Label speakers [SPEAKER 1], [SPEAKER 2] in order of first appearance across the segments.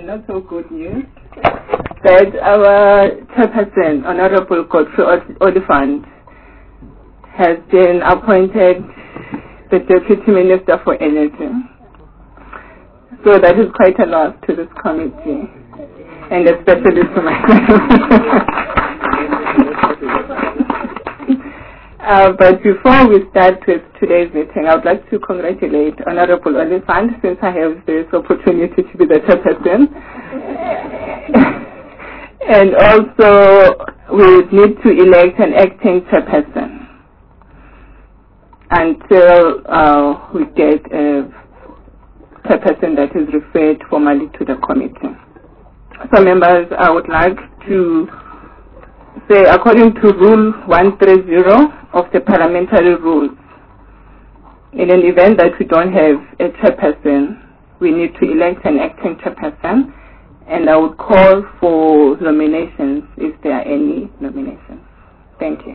[SPEAKER 1] and not so good news that our chairperson, Honorable Godfrey Oliphant, has been appointed the Deputy Minister for Energy. So that is quite a loss to this committee, and especially to myself. But before we start with today's meeting, I would like to congratulate Honorable Oliphant, since I have this opportunity to be the chairperson. And also, we need to elect an acting chairperson until we get a chairperson that is referred formally to the committee. So, members, I would like to say, according to Rule 130 of the Parliamentary Rules, in an event that we don't have a chairperson, we need to elect an acting chairperson, and I would call for nominations if there are any nominations. Thank you.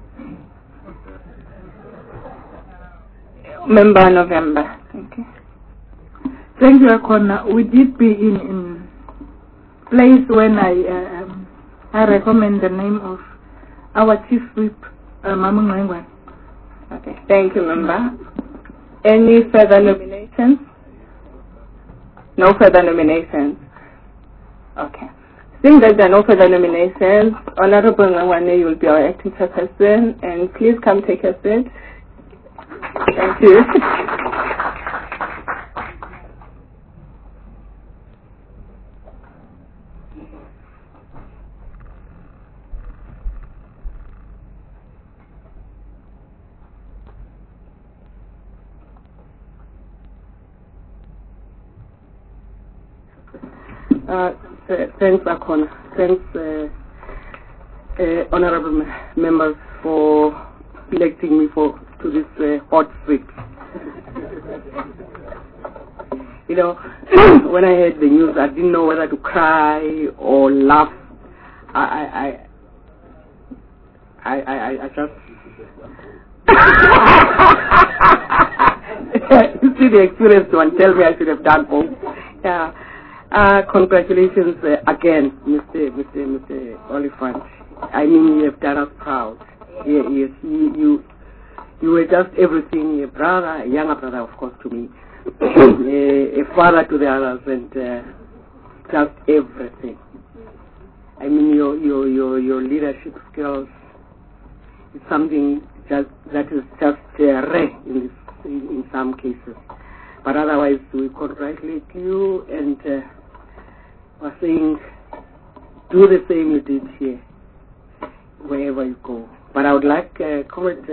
[SPEAKER 1] Member November. Thank you.
[SPEAKER 2] Thank you, Akona. We did be in place when I recommend the name of our Chief Whip, Mama Ngwengwan.
[SPEAKER 1] Okay, thank you, Member. Any further nominations? No further nominations. Okay. Seeing that there are no further nominations, Honorable Ngwengwan, you will be our acting chairperson, and please come take a seat. Thank you.
[SPEAKER 3] Thanks, Akona. Thanks, honorable members, for electing me to this hot seat. You know, when I heard the news, I didn't know whether to cry or laugh. I just you see the experienced one. Tell me I should have done both. Yeah. Congratulations again, Mr. Oliphant. I mean, you have done us proud. Yes, you were just everything, a brother, a younger brother, of course, to me, a father to the others, and just everything. I mean, your leadership skills is something that is just rare in some cases. But otherwise, we congratulate you, and we're saying, do the same you did here, wherever you go. But I would like Comrade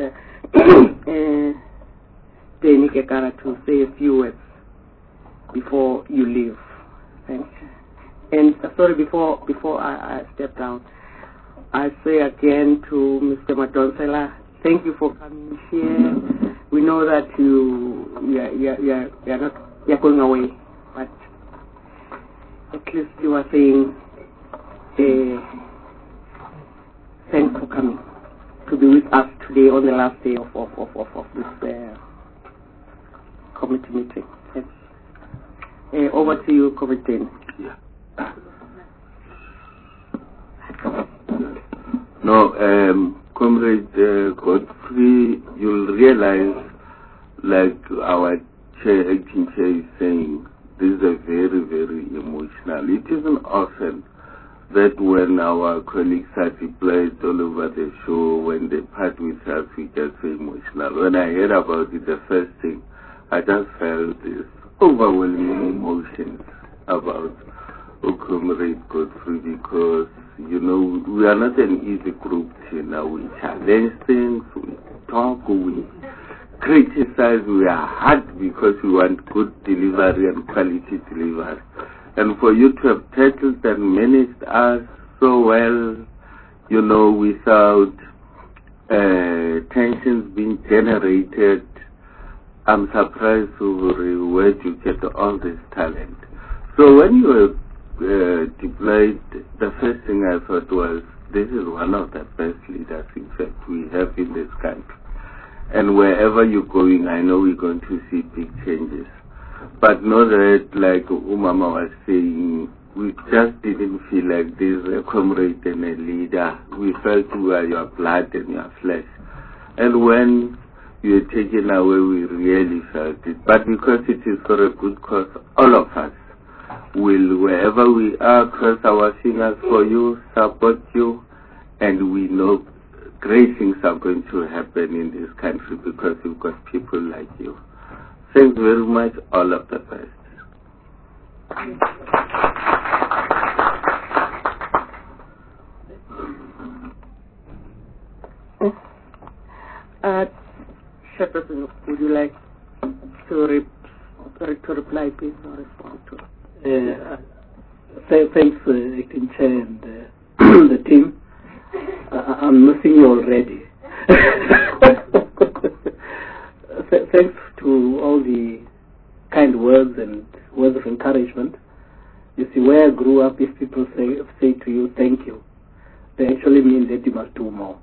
[SPEAKER 3] Danny Kekana to say a few words before you leave. Thanks. And sorry, before I step down, I say again to Mr. Madonsela, thank you for coming here. We know that you're going away, but at least you are saying thanks for coming to be with us today on the last day of this committee meeting. Yes. Over to you, Comrade.
[SPEAKER 4] Yeah. No, Comrade Godfrey, you'll realize, like our acting chair is saying, this is a very, very emotional. It isn't often that when our colleagues are deployed all over the show, when they part with us, we get so emotional. When I heard about it, the first thing, I just felt this overwhelming emotions about Comrade Godfrey, because you know, we are not an easy group, you know, we challenge things, we talk, we criticize, we are hard because we want good delivery and quality delivery. And for you to have tackled and managed us so well, you know, without tensions being generated, I'm surprised over where you get all this talent. So when you were deployed, the first thing I thought was, this is one of the best leaders, in fact, we have in this country. And wherever you're going, I know we're going to see big changes. But know that, like Umama was saying, we just didn't feel like this a comrade and a leader. We felt we are your blood and your flesh. And when you were taken away, we really felt it. But because it is for a good cause, all of us will, wherever we are, cross our fingers for you, support you, and we know great things are going to happen in this country because you've got people like you. Thanks very much. All of the best.
[SPEAKER 3] Chairperson, would you like to reply, please, or respond to?
[SPEAKER 5] Thanks, Acting Chair and the team. I'm missing you already. Thanks to all the kind words and words of encouragement. You see, where I grew up, if people say to you, thank you, they actually mean that you must do more.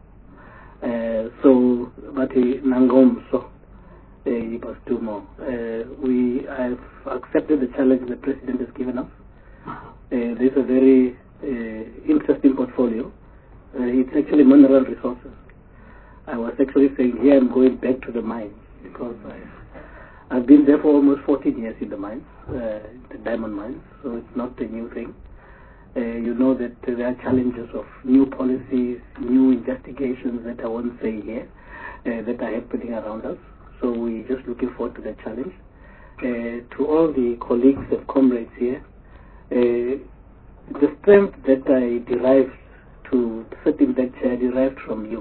[SPEAKER 5] But Nangomso, you must do more. I've accepted the challenge the President has given us. There's a very interesting portfolio. It's actually mineral resources. I was actually saying here I'm going back to the mines because I've been there for almost 14 years in the mines, the diamond mines, so it's not a new thing. You know that there are challenges of new policies, new investigations that I won't say here, that are happening around us. So we're just looking forward to the challenge. To all the colleagues and comrades here, the strength that I derived to sit in that chair derived from you.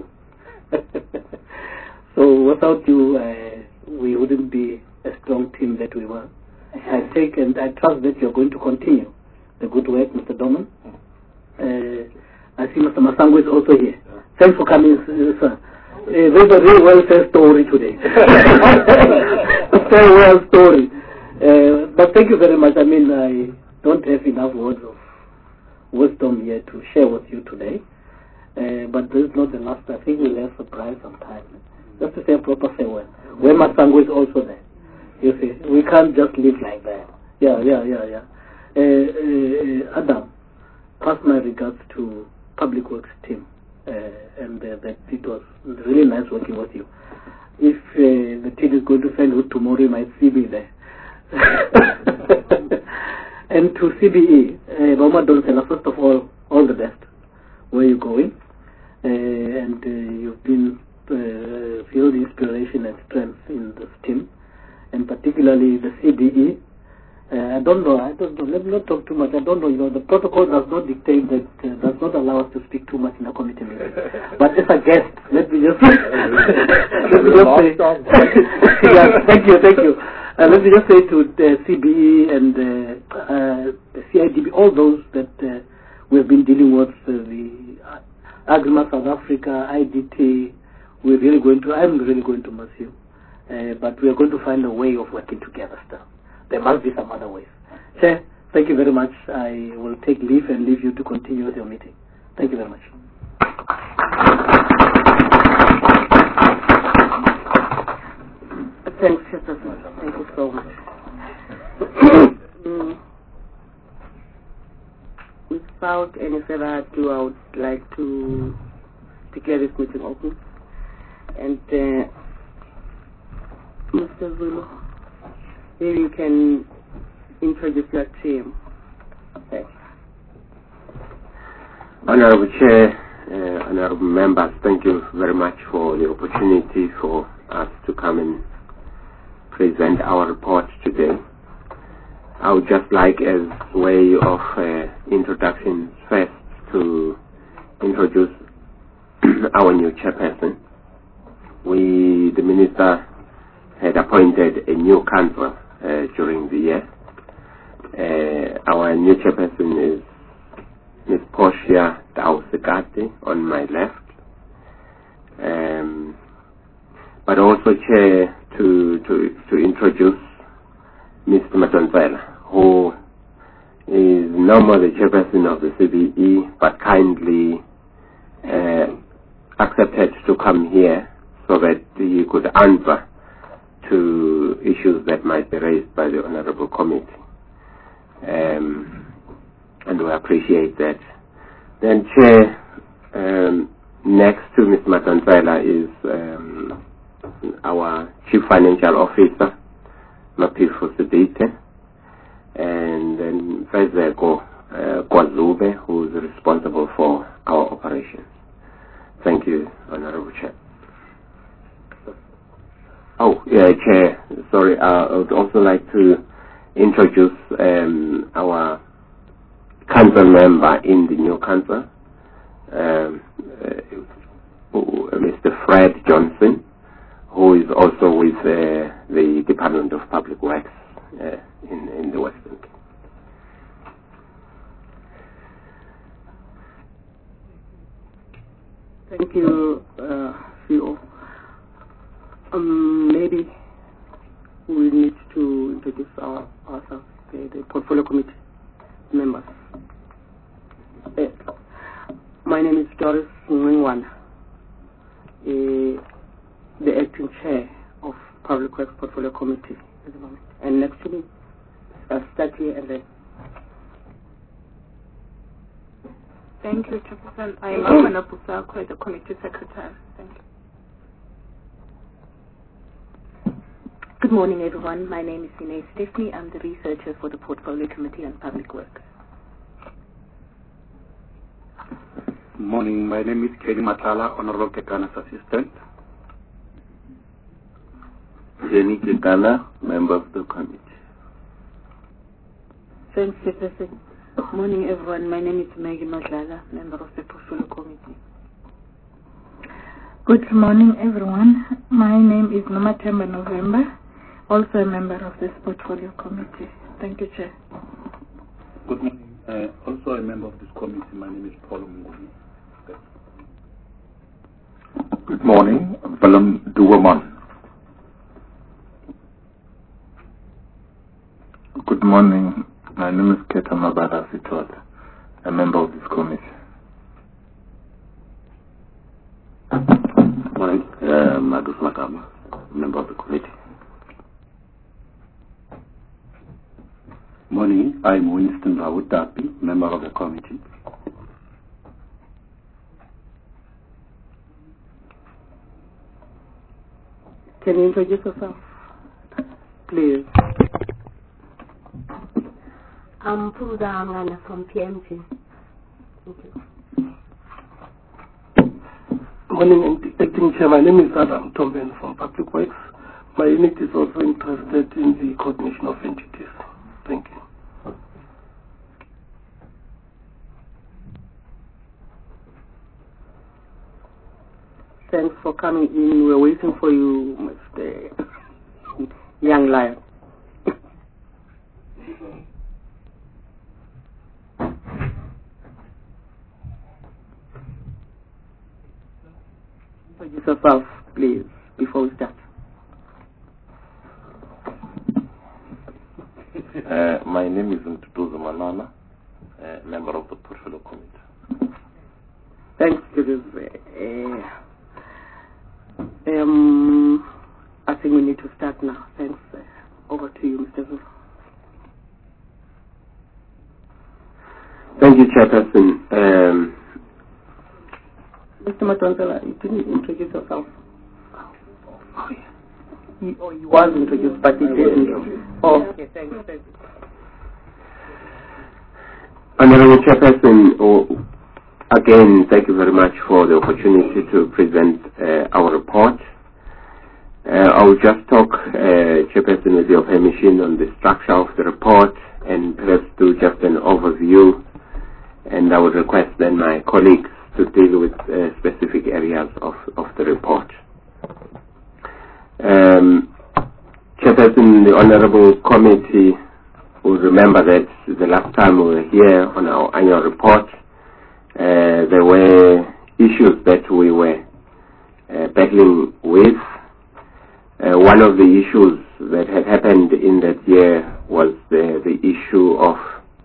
[SPEAKER 5] So without you, we wouldn't be a strong team that we were. I take and I trust that you're going to continue the good work, Mr. Dorman. I see Mr. Masango is also here. Thanks for coming, sir. There's a real welfare story today. A farewell story. But thank you very much. I mean, I don't have enough words of wisdom here to share with you today. But this is not the last. I think we'll have surprise sometime. Just to say a proper farewell. Where Masango is also there. You see, we can't just live like that. Yeah. Adam, pass my regards to Public Works team, and that it was really nice working with you. If the team is going to send you tomorrow, you might see me there. And to CBE, Roma Donsela, first of all the best. Where you going? And you've been filled inspiration and strength in this team, and particularly the CBE. I don't know. Let me not talk too much. I don't know. The protocol does not dictate that, does not allow us to speak too much in a committee meeting. But as a guest, let me just say. Yeah, thank you. Let me just say to the CBE and the CIDB, all those that we've been dealing with, the AGMA South Africa, IDT. I'm really going to miss you. But we are going to find a way of working together still. There must be some other ways. Chair, thank you very much. I will take leave and leave you to continue with your meeting. Thank you very much.
[SPEAKER 3] Thanks, Chairperson. Thank you so much. Without any further ado, I would like to declare this meeting open. And Mr. Zulu, maybe you can introduce your team. Thanks.
[SPEAKER 6] Honorable Chair, honorable members, thank you very much for the opportunity for us to come and present our report today. I would just like, as way of introduction, first to introduce our new chairperson. The minister had appointed a new council during the year. Our new chairperson is Ms. Portia Dausekati on my left. But also, Chair, to introduce Mr. Matonzela, who is no more the chairperson of the CBE, but kindly accepted to come here so that he could answer to issues that might be raised by the Honorable Committee. And we appreciate that. Then, Chair, next to Ms. Matanzela is our Chief Financial Officer, Mapifo Sidite, and then Fezeko Kwazube, who is responsible for our operations. Thank you, Honorable Chair. Oh, yeah, Chair, sorry, I would also like to introduce our council member in the new council, Mr. Fred Johnson, who is also with the Department of Public Works in the Western Cape.
[SPEAKER 3] Thank you, CEO. Maybe we need to introduce ourselves, the portfolio committee members. My name is Doris Ngwingwana, the acting chair of Public Works Portfolio Committee at the moment. And next to me, start here and then.
[SPEAKER 1] Thank you, Chairperson. I am Amanda Pusakwe, the committee secretary. Thank you.
[SPEAKER 7] Good morning, everyone. My name is Ine Stephanie. I'm the researcher for the Portfolio Committee on Public Works.
[SPEAKER 8] Good morning. My name is Kenny Matala, Honorable Kekana's assistant.
[SPEAKER 4] Jenny Kekana, member of the committee.
[SPEAKER 7] Thanks, Chairperson. Good morning, everyone. My name is Maggie Madlala, member of the Portfolio Committee.
[SPEAKER 2] Good morning, everyone. My name is Nomatemba November, also a member of this Portfolio Committee. Thank you, Chair.
[SPEAKER 8] Good morning. Also a member of this committee. My name is Paul Munguni.
[SPEAKER 9] Good morning. Willem Duweman. Good morning. My name is Keta Mabara Sitwat, a member of this committee.
[SPEAKER 10] Good morning. Madus Makama, member of the committee.
[SPEAKER 8] Morning. I'm Winston Rawutapi, member of the committee.
[SPEAKER 3] Can you introduce yourself, please?
[SPEAKER 11] I'm Puruda Angana from PMG. Thank you.
[SPEAKER 12] Morning, Acting Chair. My name is Adam Tomben from Public Works. My unit is also interested in the coordination of entities. Thank you.
[SPEAKER 3] Thanks for coming in. We're waiting for you, Mr. Young Lion. Introduce yourself, please, before we start.
[SPEAKER 10] My name is Mtutuzo Manana, member of the Portfolio Committee.
[SPEAKER 3] Thanks to this. I think we need to start now. Thanks. Over to you, Mr. Zulu.
[SPEAKER 6] Thank you, Chairperson.
[SPEAKER 3] Mr. Matonzela, you didn't introduce yourself. Oh, yeah. He was introduced, but he didn't. Oh, okay, thanks.
[SPEAKER 6] Honorable Chairperson, again, thank you very much for the opportunity to present our report. I will just talk, Chairperson, with your permission, on the structure of the report and perhaps do just an overview. And I would request then my colleagues to deal with specific areas of the report. Chairperson, the Honorable Committee will remember that the last time we were here on our annual report, there were issues that we were battling with. One of the issues that had happened in that year was the issue of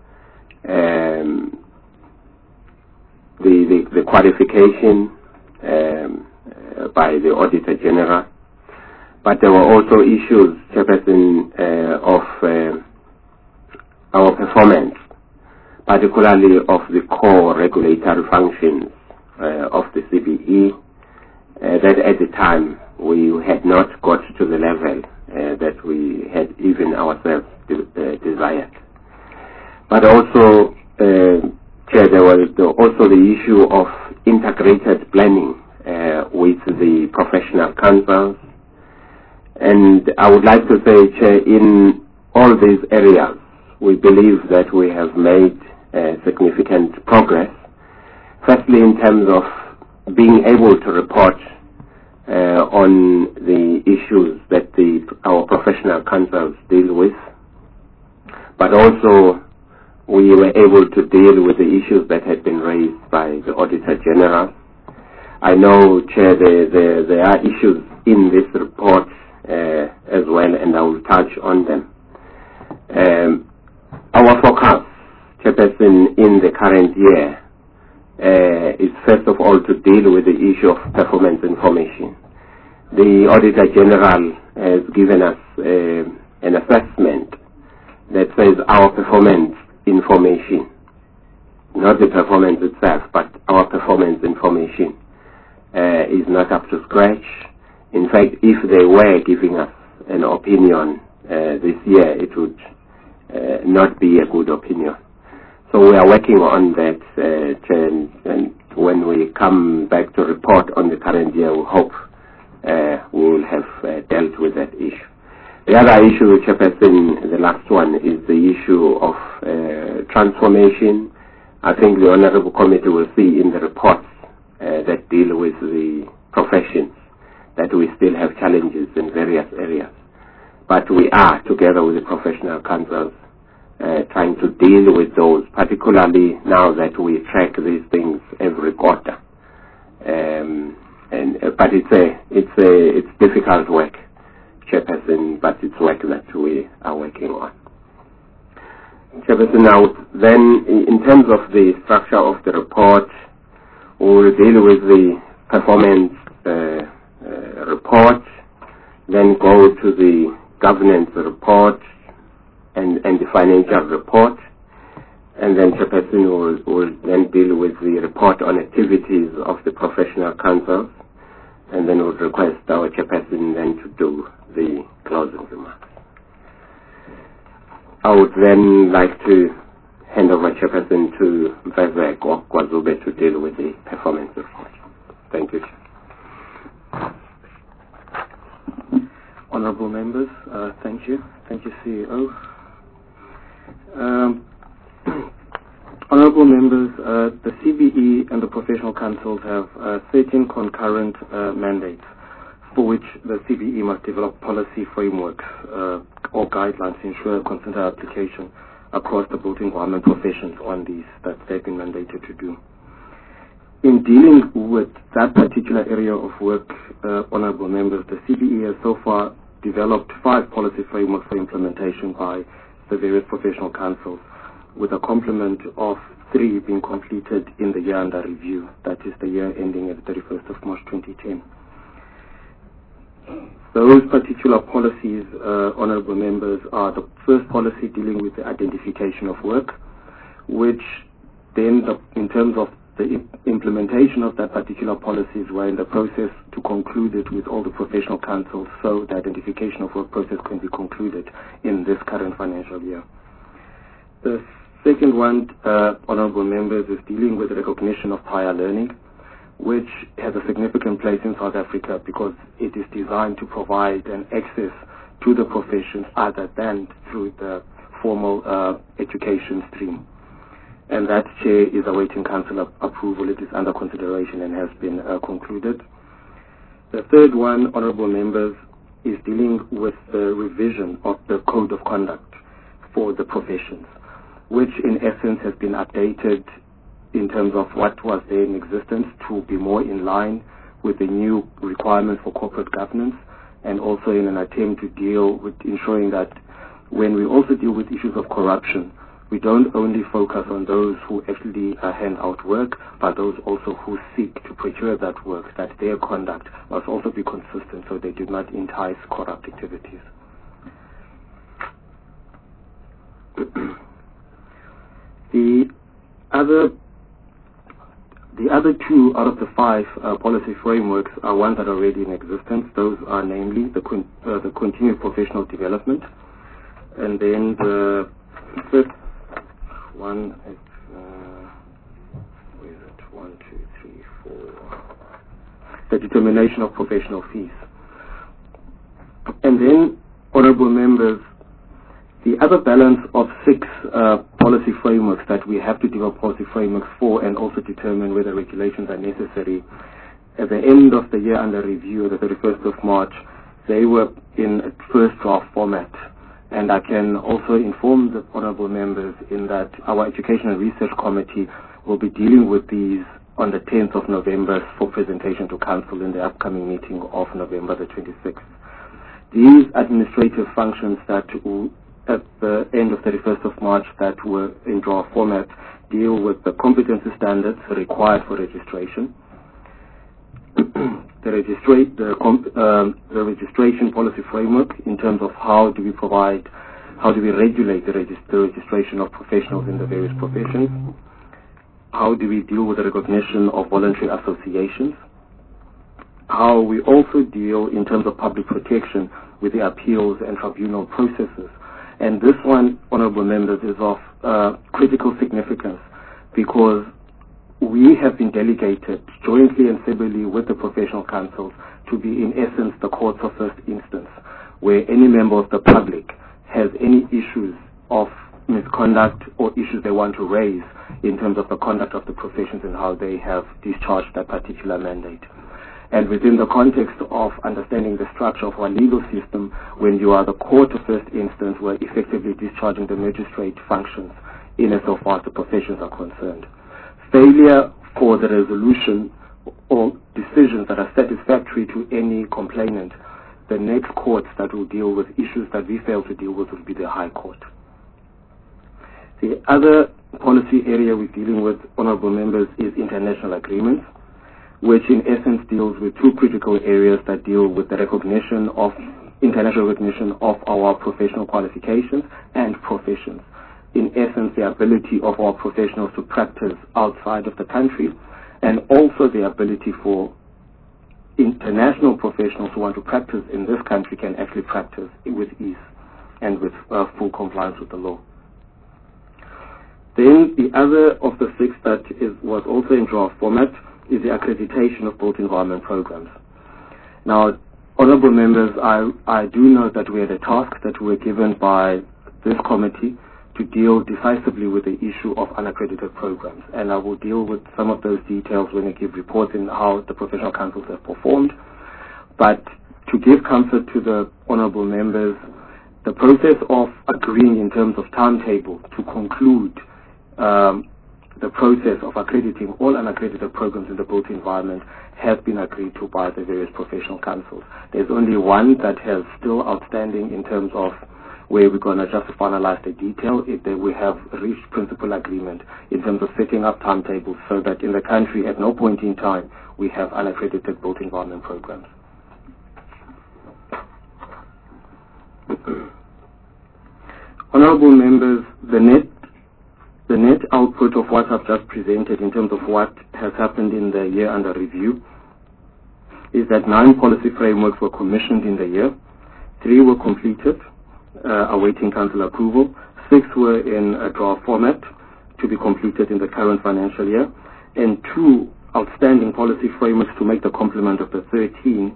[SPEAKER 6] the qualification by the Auditor General. But there were also issues, Chairperson, of our performance, particularly of the core regulatory functions of the CBE, that at the time we had not got to the level that we had even ourselves desired. But also, Chair, there was also the issue of integrated planning with the professional councils. And I would like to say, Chair, in all these areas, we believe that we have made significant progress. Firstly, in terms of being able to report on the issues that our professional councils deal with, but also we were able to deal with the issues that had been raised by the Auditor General. I know, Chair, there are issues in this report as well, and I will touch on them. Our focus, Chairperson, in the current year is first of all to deal with the issue of performance information. The Auditor General has given us an assessment that says our performance information, not the performance itself, but our performance information is not up to scratch. In fact, if they were giving us an opinion this year, it would not be a good opinion. So we are working on that, and when we come back to report on the current year, we hope we will have dealt with that issue. The other issue, Chairperson, the last one, is the issue of transformation. I think the Honourable Committee will see in the reports that deal with the professions that we still have challenges in various areas. But we are, together with the professional councils, trying to deal with those, particularly now that we track these things every quarter. But it's difficult work, Chairperson, but it's work that we are working on. Chairperson, now then, in terms of the structure of the report, we will deal with the performance report, then go to the governance report and the financial report, and then Chairperson will then deal with the report on activities of the professional councils, and then would request our Chairperson then to do the closing remarks. I would then like to hand over Chairperson to Mfezek Kwazube to deal with the performance report. Thank you, Chair.
[SPEAKER 13] Honourable members, thank you. Thank you, CEO. Honourable members, the CBE and the professional councils have 13 concurrent mandates for which the CBE must develop policy frameworks or guidelines to ensure consistent application across the built environment professions on these that they've been mandated to do. In dealing with that particular area of work, honourable members, the CBE has so far developed 5 policy frameworks for implementation by the various professional councils, with a complement of 3 being completed in the year under review, that is the year ending at the 31st of March 2010. Those particular policies, honourable members, are the first policy dealing with the identification of work, which then, in terms of the implementation of that particular policies, we're in the process to conclude it with all the professional councils, so the identification of work process can be concluded in this current financial year. The second one, honourable members, is dealing with the recognition of prior learning, which has a significant place in South Africa because it is designed to provide an access to the professions other than through the formal education stream. And that, Chair, is awaiting council approval. It is under consideration and has been concluded. The third one, honourable members, is dealing with the revision of the Code of Conduct for the professions, which in essence has been updated in terms of what was there in existence to be more in line with the new requirements for corporate governance, and also in an attempt to deal with ensuring that when we also deal with issues of corruption, we don't only focus on those who actually hand out work, but those also who seek to procure that work, that their conduct must also be consistent so they do not entice corrupt activities. The other two out of the five policy frameworks are ones that are already in existence. Those are namely the continued professional development, and then the fifth one is where is it? 1, 2, 3, 4. The determination of professional fees. And then, honourable members, the other balance of 6 policy frameworks that we have to develop policy frameworks for and also determine whether regulations are necessary. At the end of the year under review, the 31st of March, they were in a first draft format. And I can also inform the honourable members in that our Education and Research Committee will be dealing with these on the 10th of November for presentation to Council in the upcoming meeting of November the 26th. These administrative functions that at the end of 31st of March that were in draft format deal with the competency standards required for registration, the registration policy framework in terms of how do we regulate the registration of professionals in the various professions, how do we deal with the recognition of voluntary associations, how we also deal in terms of public protection with the appeals and tribunal processes. And this one, honourable members, is of critical significance because we have been delegated jointly and severally with the professional councils to be in essence the courts of first instance, where any member of the public has any issues of misconduct or issues they want to raise in terms of the conduct of the professions and how they have discharged that particular mandate. And within the context of understanding the structure of our legal system, when you are the court of first instance, we're effectively discharging the magistrate functions in as so far as the professions are concerned. Failure for the resolution or decisions that are satisfactory to any complainant, the next courts that will deal with issues that we fail to deal with will be the High Court. The other policy area we're dealing with, honourable members, is international agreements, which in essence deals with 2 critical areas that deal with the recognition of international recognition of our professional qualifications and professions. In essence, the ability of our professionals to practice outside of the country, and also the ability for international professionals who want to practice in this country can actually practice with ease and with full compliance with the law. Then the other of the 6 that was also in draft format is the accreditation of built environment programs. Now, honourable members, I do know that we had a task that we were given by this committee to deal decisively with the issue of unaccredited programs, and I will deal with some of those details when I give reports in how the professional councils have performed. But to give comfort to the honourable members, the process of agreeing in terms of timetable to conclude the process of accrediting all unaccredited programs in the built environment has been agreed to by the various professional councils. There's only one that has still outstanding in terms of where we're going to just finalize the detail. We have reached principal agreement in terms of setting up timetables so that in the country at no point in time we have unaccredited built environment programs. Honourable members, the net output of what I've just presented in terms of what has happened in the year under review is that 9 policy frameworks were commissioned in the year, 3 were completed, awaiting council approval, 6 were in a draft format to be completed in the current financial year, and 2 outstanding policy frameworks to make the complement of the 13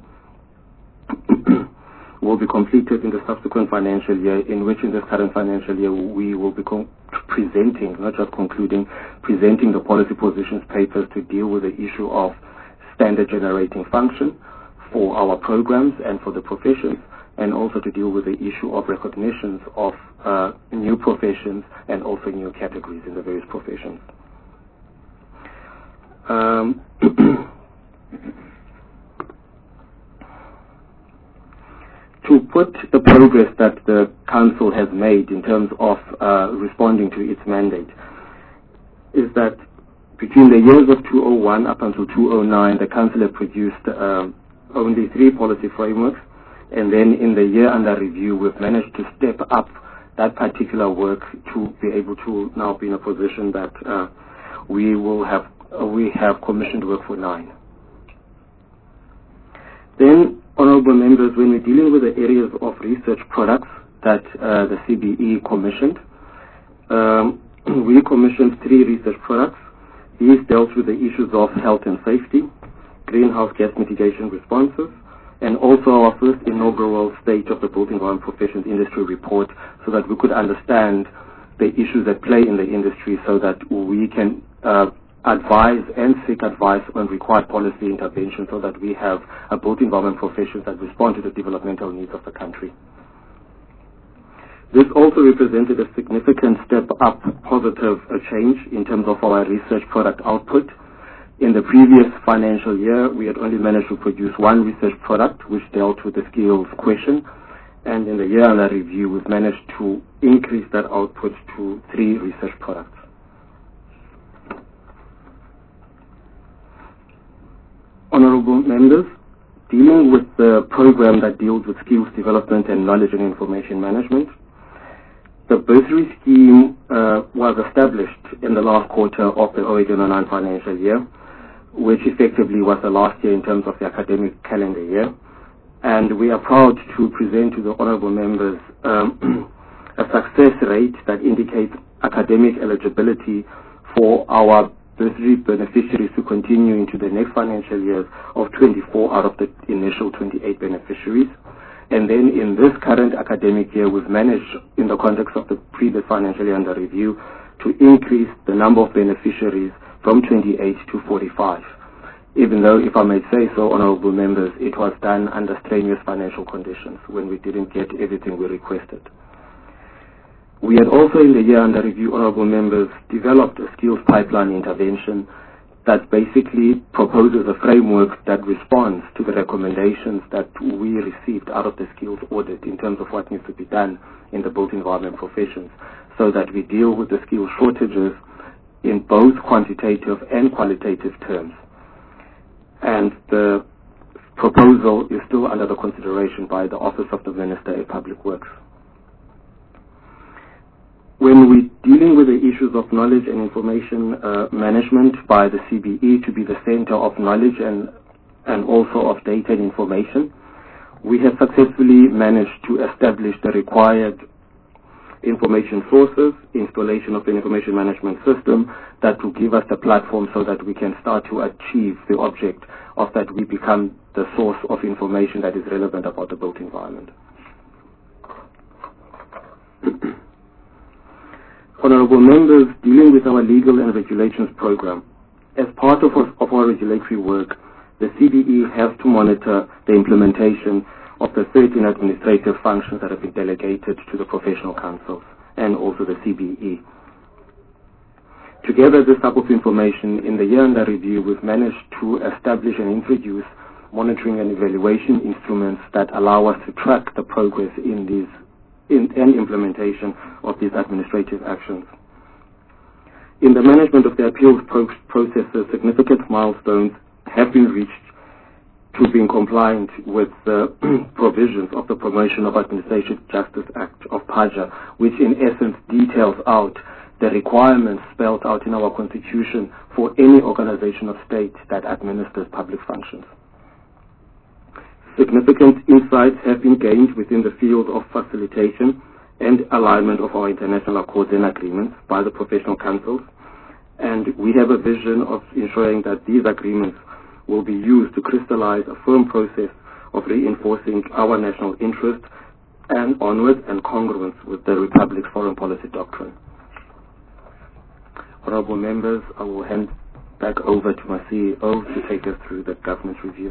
[SPEAKER 13] will be completed in the subsequent financial year, in which in this current financial year we will be presenting, not just concluding, presenting the policy positions papers to deal with the issue of standard generating function for our programs and for the professions, and also to deal with the issue of recognitions of new professions and also new categories in the various professions. To put the progress that the Council has made in terms of responding to its mandate is that between the years of 2001 up until 2009, the Council had produced only 3 policy frameworks, and then in the year under review, we've managed to step up that particular work to be able to now be in a position that we have commissioned work for 9. Then, honourable members, when we're dealing with the areas of research products that the CBE commissioned, we commissioned 3 research products. These dealt with the issues of health and safety, greenhouse gas mitigation responses, and also our first inaugural State of the Built Environment Professions Industry report, so that we could understand the issues at play in the industry, so that we can advise and seek advice on required policy intervention, so that we have a built environment professions that respond to the developmental needs of the country. This also represented a significant step up, positive change in terms of our research product output. In the previous financial year, we had only managed to produce 1 research product, which dealt with the skills question. And in the year under review, we've managed to increase that output to 3 research products. Honourable members, dealing with the program that deals with skills development and knowledge and information management, the bursary scheme was established in the last quarter of the 08-09 financial year, which effectively was the last year in terms of the academic calendar year. And we are proud to present to the honourable members a success rate that indicates academic eligibility for our bursary beneficiaries to continue into the next financial years of 24 out of the initial 28 beneficiaries. And then in this current academic year, we've managed, in the context of the previous financial year under review, to increase the number of beneficiaries from 28 to 45. Even though, if I may say so, honourable members, it was done under strenuous financial conditions when we didn't get everything we requested. We had also, in the year under review, honourable members, developed a skills pipeline intervention that basically proposes a framework that responds to the recommendations that we received out of the skills audit in terms of what needs to be done in the built environment professions, so that we deal with the skills shortages in both quantitative and qualitative terms. And the proposal is still under the consideration by the Office of the Minister of Public Works. When we're dealing with the issues of knowledge and information management by the CBE to be the center of knowledge and also of data and information, we have successfully managed to establish the required information sources, installation of the information management system that will give us the platform so that we can start to achieve the object of that we become the source of information that is relevant about the built environment. Honourable members, dealing with our legal and regulations program, as part of our regulatory work, the CBE has to monitor the implementation of the 13 administrative functions that have been delegated to the professional councils and also the CBE. Together, this type of information, in the year under review, we've managed to establish and introduce monitoring and evaluation instruments that allow us to track the progress in these and implementation of these administrative actions. In the management of the appeals processes, significant milestones have been reached to being compliant with the provisions of the Promotion of Administrative Justice Act of PAJA, which in essence details out the requirements spelled out in our Constitution for any organization of state that administers public functions. Significant insights have been gained within the field of facilitation and alignment of our international accords and agreements by the professional councils, and we have a vision of ensuring that these agreements will be used to crystallize a firm process of reinforcing our national interest and onwards and congruence with the Republic's foreign policy doctrine. Honourable members, I will hand back over to my CEO to take us through the government review.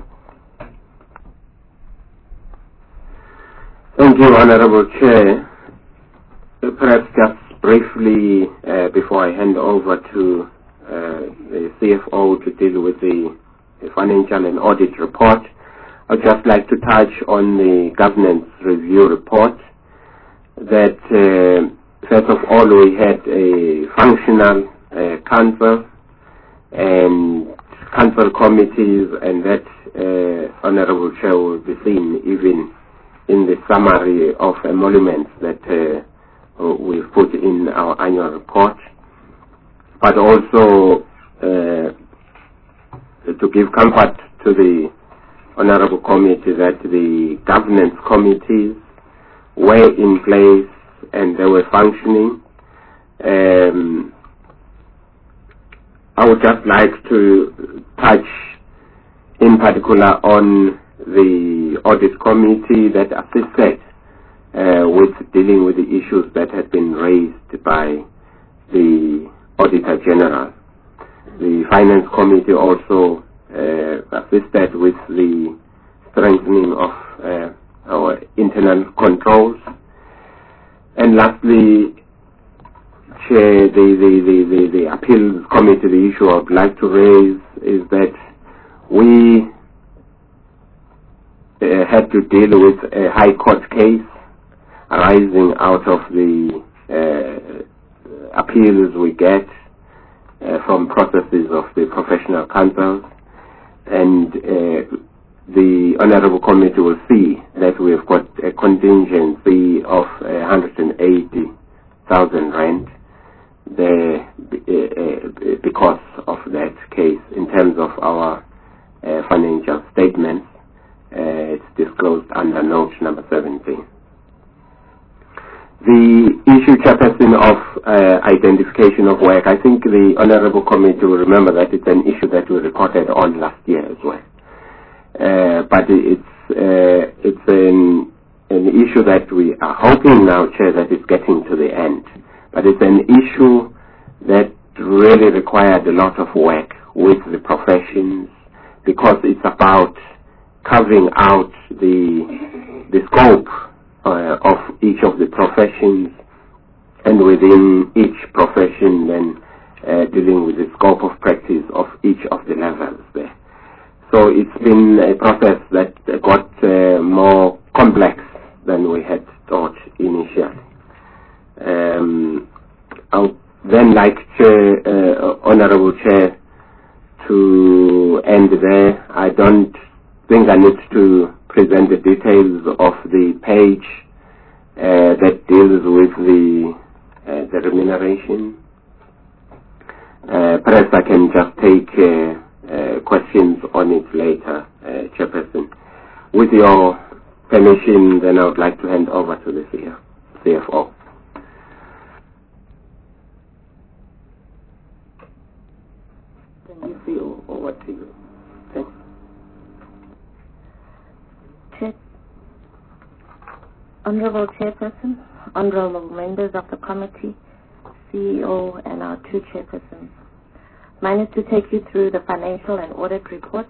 [SPEAKER 6] Thank you, Honourable Chair. Perhaps just briefly, before I hand over to the CFO to deal with the financial and audit report, I'd just like to touch on the governance review report. That first of all, we had a functional council and council committees, and that Honourable Chair will be seen even in the summary of emoluments that we've put in our annual report. but also to give comfort to the Honorable Committee that the governance committees were in place and they were functioning. I would just like to touch in particular on the audit committee that assisted with dealing with the issues that had been raised by the Auditor General. The Finance Committee also assisted with the strengthening of our internal controls. And lastly, Chair, the Appeals Committee, the issue I would like to raise is that we had to deal with a High Court case arising out of the appeals we get from processes of the professional councils, and the Honourable Committee will see that we have got a contingency of 180,000 rand there because of that case. In terms of our financial statements, it's disclosed under note number 17. The issue, Chairperson, of identification of work, I think the Honourable Committee will remember that it's an issue that we reported on last year as well. But it's an issue that we are hoping now, Chair, that it's getting to the end. But it's an issue that really required a lot of work with the professions, because it's about covering out the scope of each of the professions, and within each profession then dealing with the scope of practice of each of the levels there. So it's been a process that got more complex than we had thought initially. I would then like, Honourable Chair, to end there. I don't think I need to present the details of the page that deals with the remuneration. Perhaps I can just take questions on it later, Chairperson. With your permission, then I would like to hand over to the CFO.
[SPEAKER 3] Can you see over to you? Thanks.
[SPEAKER 7] Honourable Chairperson, honourable members of the committee, CEO, and our two chairpersons. Mine is to take you through the financial and audit report.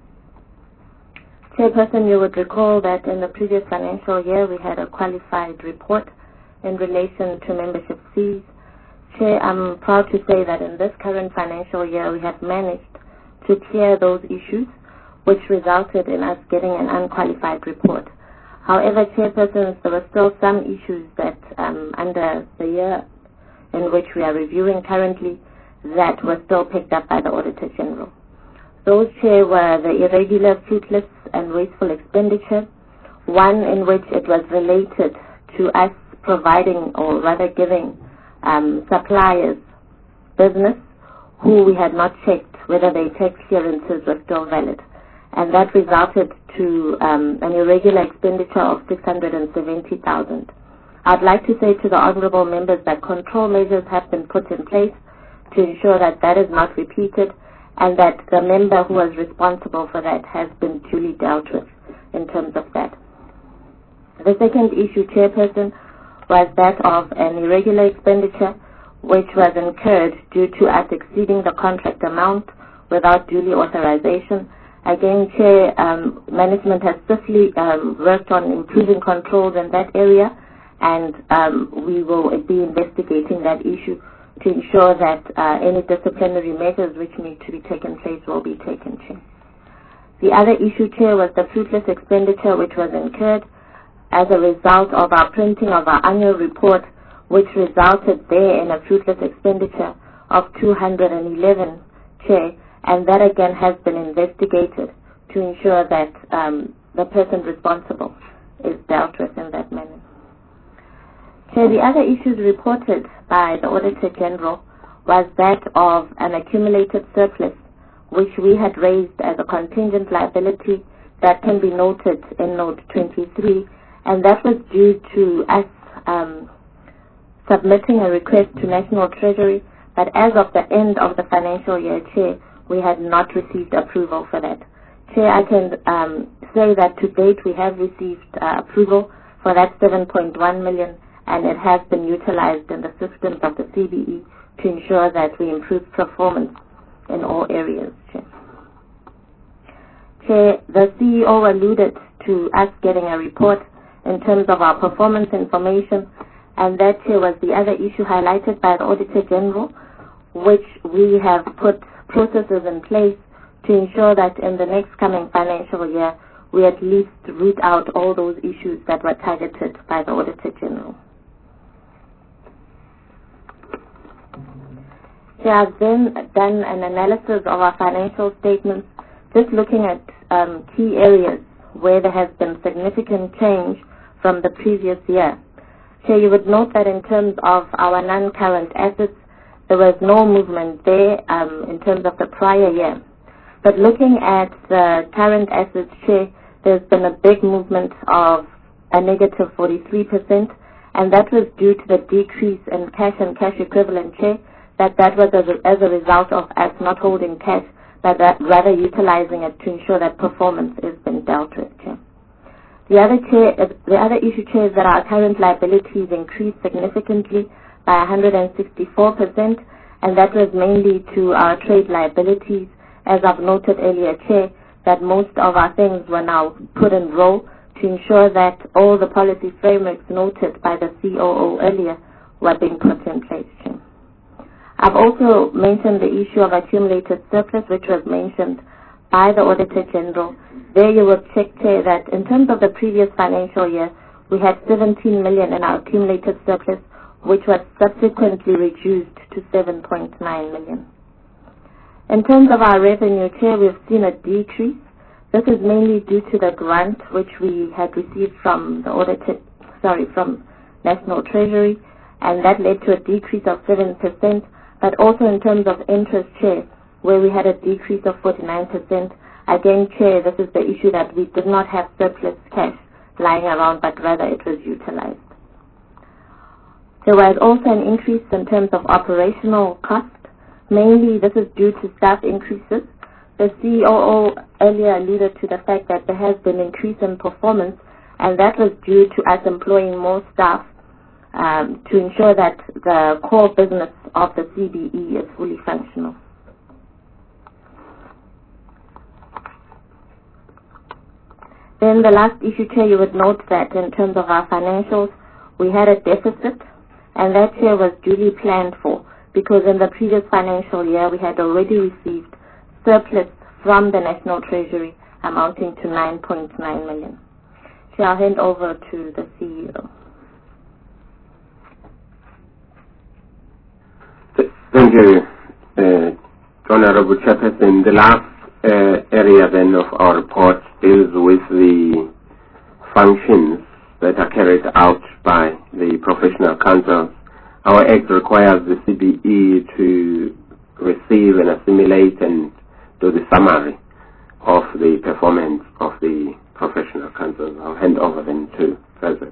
[SPEAKER 7] Chairperson, you would recall that in the previous financial year we had a qualified report in relation to membership fees. Chair, I'm proud to say that in this current financial year we have managed to clear those issues, which resulted in us getting an unqualified report. However, Chairpersons, there were still some issues that under the year in which we are reviewing currently that were still picked up by the Auditor General. Those, Chair, were the irregular, fruitless and wasteful expenditure, one in which it was related to us providing, or rather giving, suppliers business who we had not checked whether their tax clearances were still valid. And that resulted to an irregular expenditure of 670,000. I'd like to say to the honourable members that control measures have been put in place to ensure that that is not repeated, and that the member who was responsible for that has been duly dealt with in terms of that. The second issue, Chairperson, was that of an irregular expenditure which was incurred due to us exceeding the contract amount without duly authorization. Again, Chair, management has swiftly worked on improving controls in that area, and we will be investigating that issue to ensure that any disciplinary measures which need to be taken place will be taken, Chair. The other issue, Chair, was the fruitless expenditure which was incurred as a result of our printing of our annual report, which resulted there in a fruitless expenditure of 211, Chair, and that again has been investigated to ensure that the person responsible is dealt with in that manner. Chair, the other issues reported by the Auditor General was that of an accumulated surplus, which we had raised as a contingent liability that can be noted in Note 23, and that was due to us submitting a request to National Treasury, but as of the end of the financial year, Chair, we had not received approval for that. Chair, I can say that to date we have received approval for that 7.1 million, and it has been utilized in the systems of the CBE to ensure that we improve performance in all areas, Chair. Chair, the CEO alluded to us getting a report in terms of our performance information, and that, Chair, was the other issue highlighted by the Auditor General, which we have put processes in place to ensure that in the next coming financial year, we at least root out all those issues that were targeted by the Auditor General. Chair, I've then done an analysis of our financial statements, just looking at key areas where there has been significant change from the previous year. Chair, you would note that in terms of our non-current assets, there was no movement there in terms of the prior year. But looking at the current assets, Chair, there's been a big movement of a negative 43%, and that was due to the decrease in cash and cash equivalent, Chair, that was as a result of us not holding cash, but rather utilizing it to ensure that performance is being dealt with, Chair. The other issue, Chair, is that our current liabilities increased significantly by 164%, and that was mainly to our trade liabilities. As I've noted earlier, Chair, that most of our things were now put in row to ensure that all the policy frameworks noted by the COO earlier were being put in place, Chair. I've also mentioned the issue of accumulated surplus, which was mentioned by the Auditor General. There you will check, Chair, that in terms of the previous financial year, we had 17 million in our accumulated surplus, which was subsequently reduced to 7.9 million. In terms of our revenue, Chair, we've seen a decrease. This is mainly due to the grant which we had received from from National Treasury, and that led to a decrease of 7%, but also in terms of interest, Chair, where we had a decrease of 49%. Again, Chair, this is the issue that we did not have surplus cash lying around, but rather it was utilized. There was also an increase in terms of operational cost. Mainly, this is due to staff increases. The COO earlier alluded to the fact that there has been an increase in performance, and that was due to us employing more staff to ensure that the core business of the CBE is fully functional. Then the last issue, Chair, you would note that in terms of our financials, we had a deficit, and that, Chair, was duly planned for, because in the previous financial year we had already received surplus from the National Treasury amounting to 9.9 million. Chair, I'll hand over to the CEO.
[SPEAKER 6] Thank you, Honorable Chairperson. The last area then of our report deals with the functions that are carried out by the professional councils. Our Act requires the CBE to receive and assimilate and do the summary of the performance of the professional councils. I'll hand over then to President.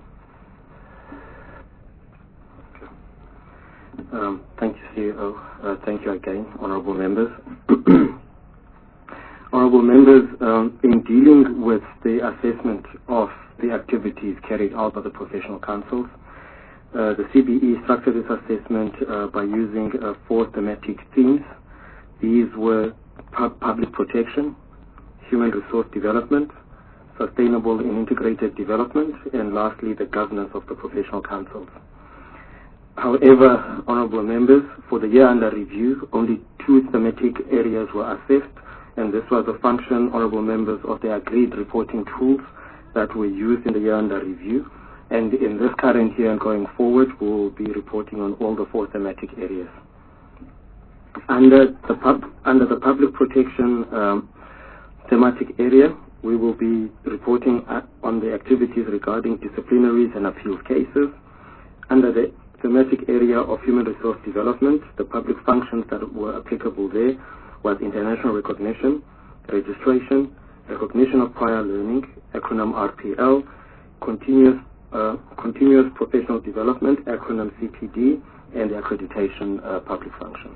[SPEAKER 13] Thank you, CEO. Thank you again, honorable members. Honorable members, in dealing with the assessment of the activities carried out by the professional councils, the CBE structured this assessment by using 4 thematic themes. These were public protection, human resource development, sustainable and integrated development, and lastly, the governance of the professional councils. However, honorable members, for the year under review, only 2 thematic areas were assessed, and this was a function, honorable members, of the agreed reporting tools that were used in the year under review. And in this current year and going forward, we will be reporting on all the 4 thematic areas. Under the public protection thematic area, we will be reporting on the activities regarding disciplinaries and appeal cases. Under the thematic area of human resource development, the public functions that were applicable there was international recognition, registration, recognition of prior learning, acronym RPL, continuous professional development, acronym CPD, and accreditation public function.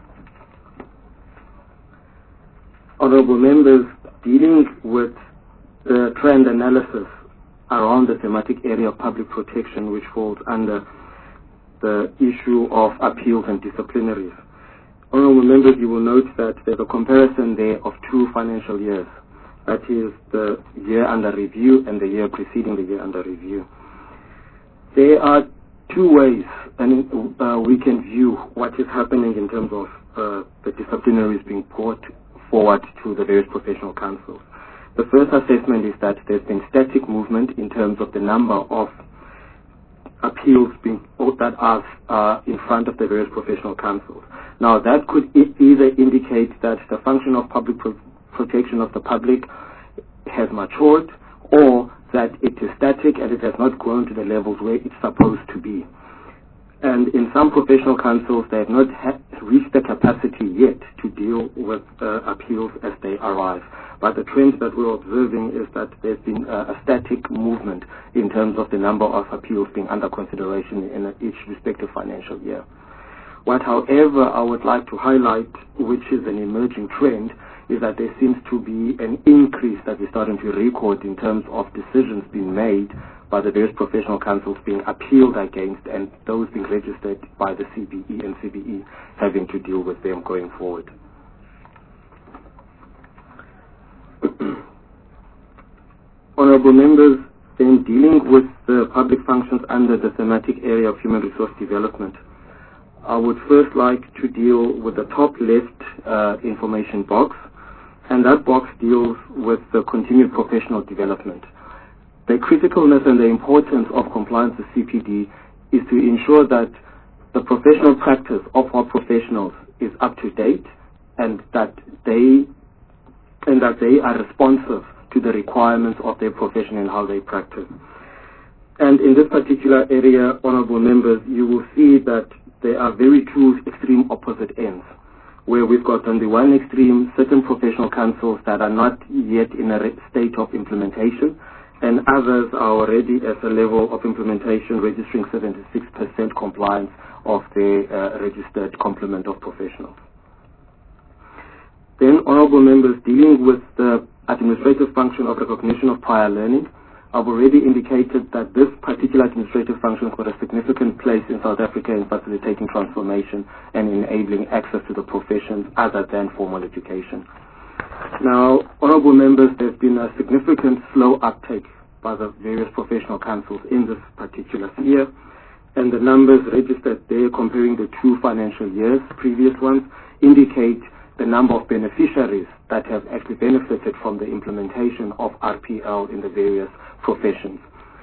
[SPEAKER 13] Honorable members, dealing with the trend analysis around the thematic area of public protection, which falls under the issue of appeals and disciplinaries. Honorable members, you will note that there's a comparison there of 2 financial years. That is the year under review and the year preceding the year under review. There are 2 ways we can view what is happening in terms of the disciplinaries being brought forward to the various professional councils. The first assessment is that there's been static movement in terms of the number of appeals that are in front of the various professional councils. Now, that could either indicate that the function of public protection of the public has matured, or that it is static and it has not grown to the levels where it's supposed to be. And in some professional councils, they have not reached the capacity yet to deal with appeals as they arise. But the trend that we're observing is that there's been a static movement in terms of the number of appeals being under consideration in each respective financial year. What, however, I would like to highlight, which is an emerging trend, is that there seems to be an increase that we're starting to record in terms of decisions being made by the various professional councils being appealed against, and those being registered by the CBE and CBE having to deal with them going forward. Honorable members, then dealing with the public functions under the thematic area of human resource development, I would first like to deal with the top left information box, and that box deals with the continued professional development. The criticalness and the importance of compliance with CPD is to ensure that the professional practice of our professionals is up to date, and that they are responsive to the requirements of their profession and how they practice. And in this particular area, honorable members, you will see that there are very 2 extreme opposite ends, where we've got on the one extreme certain professional councils that are not yet in a state of implementation, and others are already at a level of implementation registering 76% compliance of the registered complement of professionals. Then, honorable members, dealing with the administrative function of recognition of prior learning, I've already indicated that this particular administrative function has got a significant place in South Africa in facilitating transformation and enabling access to the professions other than formal education. Now, honorable members, there's been a significant slow uptake by the various professional councils in this particular sphere, and the numbers registered there comparing the 2 financial years, previous ones, indicate the number of beneficiaries that have actually benefited from the implementation of RPL in the various professions.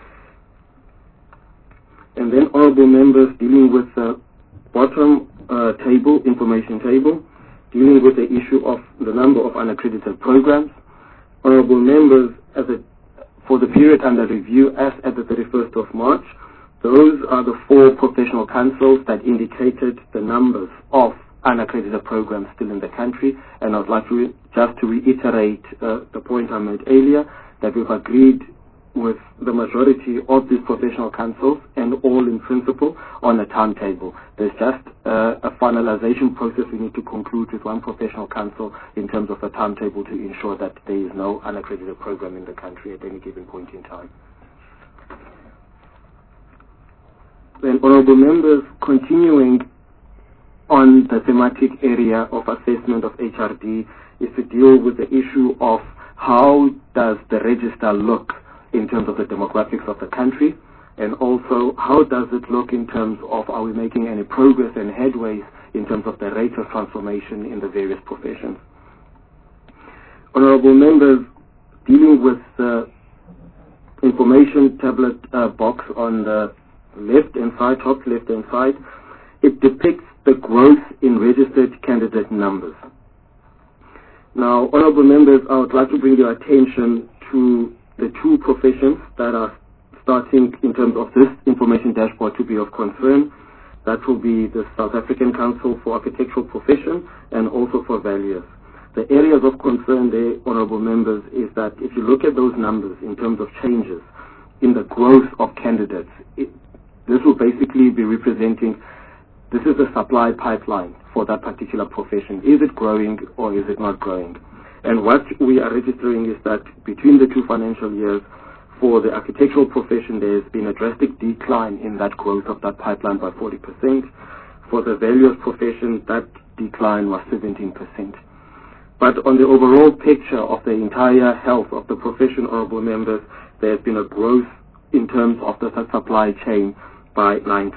[SPEAKER 13] And then, honorable members, dealing with the bottom information table, dealing with the issue of the number of unaccredited programs, honorable members, for the period under review as at the 31st of March, those are the 4 professional councils that indicated the numbers of unaccredited programs still in the country. And I'd like to just to reiterate the point I made earlier, that we've agreed with the majority of these professional councils and all in principle on a timetable. There's just a finalization process we need to conclude with one professional council in terms of a timetable to ensure that there is no unaccredited program in the country at any given point in time. Then, honorable members, continuing on the thematic area of assessment of HRD is to deal with the issue of how does the register look in terms of the demographics of the country, and also how does it look in terms of are we making any progress and headways in terms of the rate of transformation in the various professions. Honorable members, dealing with the information tablet box on the left-hand side, top left-hand side, it depicts the growth in registered candidate numbers. Now, honorable members, I would like to bring your attention to the 2 professions that are starting in terms of this information dashboard to be of concern. That will be the South African Council for Architectural Profession and also for valuers. The areas of concern there, honourable members, is that if you look at those numbers in terms of changes in the growth of candidates, this will basically be representing, this is the supply pipeline for that particular profession. Is it growing or is it not growing? And what we are registering is that between the 2 financial years, for the architectural profession, there has been a drastic decline in that growth of that pipeline by 40%. For the valuers profession, that decline was 17%. But on the overall picture of the entire health of the profession, honourable members, there has been a growth in terms of the supply chain by 9%.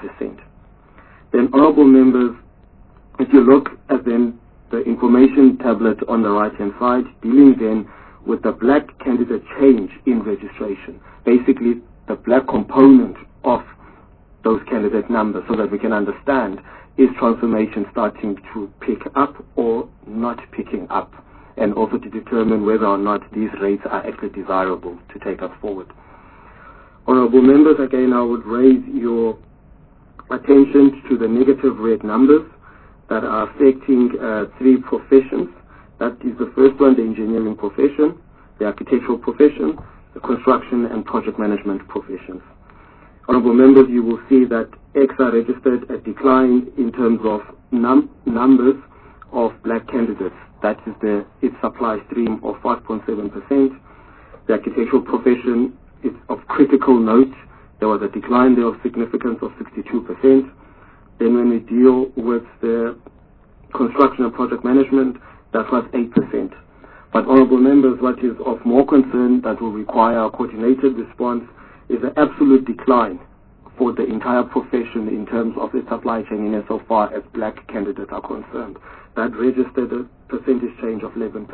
[SPEAKER 13] Then, honourable members, if you look at then the information tablet on the right-hand side, dealing then with the black candidate change in registration, basically the black component of those candidate numbers, so that we can understand, is transformation starting to pick up or not picking up, and also to determine whether or not these rates are actually desirable to take us forward. Honourable members, again, I would raise your attention to the negative red numbers that are affecting 3 professions. That is the first one, the engineering profession, the architectural profession, the construction and project management professions. Honourable members, you will see that EXA registered a decline in terms of numbers of black candidates. That is its supply stream of 5.7%. The architectural profession is of critical note. There was a decline there of significance of 62%. Then when we deal with the construction and project management, that was 8%. But honourable members, what is of more concern that will require a coordinated response is the absolute decline for the entire profession in terms of its supply chain in so far as black candidates are concerned. That registered a percentage change of 11%.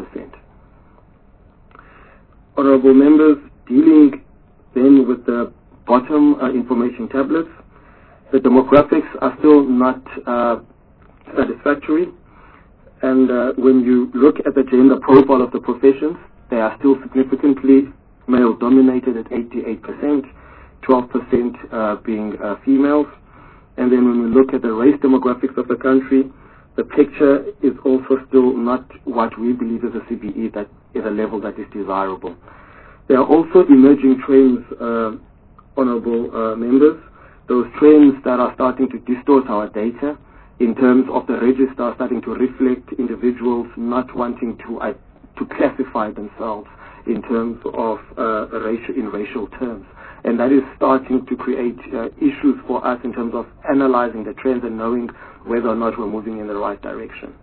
[SPEAKER 13] Honourable members, dealing then with the bottom information tablets, the demographics are still not satisfactory. And when you look at the gender profile of the professions, they are still significantly male-dominated at 88%, 12% being females. And then when we look at the race demographics of the country, the picture is also still not what we believe is a CBE that is a level that is desirable. There are also emerging trends, honourable members, those trends that are starting to distort our data in terms of the register starting to reflect individuals not wanting to classify themselves in terms of racial terms. And that is starting to create issues for us in terms of analyzing the trends and knowing whether or not we're moving in the right direction.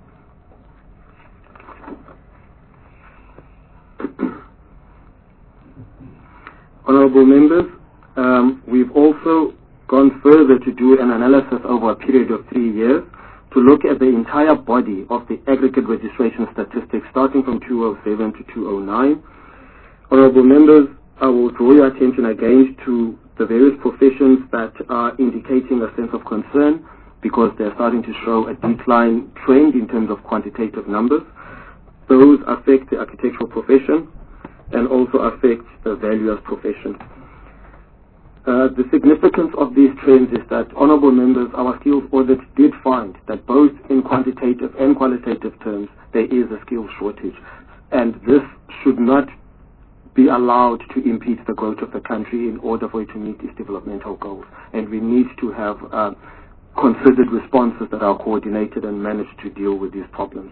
[SPEAKER 13] Honourable members, we've also gone further to do an analysis over a period of 3 years to look at the entire body of the aggregate registration statistics starting from 2007 to 2009. Honourable members, I will draw your attention again to the various professions that are indicating a sense of concern because they're starting to show a decline trend in terms of quantitative numbers. Those affect the architectural profession and also affect the valuers profession. The significance of these trends is that, honourable members, our skills audit did find that both in quantitative and qualitative terms there is a skills shortage, and this should not be allowed to impede the growth of the country in order for it to meet its developmental goals. And we need to have considered responses that are coordinated and manage to deal with these problems.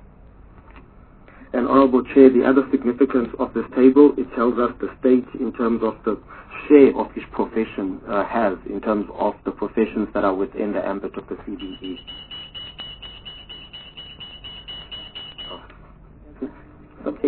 [SPEAKER 13] And Honourable Chair, the other significance of this table, it tells us the state in terms of the share of each profession has in terms of the professions that are within the ambit of the CBE. Okay.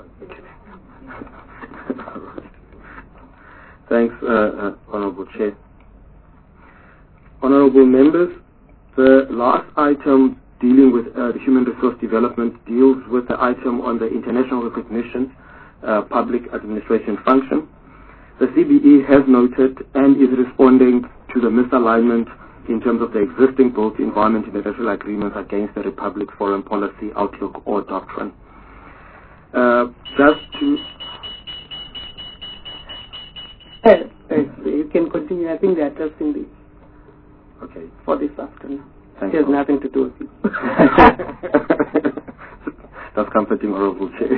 [SPEAKER 13] Thanks, Honourable Chair. Honourable members, the last item dealing with the human resource development deals with the item on the international recognition public administration function. The CBE has noted and is responding to the misalignment in terms of the existing built environment in the international agreements against the Republic foreign policy outlook or doctrine. Just to...
[SPEAKER 3] You can continue. I think they're addressing this.
[SPEAKER 6] Okay.
[SPEAKER 3] For this afternoon.
[SPEAKER 6] Thank
[SPEAKER 3] It has
[SPEAKER 6] you.
[SPEAKER 3] nothing to do with you.
[SPEAKER 6] That's comforting, Honorable Chair.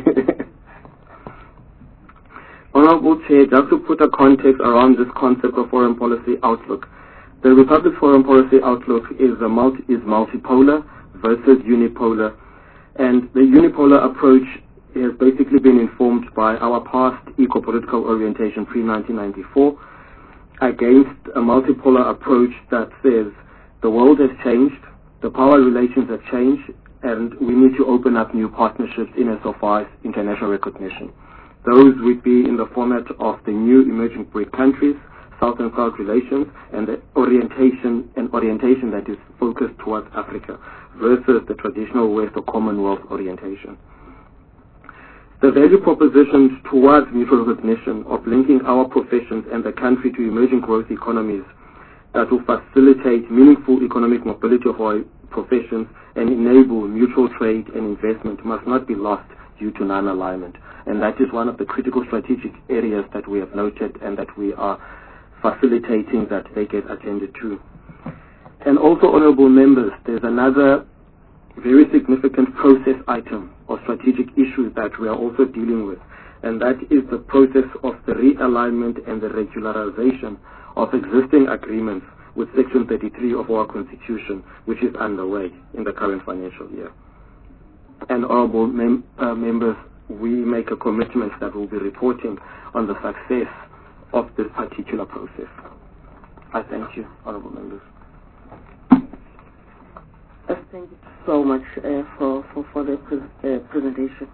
[SPEAKER 6] Honorable Chair, just to put a context around this concept of foreign policy outlook, the Republic's foreign policy outlook is multipolar versus unipolar, and the unipolar approach has basically been informed by our past eco-political orientation pre-1994 against a multipolar approach that says the world has changed, the power relations have changed, and we need to open up new partnerships insofar as international recognition. Those would be in the format of the new emerging BRIC countries, South and South relations, and the orientation that is focused towards Africa versus the traditional West or Commonwealth orientation. The value propositions towards mutual recognition of linking our professions and the country to emerging growth economies that will facilitate meaningful economic mobility of our professions and enable mutual trade and investment must not be lost due to non-alignment. And that is one of the critical strategic areas that we have noted and that we are facilitating that they get attended to. And also, honorable members, there's another very significant process item or strategic issue that we are also dealing with, and that is the process of the realignment and the regularization of existing agreements with Section 33 of our Constitution, which is underway in the current financial year. And honorable members, we make a commitment that we'll be reporting on the success of this particular process. I thank you, honorable members.
[SPEAKER 3] Thank you so much for the presentation.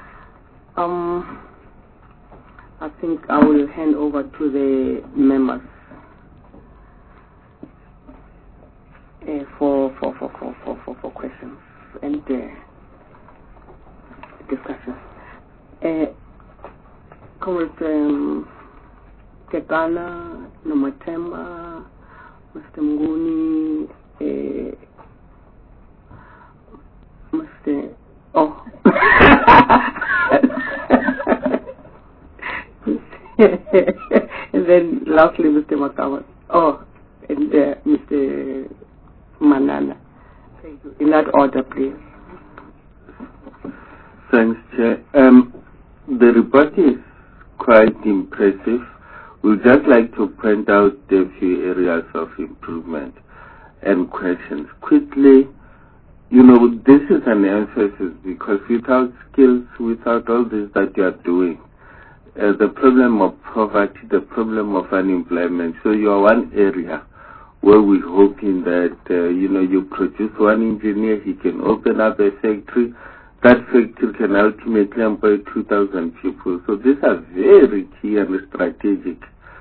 [SPEAKER 3] I think I will hand over to the members for questions and discussions. Comrade Kekana, Nomatemba, Mr. Mnguni, Mr. Oh. And then lastly, Mr. Makawa. Oh, and Mr. Manana. Thank you. In that order, please.
[SPEAKER 4] Thanks, Chair. The report is quite impressive. We'd just like to point out a few areas of improvement and questions. Quickly, you know, this is an emphasis because without skills, without all this that you are doing, the problem of poverty, the problem of unemployment. So you are one area where we're hoping that, you produce one engineer, he can open up a factory. That factory can ultimately employ 2,000 people. So these are very key and strategic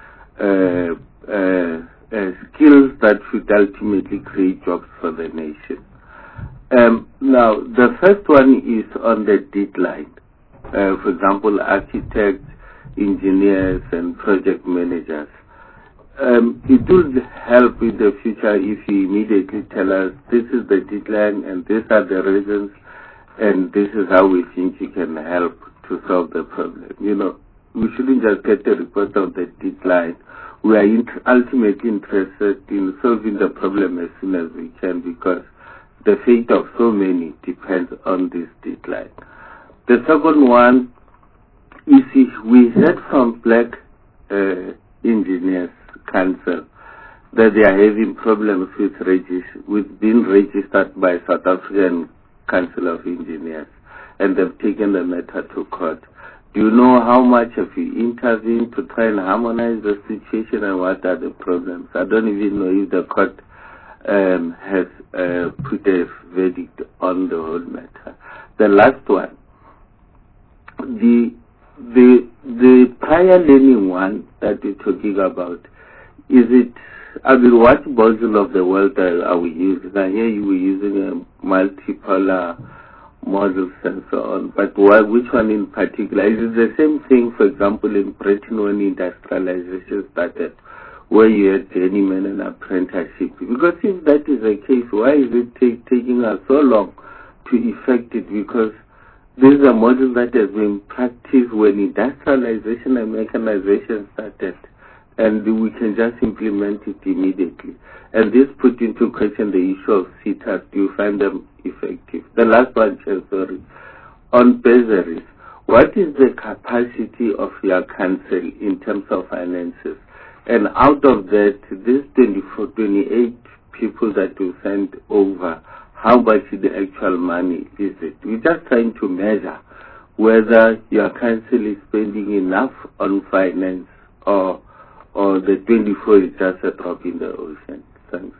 [SPEAKER 4] skills that should ultimately create jobs for the nation. Now, the first one is on the deadline. For example, architects, engineers, and project managers. It would help in the future if you immediately tell us this is the deadline and these are the reasons and this is how we think you can help to solve the problem. You know, we shouldn't just get a report of the deadline. We are ultimately interested in solving the problem as soon as we can because the fate of so many depends on this deadline. The second one is we heard from Black Engineers Council that they are having problems with being registered by South African Council of Engineers, and they've taken the matter to court. Do you know how much have you intervened to try and harmonize the situation, and what are the problems? I don't even know if the court has put a verdict on the whole matter. The last one, the prior learning one that we're talking about, what module of the world are we using? I hear you were using a multipolar models and so on, but which one in particular? Is it the same thing, for example, in Britain when industrialization started, where you had journeyman and apprenticeship? Because if that is the case, why is it taking us so long to effect it? Because this is a model that has been practiced when industrialization and mechanization started. and we can just implement it immediately. And this put into question the issue of CETAs. Do you find them effective? The last one, Chair, sorry. On bursaries, what is the capacity of your council in terms of finances? And out of that, this 28 people that you sent over, how much is the actual money is it? We're just trying to measure whether your council is spending enough on finance or the 24 is just a drop in the ocean. Thanks.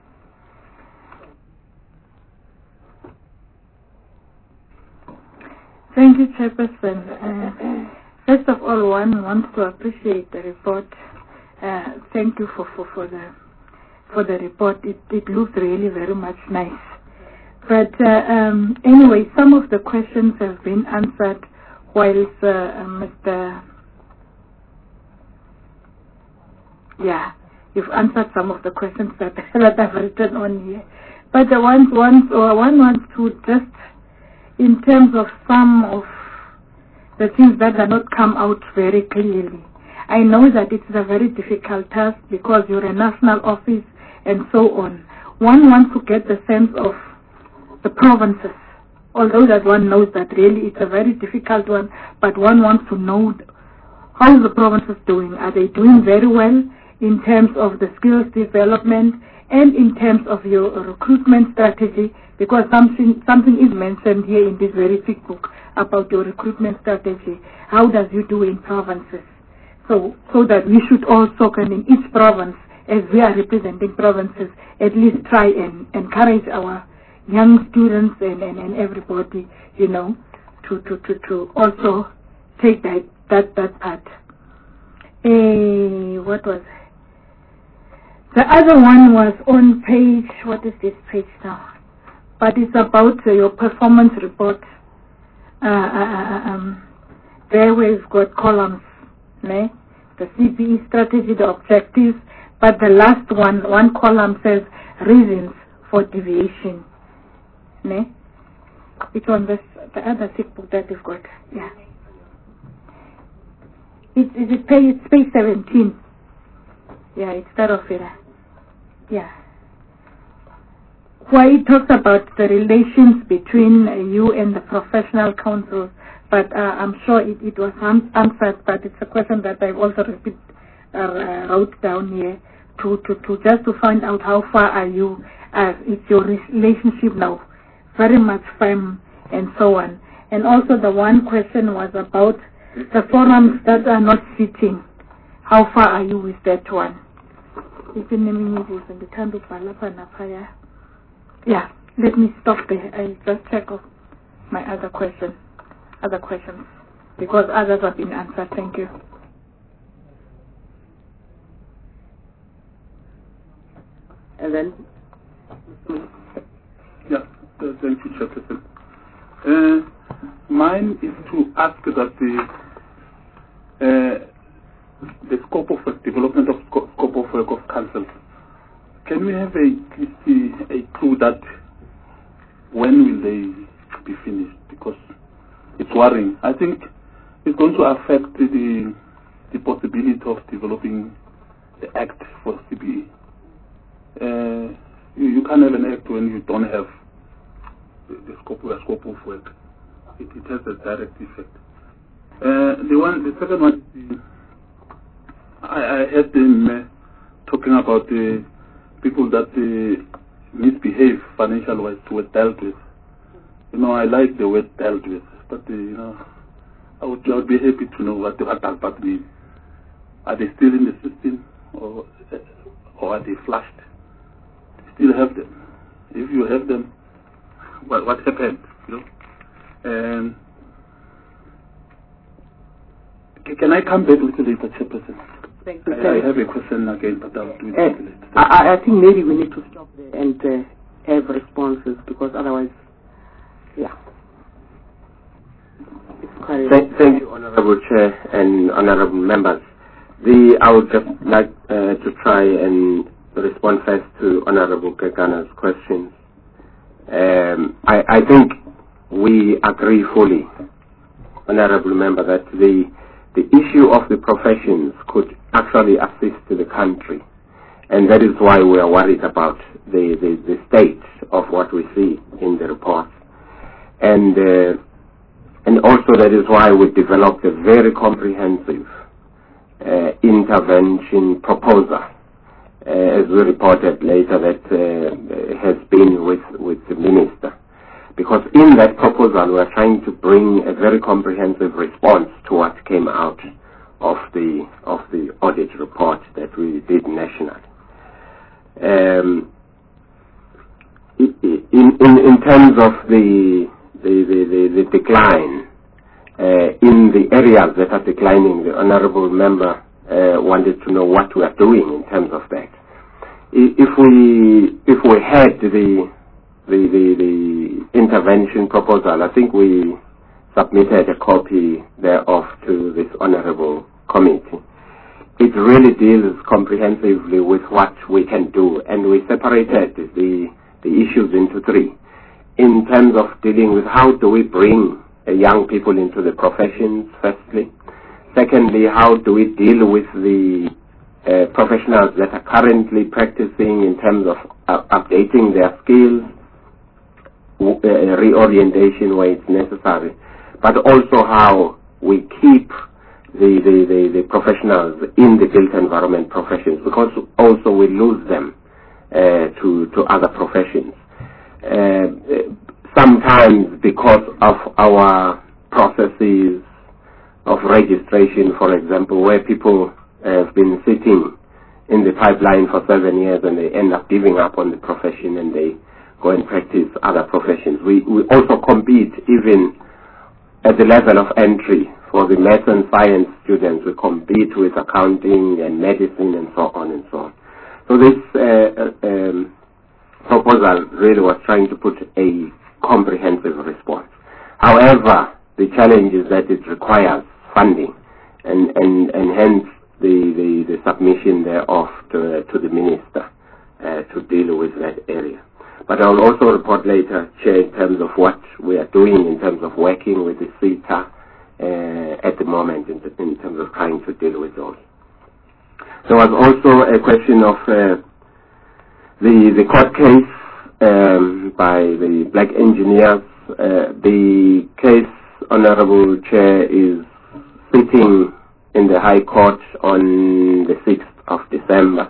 [SPEAKER 2] Thank you, Chairperson. First of all, one wants to appreciate the report. Thank you for the report. It looks really very much nice. But anyway, some of the questions have been answered whilst you've answered some of the questions that I've written on here. But one wants to just, in terms of some of the things that do not come out very clearly. I know that it's a very difficult task because you're a national office and so on. One wants to get the sense of the provinces, although that one knows that really it's a very difficult one, but one wants to know how the provinces doing. Are they doing very well in terms of the skills development and in terms of your recruitment strategy? Because something is mentioned here in this very thick book about your recruitment strategy. How does you do in provinces? So that we should also, in each province, as we are representing provinces, at least try and encourage our young students and everybody, to also take that part. What was it? The other one was on page, what is this page now? But it's about your performance report. There we've got columns, the CPE strategy, the objectives, but the last one column says reasons for deviation. Which one? The other thick book that you've got. Yeah. It's page 17. Yeah, it's that of it. Yeah. Where it talks about the relations between you and the professional councils, but I'm sure it was answered, but it's a question that I've also wrote down here to just to find out how far are you, it's your relationship now, very much firm and so on. And also the one question was about the forums that are not sitting. How far are you with that one? Yeah, let me stop there. I'll just check off my other questions, because others have been answered. Thank you.
[SPEAKER 3] And then?
[SPEAKER 8] Yeah, thank you, Chairperson. Mine is to ask that the scope of work, development of scope of work of council. Can we have a clue that when will they be finished? Because it's worrying. I think it's going to affect the possibility of developing the act for CBE. You can't have an act when you don't have the scope of work. It has a direct effect. The second one, I heard them talking about the people that misbehave financial-wise were dealt with. I like the word dealt with, but I would be happy to know what that means. Are they still in the system, or are they flushed? Still have them. If you have them, what happened? Can I come back a little later, Chairperson? I have a question again, but I'll do it later.
[SPEAKER 3] I think maybe we need to stop there and have responses, because otherwise, yeah.
[SPEAKER 6] Thank you, Honorable Chair and Honorable Members. I would just like to try and respond first to Honorable Kekana's questions. I think we agree fully, Honorable Member, that the the issue of the professions could actually assist the country. And that is why we are worried about the state of what we see in the report. And also that is why we developed a very comprehensive intervention proposal, as we reported later, that has been with the minister. Because in that proposal we are trying to bring a very comprehensive response to what came out of the audit report that we did nationally. In terms of the decline in the areas that are declining, the honourable member wanted to know what we are doing in terms of that. If we had the intervention proposal, I think we submitted a copy thereof to this honourable committee. It really deals comprehensively with what we can do, and we separated the issues into three. In terms of dealing with how do we bring young people into the professions, firstly. Secondly, how do we deal with the professionals that are currently practicing in terms of updating their skills, reorientation where it's necessary, but also how we keep the professionals in the built environment professions, because also we lose them to other professions. Sometimes because of our processes of registration, for example, where people have been sitting in the pipeline for 7 years and they end up giving up on the profession and they go and practice other professions. We also compete even at the level of entry. For the math and science students, we compete with accounting and medicine and so on and so on. So this proposal really was trying to put a comprehensive response. However, the challenge is that it requires funding, and hence the submission thereof to the minister to deal with that area. But I will also report later, Chair, in terms of what we are doing in terms of working with the CETA at the moment in terms of trying to deal with those. There was also a question of the court case by the black engineers. The case, Honourable Chair, is sitting in the High Court on the 6th of December.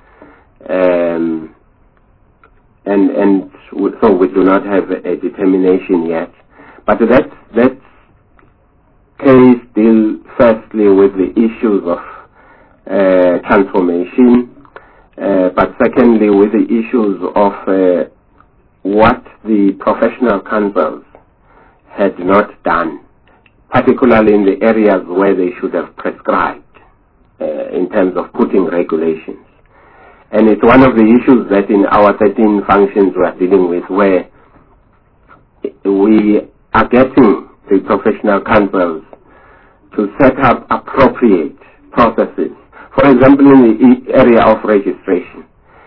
[SPEAKER 6] And so we do not have a determination yet. But that case deals firstly with the issues of transformation, but secondly with the issues of what the professional councils had not done, particularly in the areas where they should have prescribed in terms of putting regulations. And it's one of the issues that in our 13 functions we are dealing with, where we are getting the professional councils to set up appropriate processes. For example, in the area of registration,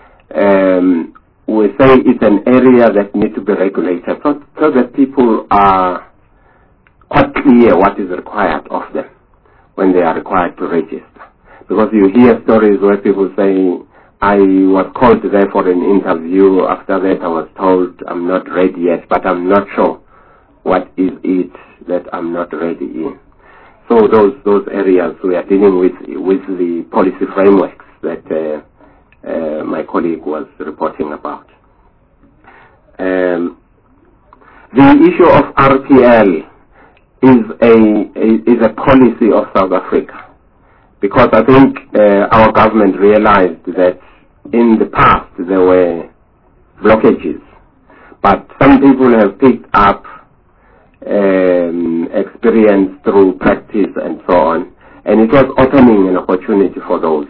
[SPEAKER 6] we say it's an area that needs to be regulated so that people are quite clear what is required of them when they are required to register. Because you hear stories where people say, I was called there for an interview. After that I was told I'm not ready yet, but I'm not sure what is it that I'm not ready in. So those areas we are dealing with the policy frameworks that my colleague was reporting about. The issue of RPL is a policy of South Africa, because I think our government realized that in the past there were blockages, but some people have picked up experience through practice and so on, and it was opening an opportunity for those.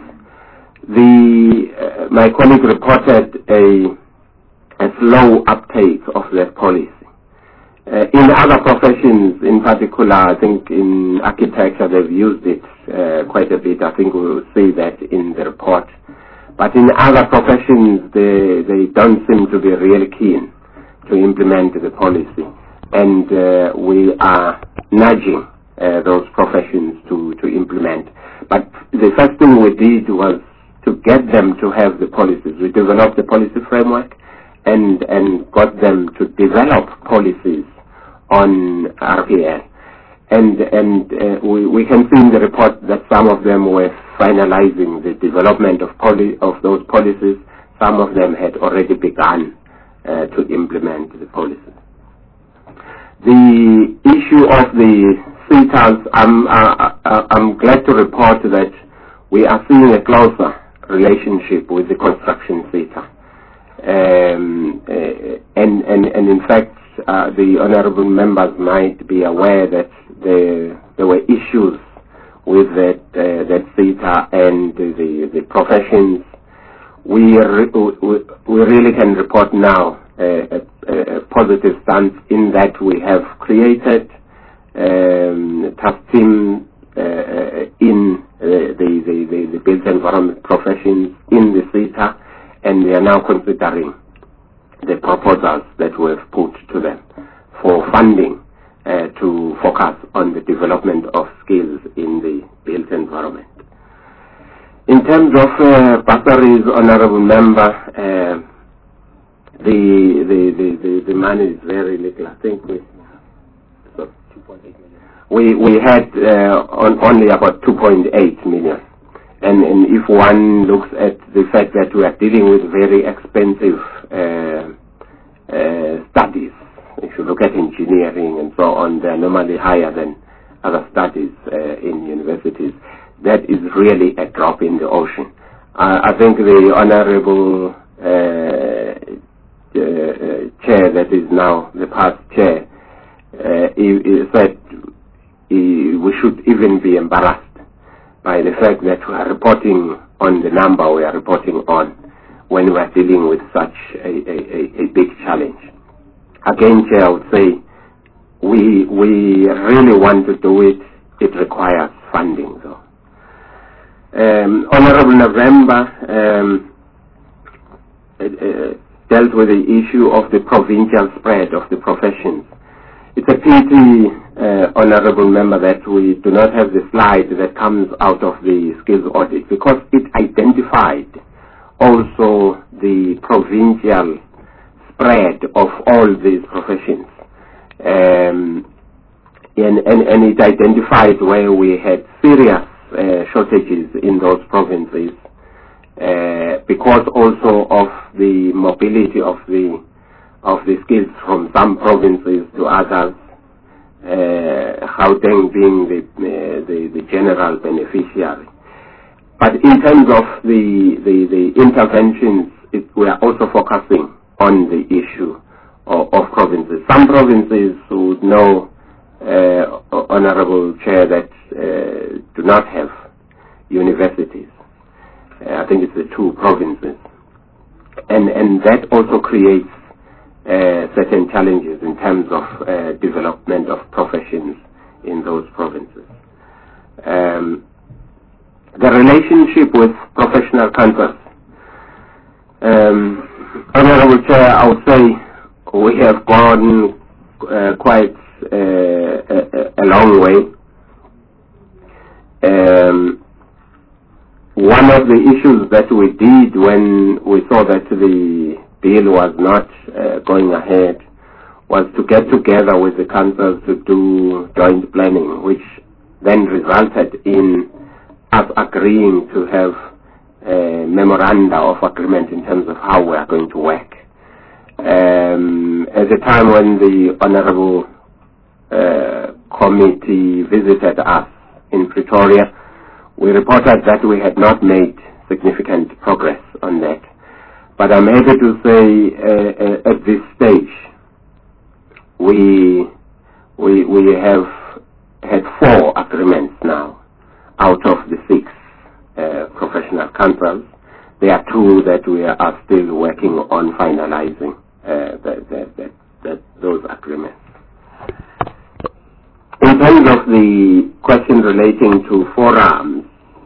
[SPEAKER 6] My colleague reported a slow uptake of that policy. In other professions, in particular, I think in architecture they've used it quite a bit. I think we will see that in the report. But in other professions, they don't seem to be really keen to implement the policy. And we are nudging those professions to implement. But the first thing we did was to get them to have the policies. We developed the policy framework and got them to develop policies on RPL. And we can see in the report that some of them were finalizing the development of those policies. Some of them had already begun to implement the policies. The issue of the SETAs, I'm glad to report that we are seeing a closer relationship with the construction SETA. And in fact, the honourable members might be aware that there were issues with that SETA and the professions. We really can report now a positive stance in that we have created task team in the built environment professions in the SETA, and we are now considering the proposals that we have put to them for funding to focus on the development of skills in the built environment. In terms of bursaries, honourable member, the money is very little. I think we had only about 2.8 million. And if one looks at the fact that we are dealing with very expensive studies, if you look at engineering and so on, they are normally higher than other studies in universities. That is really a drop in the ocean. I think the honourable chair that is now the past chair, he said we should even be embarrassed by the fact that we are reporting on the number we are reporting on when we are dealing with such a big challenge. Again, Chair, I would say we really want to do it. It requires funding, though. Honourable November dealt with the issue of the provincial spread of the professions. It's a pity, honourable member, that we do not have the slide that comes out of the skills audit, because it identified also the provincial spread of all these professions. And it identified where we had serious shortages in those provinces because also of the mobility of the skills from some provinces to others, Gauteng being the general beneficiary. But in terms of the interventions, we are also focusing on the issue of provinces. Some provinces would know, Honourable Chair, that do not have universities. I think it's the 2 provinces. And that also creates certain challenges in terms of development of professions in those provinces. The relationship with professional councils. Honourable Chair, I would say we have gone quite a long way. One of the issues that we did when we saw that the bill was not going ahead was to get together with the councils to do joint planning, which then resulted in us agreeing to have a memoranda of agreement in terms of how we are going to work. At the time when the Honourable Committee visited us in Pretoria, we reported that we had not made significant progress on that. But I'm happy to say at this stage we have had 4 agreements now out of the 6 professional councils. There are 2 that we are still working on finalizing those agreements. In terms of the question relating to forums,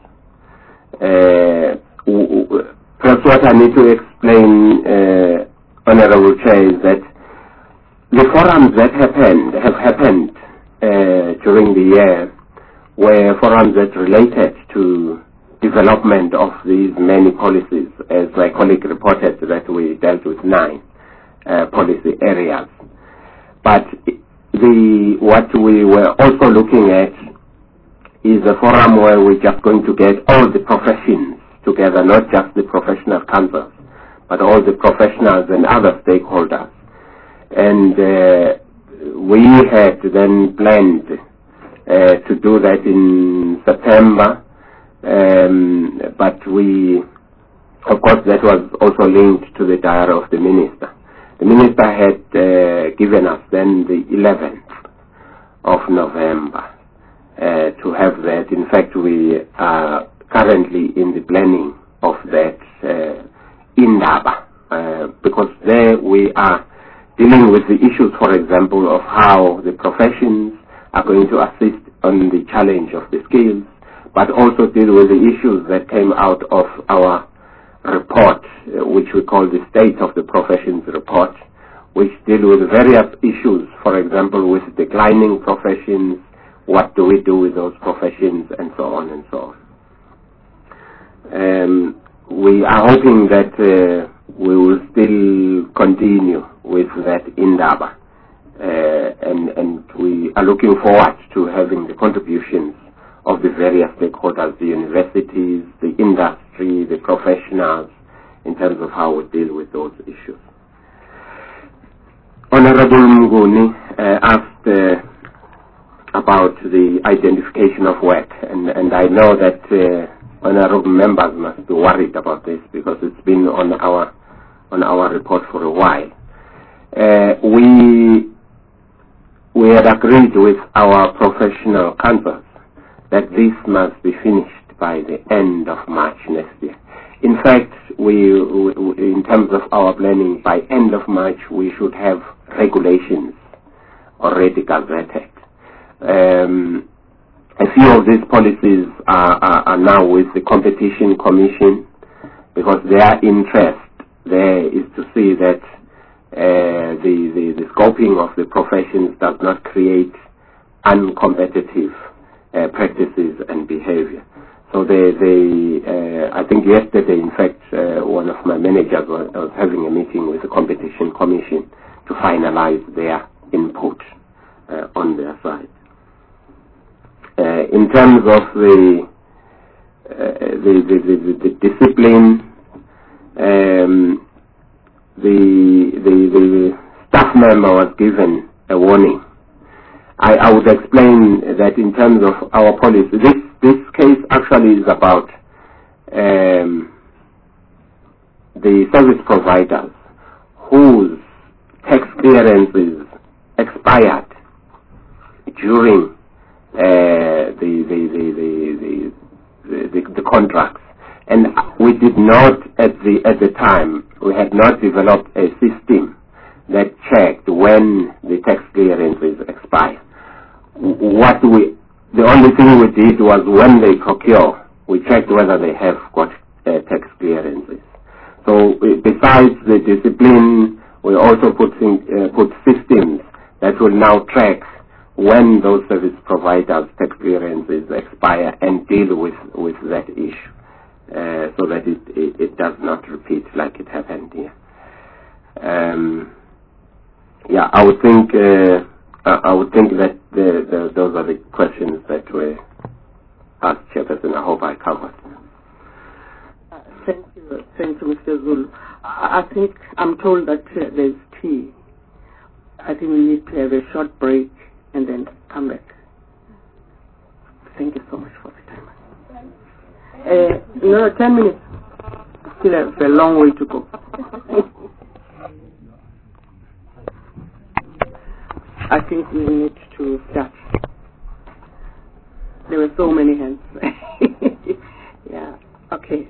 [SPEAKER 6] perhaps what I need to explain, Honourable Chair, is that the forums that have happened during the year were forums that related to development of these many policies. As my colleague reported, that we dealt with 9 policy areas. But what we were also looking at is a forum where we're just going to get all the professions together, not just the professional councils, but all the professionals and other stakeholders. And we had then planned to do that in September, but of course, that was also linked to the diary of the minister. The minister had given us then the 11th of November to have that. In fact, we are currently in the planning of that Indaba, because there we are dealing with the issues, for example, of how the professions are going to assist on the challenge of the skills, but also deal with the issues that came out of our report, which we call the State of the Professions report, which deal with various issues, for example, with declining professions, what do we do with those professions, and so on and so on. We are hoping that we will still continue with that Indaba, and we are looking forward to having the contributions of the various stakeholders, the universities, the industry, the professionals, in terms of how we deal with those issues. Honorable Mnguni asked about the identification of work, and I know that honorable members must be worried about this because it's been on our report for a while. We had agreed with our professional councils that this must be finished by the end of March next year. In fact, in terms of our planning, by end of March we should have regulations already gazetted. A few of these policies are now with the Competition Commission, because their interest there is to see that the scoping of the professions does not create uncompetitive practices and behavior. So I think yesterday, in fact, one of my managers was having a meeting with the Competition Commission to finalize their input on their side. In terms of the discipline, the staff member was given a warning. I would explain that in terms of our policy. This case actually is about the service providers whose tax clearances expired during the contracts, and we did not at the time, we had not developed a system that checked when the tax clearances expire. The only thing we did was when they procure, we checked whether they have got tax clearances. So besides the discipline, we also put systems that will now track when those service providers' tax clearances expire and deal with that issue, so that it does not repeat like it happened here. I would think that those are the questions that were asked, Chairperson. I hope I covered.
[SPEAKER 3] Thank you, Mr. Zulu. I'm told that there's tea. I think we need to have a short break and then come back. Thank you so much for the time. 10 minutes. Still have a long way to go. I think we need to start. There were so many hands. Yeah, okay.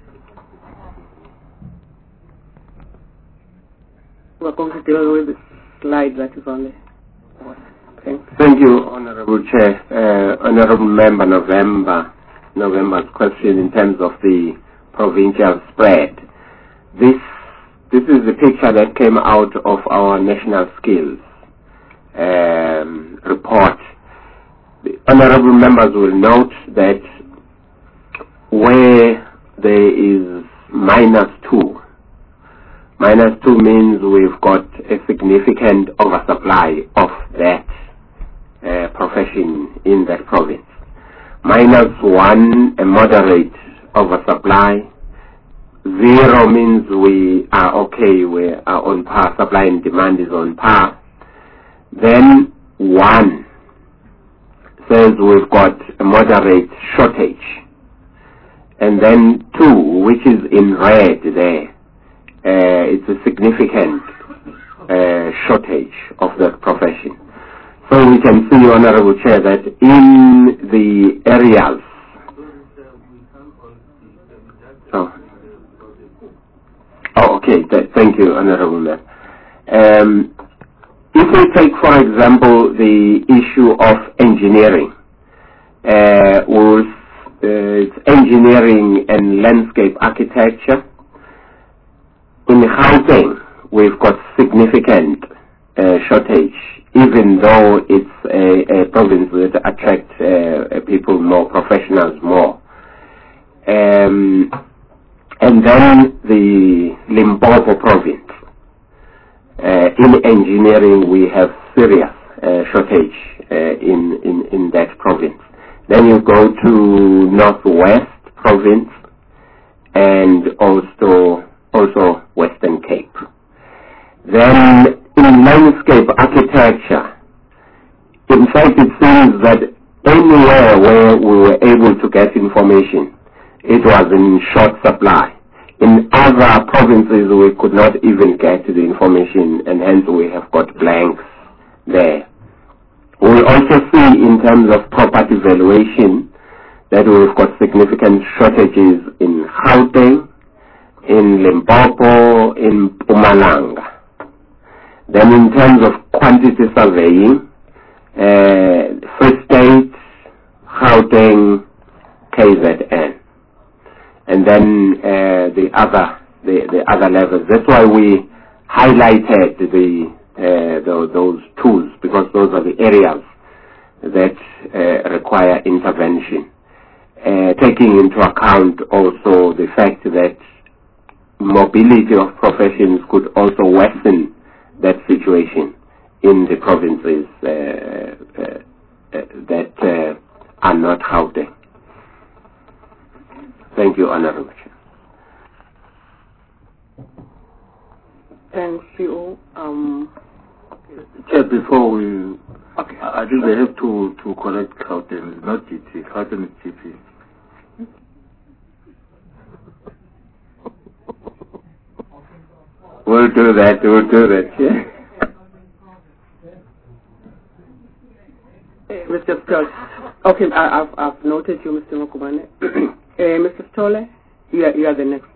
[SPEAKER 3] We're going to deal with the slide that is on the board.
[SPEAKER 6] Thank you, Honorable Chair. Honorable Member, November's question in terms of the provincial spread. This is the picture that came out of our national skills report. honorable members will note that where there is -2, -2 means we've got a significant oversupply of that profession in that province. -1, a moderate oversupply. 0 means we are okay, we are on par, supply and demand is on par. Then 1 says we've got a moderate shortage. And then 2, which is in red there, it's a significant shortage of that profession. So we can see, Honorable Chair, that in the areas, okay, thank you, Honorable Mayor. If we take, for example, the issue of engineering, it's engineering and landscape architecture. In Gauteng, we've got significant shortage, even though it's a province that attracts people more, professionals more. And then the Limpopo province. In engineering, we have serious shortage in that province. Then you go to Northwest province and also Western Cape. Then in landscape architecture, in fact, it seems that anywhere where we were able to get information, it was in short supply. In other provinces, we could not even get the information, and hence we have got blanks there. We also see in terms of property valuation that we've got significant shortages in Gauteng, in Limpopo, in Mpumalanga. Then in terms of quantity surveying, Free State, Gauteng, KZN. And then the other levels. That's why we highlighted those tools, because those are the areas that require intervention. Taking into account also the fact that mobility of professions could also worsen that situation in the provinces that are not Gauteng. Thank you, Honorable Chair.
[SPEAKER 3] Thank you.
[SPEAKER 9] Chair, before we... Okay. I think they have to correct Gauteng. It's not GT. Gauteng is GP.
[SPEAKER 6] We'll do that, yeah.
[SPEAKER 3] Mr. Stoll. Okay, I've noted you, Mr. Mokubane. Mr. Stolle, you are the next.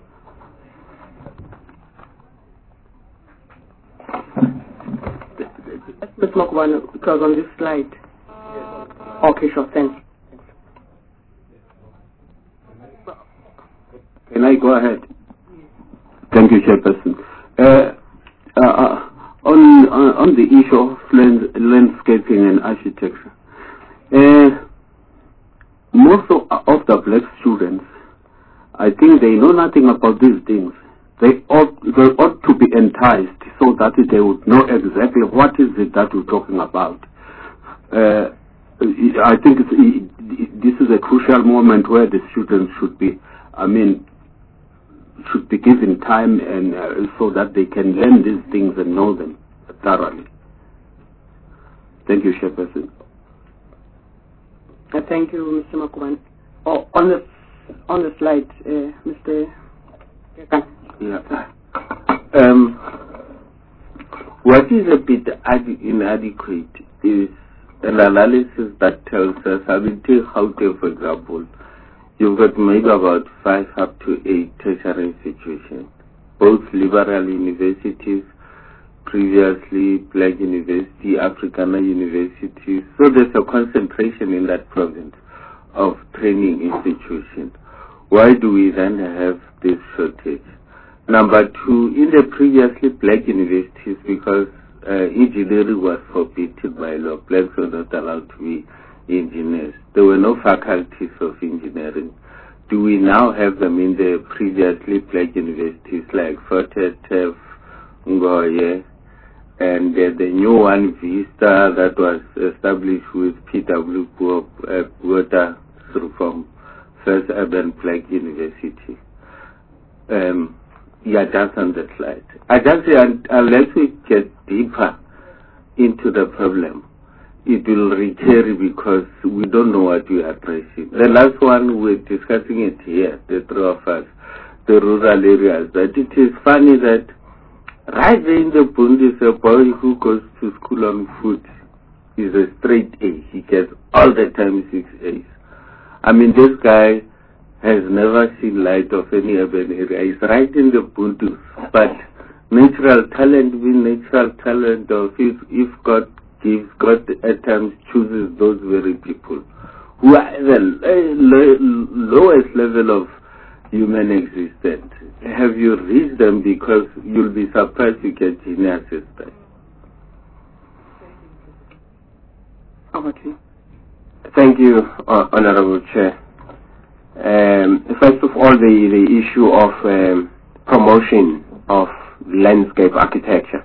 [SPEAKER 3] Mr. Mokubane, because on this slide. Okay, sure, thanks.
[SPEAKER 4] Can I go ahead? Thank you, Chairperson. On the issue of landscaping and architecture, most of the black students, I think they know nothing about these things. They ought to be enticed so that they would know exactly what is it that we're talking about. I think this is a crucial moment where the students should be given time and so that they can learn these things and know them thoroughly. Thank you, Chairperson.
[SPEAKER 3] Thank you, Mr. Makuban. On the slide, Mr. Kekan.
[SPEAKER 4] Yeah. What is a bit inadequate is an analysis that tells us, take Gauteng, for example, you've got maybe about 5 up to 8 tertiary institutions, both liberal universities, previously black university, Afrikaner universities. So there's a concentration in that province of training institutions. Why do we then have this shortage? Number 2, in the previously black universities, because engineering was forbidden by law, blacks were not allowed to be engineers. There were no faculties of engineering. Do we now have them in the previously black universities like Fort Hare, TEF, Ngoye, and the new one, Vista, that was established with P.W. Botha from First Urban Black University. Just on the slide. I just say unless we get deeper into the problem, it will recur because we don't know what we are addressing. The last one, we're discussing it here, the three of us, the rural areas, that it is funny that right there in the Bundi, a boy who goes to school on foot is a straight A. He gets all the time 6 A's. I mean, this guy has never seen light of any urban area. He's right in the Bundi, but natural talent being natural talent, of if God gives, God at times chooses those very people who are at the lowest level of human existence. Have you reached them? Because you'll be surprised you get geniuses there.
[SPEAKER 3] Over to you.
[SPEAKER 6] Thank you, Honorable Chair. First of all, the issue of promotion of landscape architecture.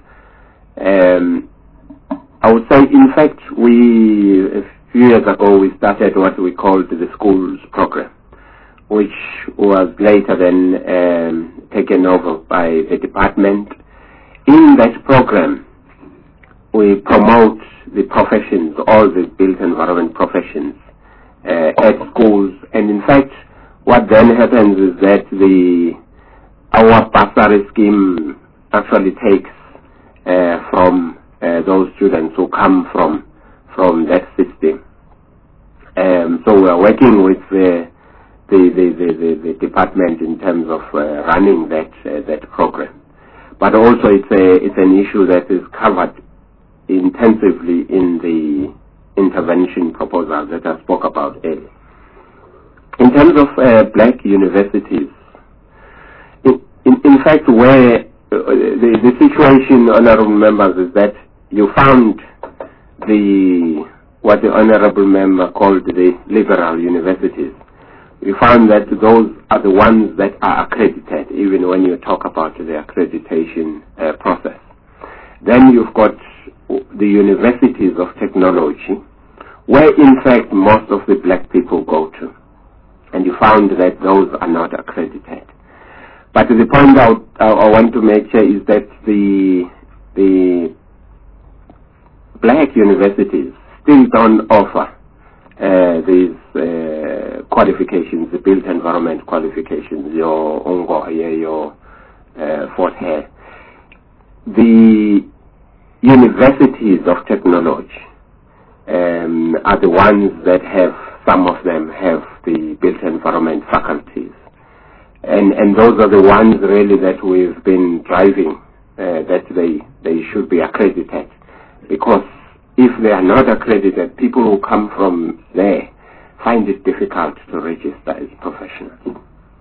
[SPEAKER 6] I would say, in fact, a few years ago, we started what we called the schools program, which was later then taken over by the department. In that program, we promote the professions, all the built environment professions at schools. And in fact, what then happens is that our bursary scheme actually takes from those students who come from that system. So we are working with the department in terms of running that program. But also it's an issue that is covered intensively in the intervention proposal that I spoke about earlier. In terms of black universities, in fact, where the situation, honorable members, is that you found what the honorable member called the liberal universities. You found that those are the ones that are accredited, even when you talk about the accreditation process. Then you've got the universities of technology, where in fact most of the black people go to. And you found that those are not accredited. But the point I want to make here is that the black universities still don't offer these qualifications, the built environment qualifications, your Ongoye, your Fort Hare. The universities of technology are the ones that some of them have the built environment faculties. And those are the ones really that we've been driving, that they should be accredited. Because if they are not accredited, people who come from there find it difficult to register as professionals.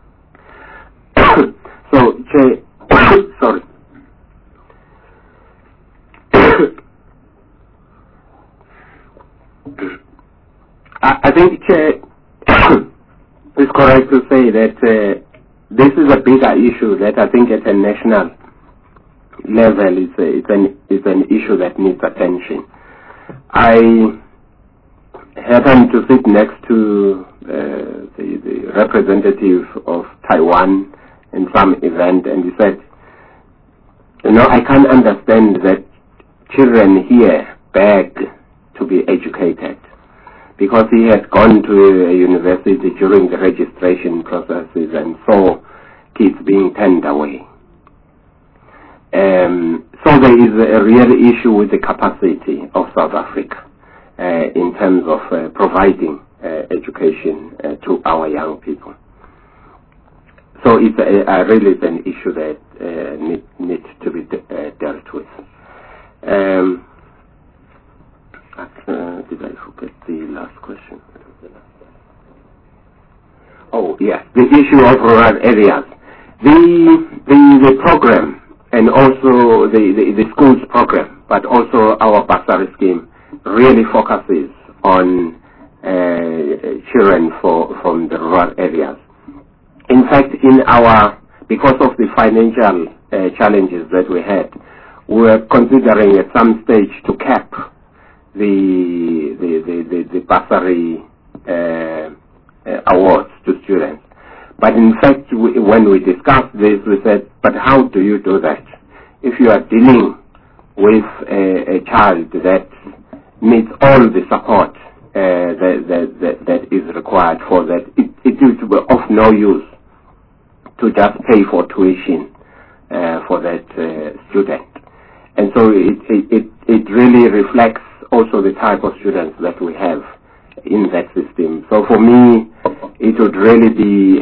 [SPEAKER 6] So, Chair, sorry. I think, Chair, it's correct to say that this is a bigger issue that I think at a national level it's an issue that needs attention. I happened to sit next to the representative of Taiwan in some event, and he said, I can't understand that children here beg to be educated, because he had gone to a university during the registration processes and saw kids being turned away. So there is a real issue with the capacity of South Africa in terms of providing education to our young people. So it's really an issue that needs to be dealt with. Did I forget the last question? Oh, yes, the issue of rural areas. The program, and also the schools program, but also our bursary scheme, really focuses on children from the rural areas. In fact, because of the financial challenges that we had, we were considering at some stage to cap the bursary awards to students. But in fact, when we discussed this, we said, but how do you do that? If you are dealing with a child that needs all the support that is required for that, it is of no use to just pay for tuition for that student. And so it really reflects also the type of students that we have in that system. So for me, it would really be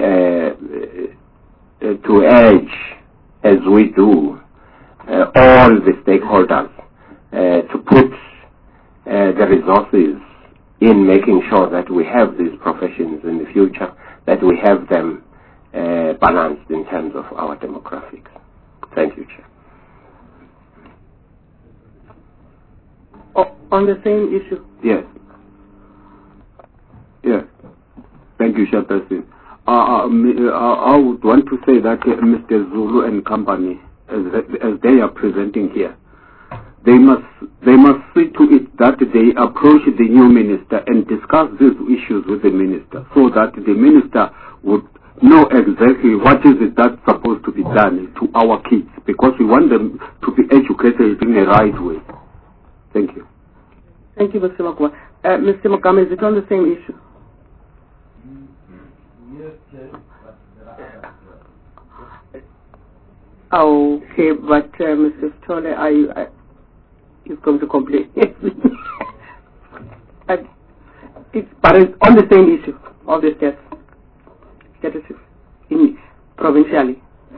[SPEAKER 6] to urge, as we do, all the stakeholders to put the resources in making sure that we have these professions in the future, that we have them balanced in terms of our demographics. Thank you, Chair.
[SPEAKER 3] On the same issue?
[SPEAKER 14] Yes. Yes. Thank you, Chairperson. I would want to say that Mr. Zulu and company, as they are presenting here, they must see to it that they approach the new minister and discuss these issues with the minister, so that the minister would know exactly what is it that's supposed to be done to our kids, because we want them to be educated in the right way. Thank you.
[SPEAKER 3] Thank you, Mr. Makwa. Mr. Makame, is it on the same issue? Okay, but Mr. Stolle, is going to complain. But it's on the same issue, all the statuses provincially.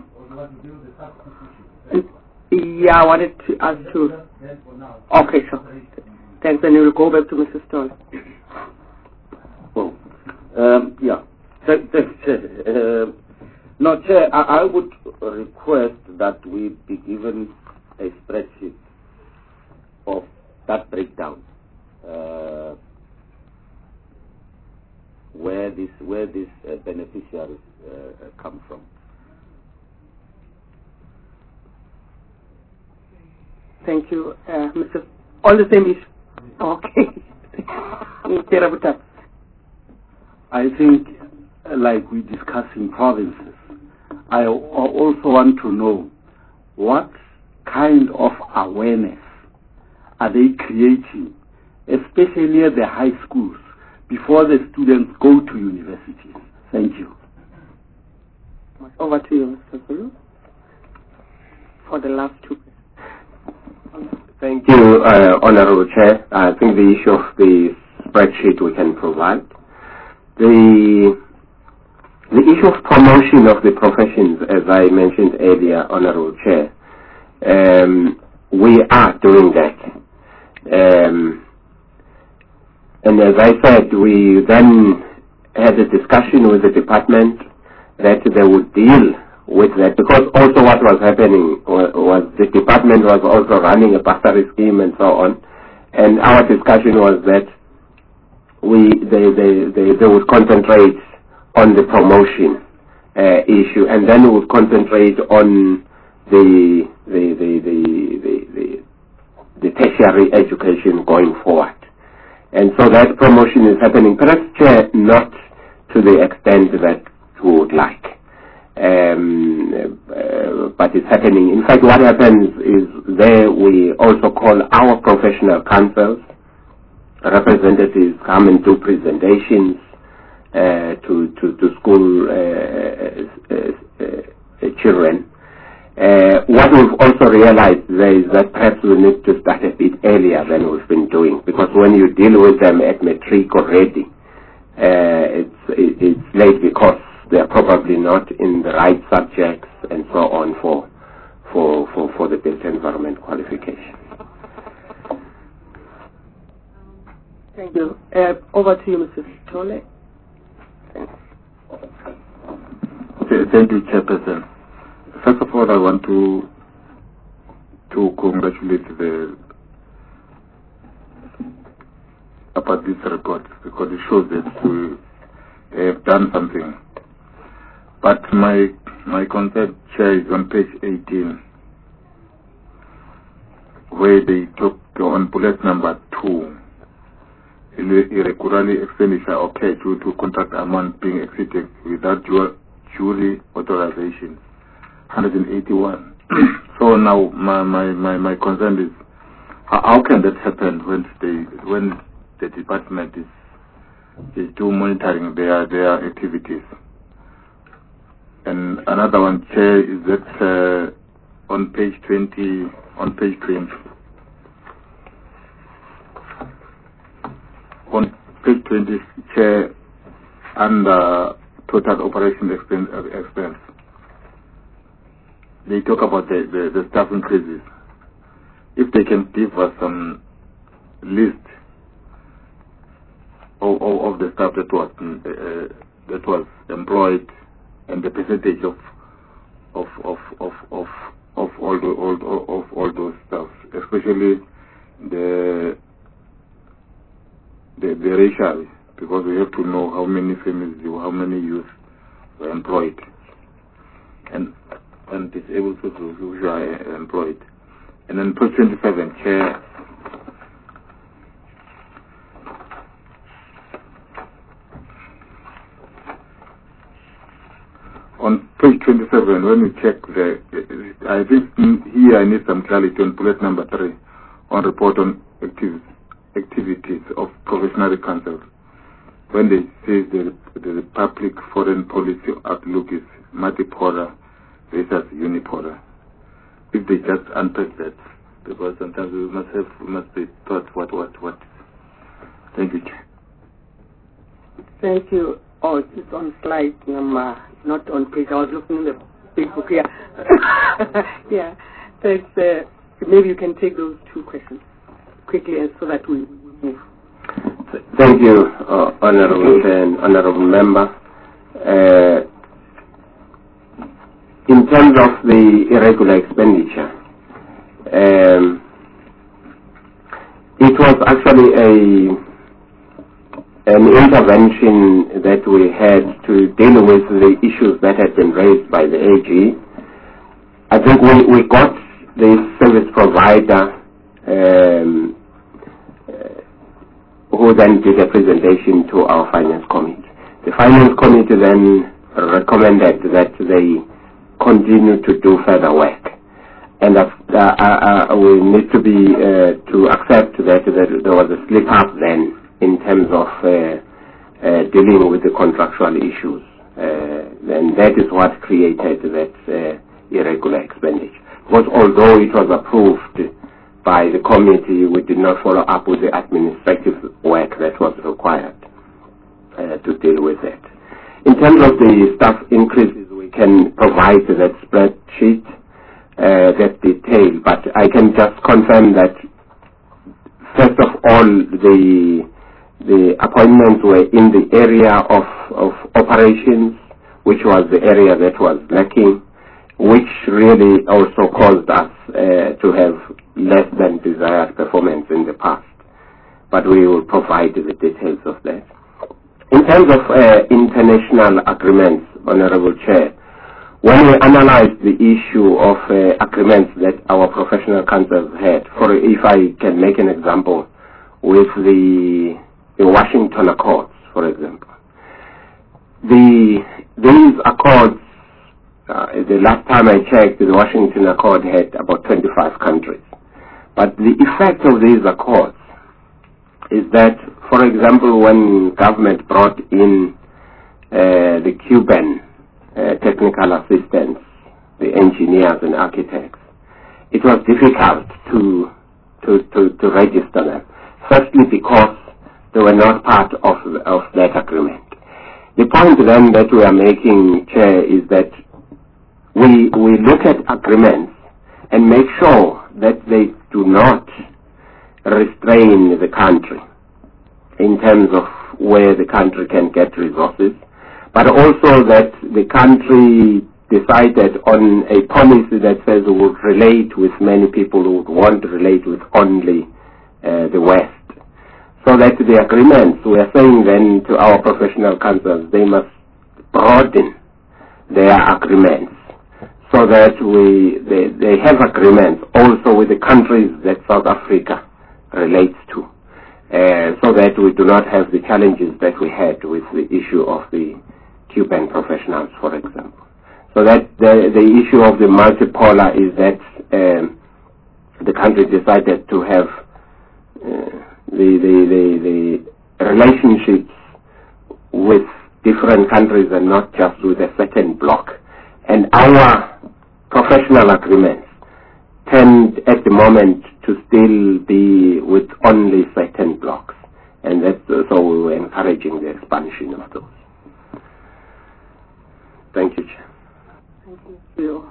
[SPEAKER 3] Yeah, I wanted to ask to. Okay, sure. Thanks, and we'll go back to Mrs. Stoll.
[SPEAKER 9] Well, yeah. Thanks, Chair. No, Chair, I would request that we be given a spreadsheet of that breakdown, where these beneficiaries come from.
[SPEAKER 3] Thank you, Mr. On the same issue. Okay.
[SPEAKER 14] I think, like we discuss in provinces, I also want to know what kind of awareness are they creating, especially at the high schools, before the students go to universities. Thank you.
[SPEAKER 3] Over to you, Mr. Zulu, for the last two.
[SPEAKER 6] Thank you, Honorable Chair. I think the issue of the spreadsheet we can provide. The issue of promotion of the professions, as I mentioned earlier, Honorable Chair, we are doing that. And as I said, we then had a discussion with the department that they would deal with that, because also what was happening was the department was also running a bursary scheme and so on, and our discussion was that they would concentrate on the promotion issue, and then we would concentrate on the tertiary education going forward. And so that promotion is happening, perhaps, Chair, not to the extent that we would like. But it's happening. In fact, what happens is there we also call our professional councils. Representatives come and do presentations to school children. What we've also realized there is that perhaps we need to start a bit earlier than we've been doing, because when you deal with them at matric already, it's late, because they're probably not in the right subjects and so on for the built environment qualification.
[SPEAKER 3] Thank you. Over to you, Mr. Stolle.
[SPEAKER 14] Thank you, Chairperson. First of all, I want to congratulate the
[SPEAKER 15] about this report because it shows that we have done something. But my concern, Chair, is on page 18, where they took on bullet number 2, irregularly expenditure occurred due to contract amount being exceeded without jury authorization, 181. So now my concern is, how can that happen when the department is doing monitoring their activities? And another one, Chair, is that on page 20. On page 20, Chair, under total operation expense, they talk about the staff increases. If they can give us some list of the staff that was employed and the percentage of all those stuff, especially the racial, because we have to know how many families, how many youth were employed, and disabled people who are employed. And then page 27, Chair. On page 27, when we check I think here I need some clarity on bullet number 3, on report on activities of professional council. When they say the public foreign policy outlook is multipolar versus unipolar, if they just unpack that, because sometimes we must be taught what. Thank you, Chair.
[SPEAKER 3] Thank you. Oh, it's on slide number, not on page. I was looking in the big book here. Yeah. Thanks. Maybe you can take those 2 questions quickly, and so that we move.
[SPEAKER 6] Thank you, honorable member. In terms of the irregular expenditure, it was actually an intervention that we had to deal with the issues that had been raised by the AG. I think we got the service provider who then did a presentation to our finance committee. The finance committee then recommended that they continue to do further work, and we need to be to accept that there was a slip up then in terms of dealing with the contractual issues, and that is what created that irregular expenditure. Because although it was approved by the committee, we did not follow up with the administrative work that was required to deal with it. In terms of the staff increases, we can provide that spreadsheet, that detail, but I can just confirm that first of all, the appointments were in the area of operations, which was the area that was lacking, which really also caused us to have less than desired performance in the past. But we will provide the details of that. In terms of international agreements, Honorable Chair, when we analyzed the issue of agreements that our professional councils had, if I can make an example, with the Washington Accords, for example. These accords, the last time I checked, the Washington Accord had about 25 countries. But the effect of these accords is that, for example, when government brought in the Cuban technical assistants, the engineers and architects, it was difficult to register them. Firstly, because they were not part of that agreement. The point then that we are making, Chair, is that we look at agreements and make sure that they do not restrain the country in terms of where the country can get resources, but also that the country decided on a policy that says it would relate with many people who would want to relate with only the West. So that the agreements, we are saying then to our professional councils, they must broaden their agreements so that they have agreements also with the countries that South Africa relates to, so that we do not have the challenges that we had with the issue of the Cuban professionals, for example. So that the issue of the multipolar is that the country decided to have the relationships with different countries and not just with a certain bloc. And our professional agreements tend at the moment to still be with only certain blocs. And that's so we were encouraging the expansion of those. Thank you, Chair.
[SPEAKER 3] Thank you.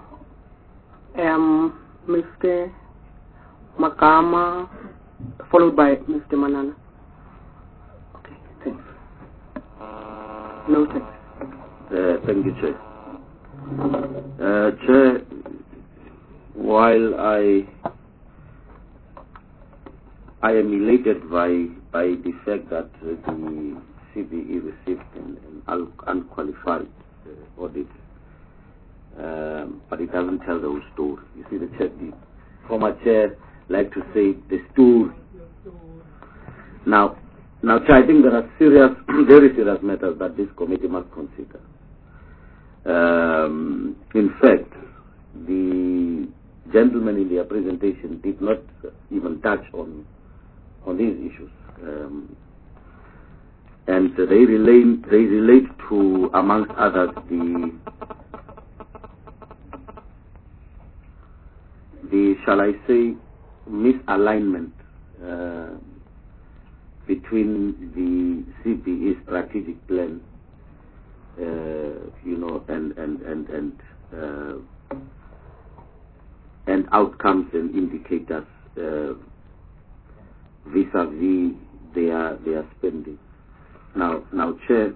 [SPEAKER 3] Mr. Makama, followed by Mr. Manana. Okay, thanks. No, thanks.
[SPEAKER 9] Thank you, Chair. Chair, while I am elated by the fact that the CBE received an unqualified audit, but it doesn't tell the whole story. You see, the former chair like to say the story. Now, Chair, I think there are very serious matters that this committee must consider. In fact, the gentlemen in their presentation did not even touch on these issues, and they relate to, amongst others, the shall I say misalignment between the CBE strategic plan, and outcomes and indicators vis-a-vis their spending. Now, Chair,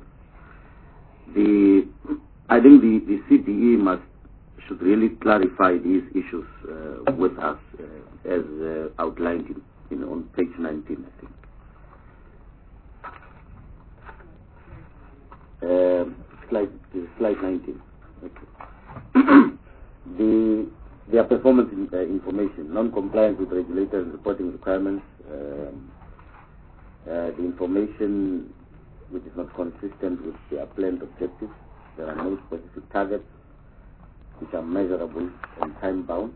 [SPEAKER 9] I think the CBE should really clarify these issues with us, as outlined on page 19, I think. Slide 19. Okay. Their performance information, non-compliance with regulators' reporting requirements, the information which is not consistent with their planned objectives. There are no specific targets which are measurable and time-bound,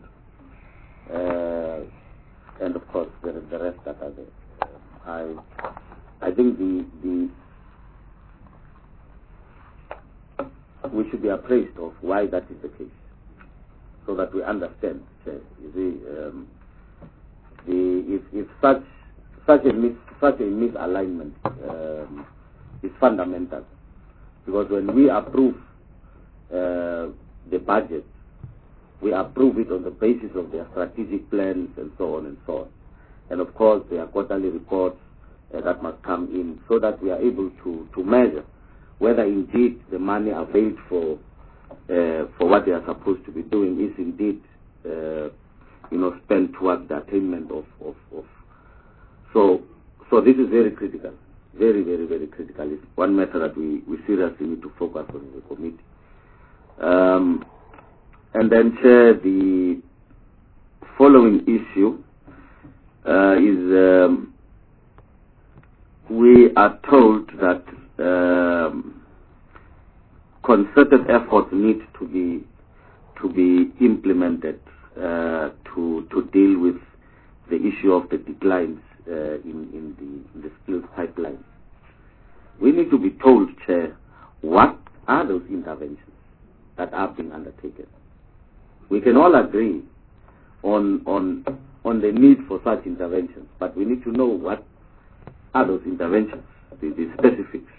[SPEAKER 9] and of course the rest that are there. I think we should be appraised of why that is the case, so that we understand. You see, if such a misalignment is fundamental, because when we approve the budget, we approve it on the basis of their strategic plans and so on and so on, and of course there are quarterly reports that must come in, so that we are able to measure whether indeed the money availed for what they are supposed to be doing is indeed spent towards the attainment of. So this is very critical, very, very, very critical. It's one matter that we seriously need to focus on in the committee. And then, Chair, the following issue is we are told that concerted efforts need to be implemented to deal with the issue of the declines in the skills pipeline. We need to be told, Chair, what are those interventions that are being undertaken. We can all agree on the need for such interventions, but we need to know what are those interventions, the specifics.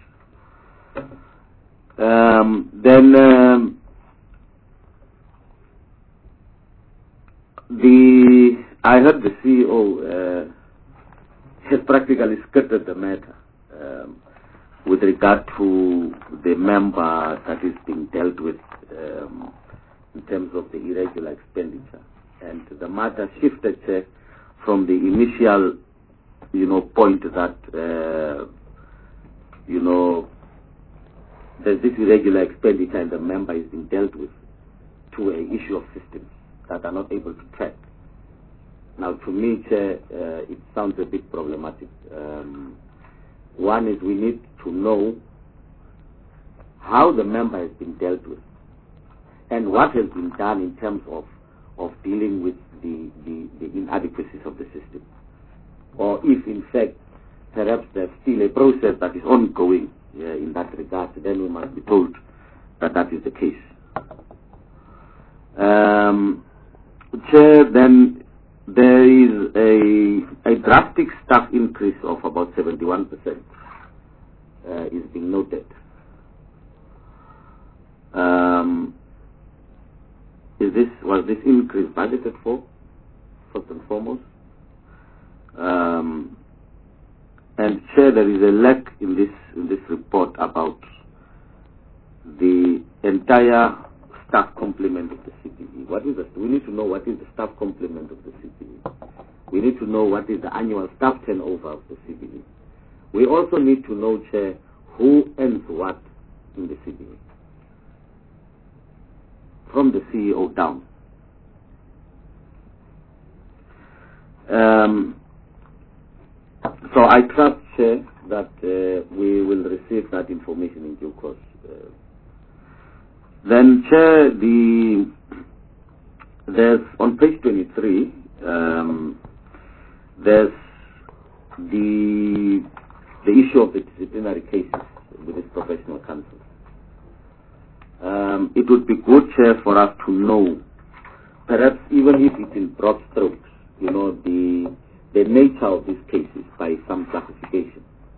[SPEAKER 9] I heard the CEO has practically skirted the matter with regard to the member that is being dealt with in terms of the irregular expenditure. And the matter shifted from the initial point that, there's this irregular expenditure and the member is being dealt with to an issue of systems that are not able to track. Now, to me, Chair, it sounds a bit problematic. One is we need to know how the member has been dealt with and what has been done in terms of dealing with the inadequacies of the system. Or if, in fact, perhaps there's still a process that is ongoing in that regard, then we must be told that that is the case. Chair, then there is a drastic staff increase of about 71% is being noted. Was this increase budgeted for, first and foremost? And Chair, there is a lack in this report about the entire staff complement of the CPE. We need to know what is the staff complement of the CPE. We need to know what is the annual staff turnover of the CPE. We also need to know, Chair, who earns what in the CPE, from the CEO down. So I trust, Chair, that we will receive that information in due course. Then, Chair, there's on page 23, there's the issue of the disciplinary cases with this professional council. It would be good, Chair, for us to know, perhaps even if it's in broad strokes, the nature of these cases by some classification.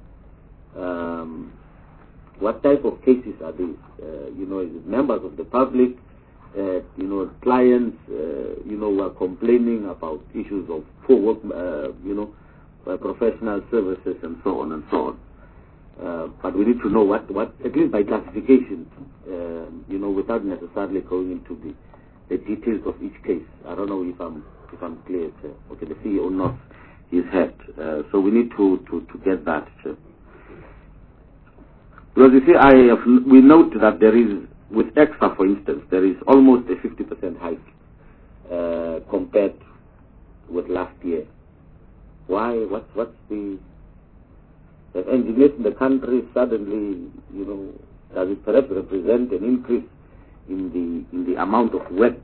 [SPEAKER 9] What type of cases are these? Is it members of the public, clients, who are complaining about issues of poor work, professional services and so on and so on. But we need to know what at least by classification, without necessarily going into the details of each case. I don't know if I'm clear, Chair. Okay, the CEO nods his head. So we need to get that, Chair. Because you see, we note that there is, with EXA, for instance, there is almost a 50% hike compared with last year. Why? What's the engineers in the country suddenly, does it perhaps represent an increase in the amount of work,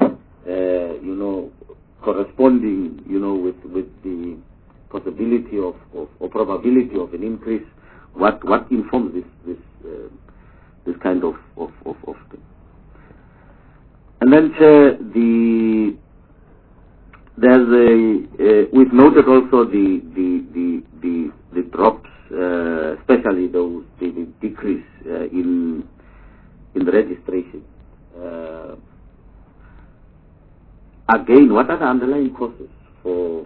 [SPEAKER 9] corresponding, with the possibility of or probability of an increase? What informs this kind of thing? And then, Chair, we've noted also the drops, especially the decrease in the registration. Again, what are the underlying causes for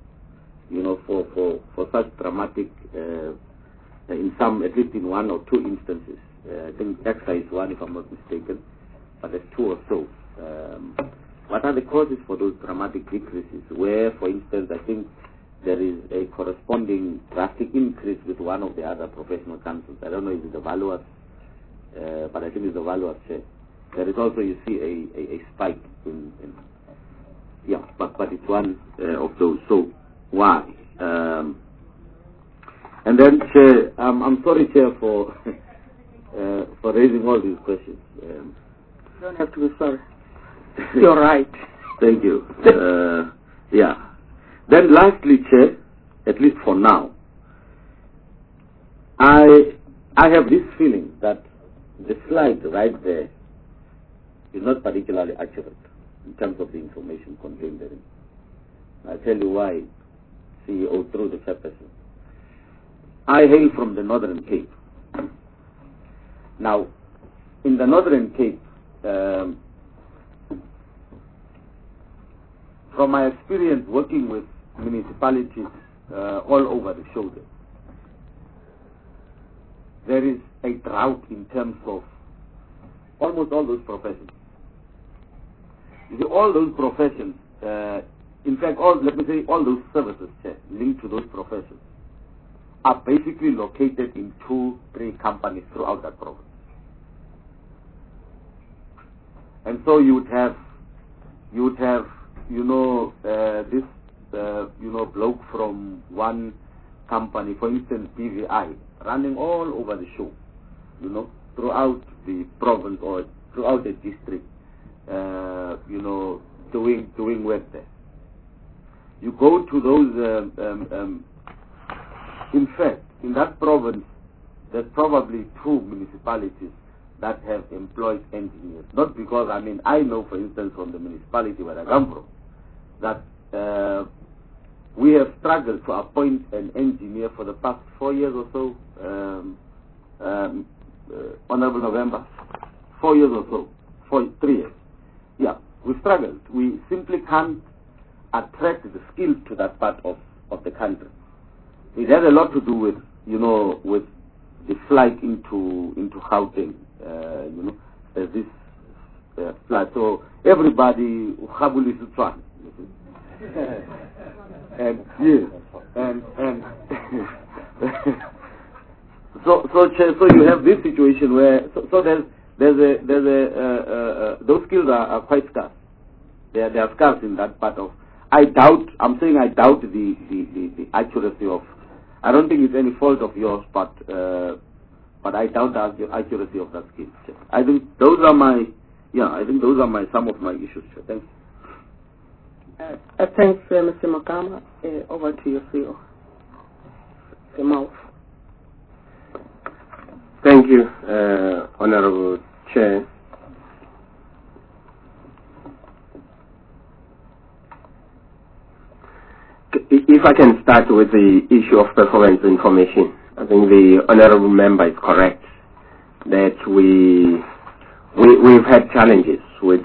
[SPEAKER 9] such dramatic? In some, at least in one or two instances, I think EXA is one, if I'm not mistaken, but there's two or so. What are the causes for those dramatic decreases? Where, for instance, I think there is a corresponding drastic increase with one of the other professional councils. I don't know if it's the valuers, but I think it's the valuers Chair. There is also, you see, a spike but it's one of those. So why? And then, Chair, I'm sorry, Chair, for raising all these questions.
[SPEAKER 3] You don't have to be sorry. You're right.
[SPEAKER 9] Thank you. Then lastly, Chair, at least for now, I have this feeling that the slide right there is not particularly accurate in terms of the information contained therein. I'll tell you why, CEO, through the chairperson. I hail from the Northern Cape. Now, in the Northern Cape, from my experience working with municipalities all over the shoulder, there is a drought in terms of almost all those professions. You see, all those professions, in fact, let me say, all those services linked to those professions are basically located in 2-3 companies throughout that province. And so you would have, this, bloke from one company, for instance, BVI, running all over the show, throughout the province or throughout the district, doing work there. You go to those, in fact, in that province, there's probably 2 municipalities that have employed engineers. Not because, I know, for instance, from the municipality where I come from, that we have struggled to appoint an engineer for the past 4 years or so, Honorable November, 4 years or so, 3 years. Yeah, we struggled. We simply can't attract the skills to that part of the country. It has a lot to do with, with the flight into Gauteng. There's this flight. So everybody, and yes, and so you have this situation where there's those skills are quite scarce. They are scarce in that part of. I doubt the accuracy of. I don't think it's any fault of yours, but I doubt the accuracy of that skill. I think those are my some of my issues. Thanks.
[SPEAKER 3] Thanks, Mr. Makama. Over to you, CEO. The mouth.
[SPEAKER 6] Thank you, Honorable Chair. If I can start with the issue of performance information, I think the Honorable Member is correct that we've had challenges with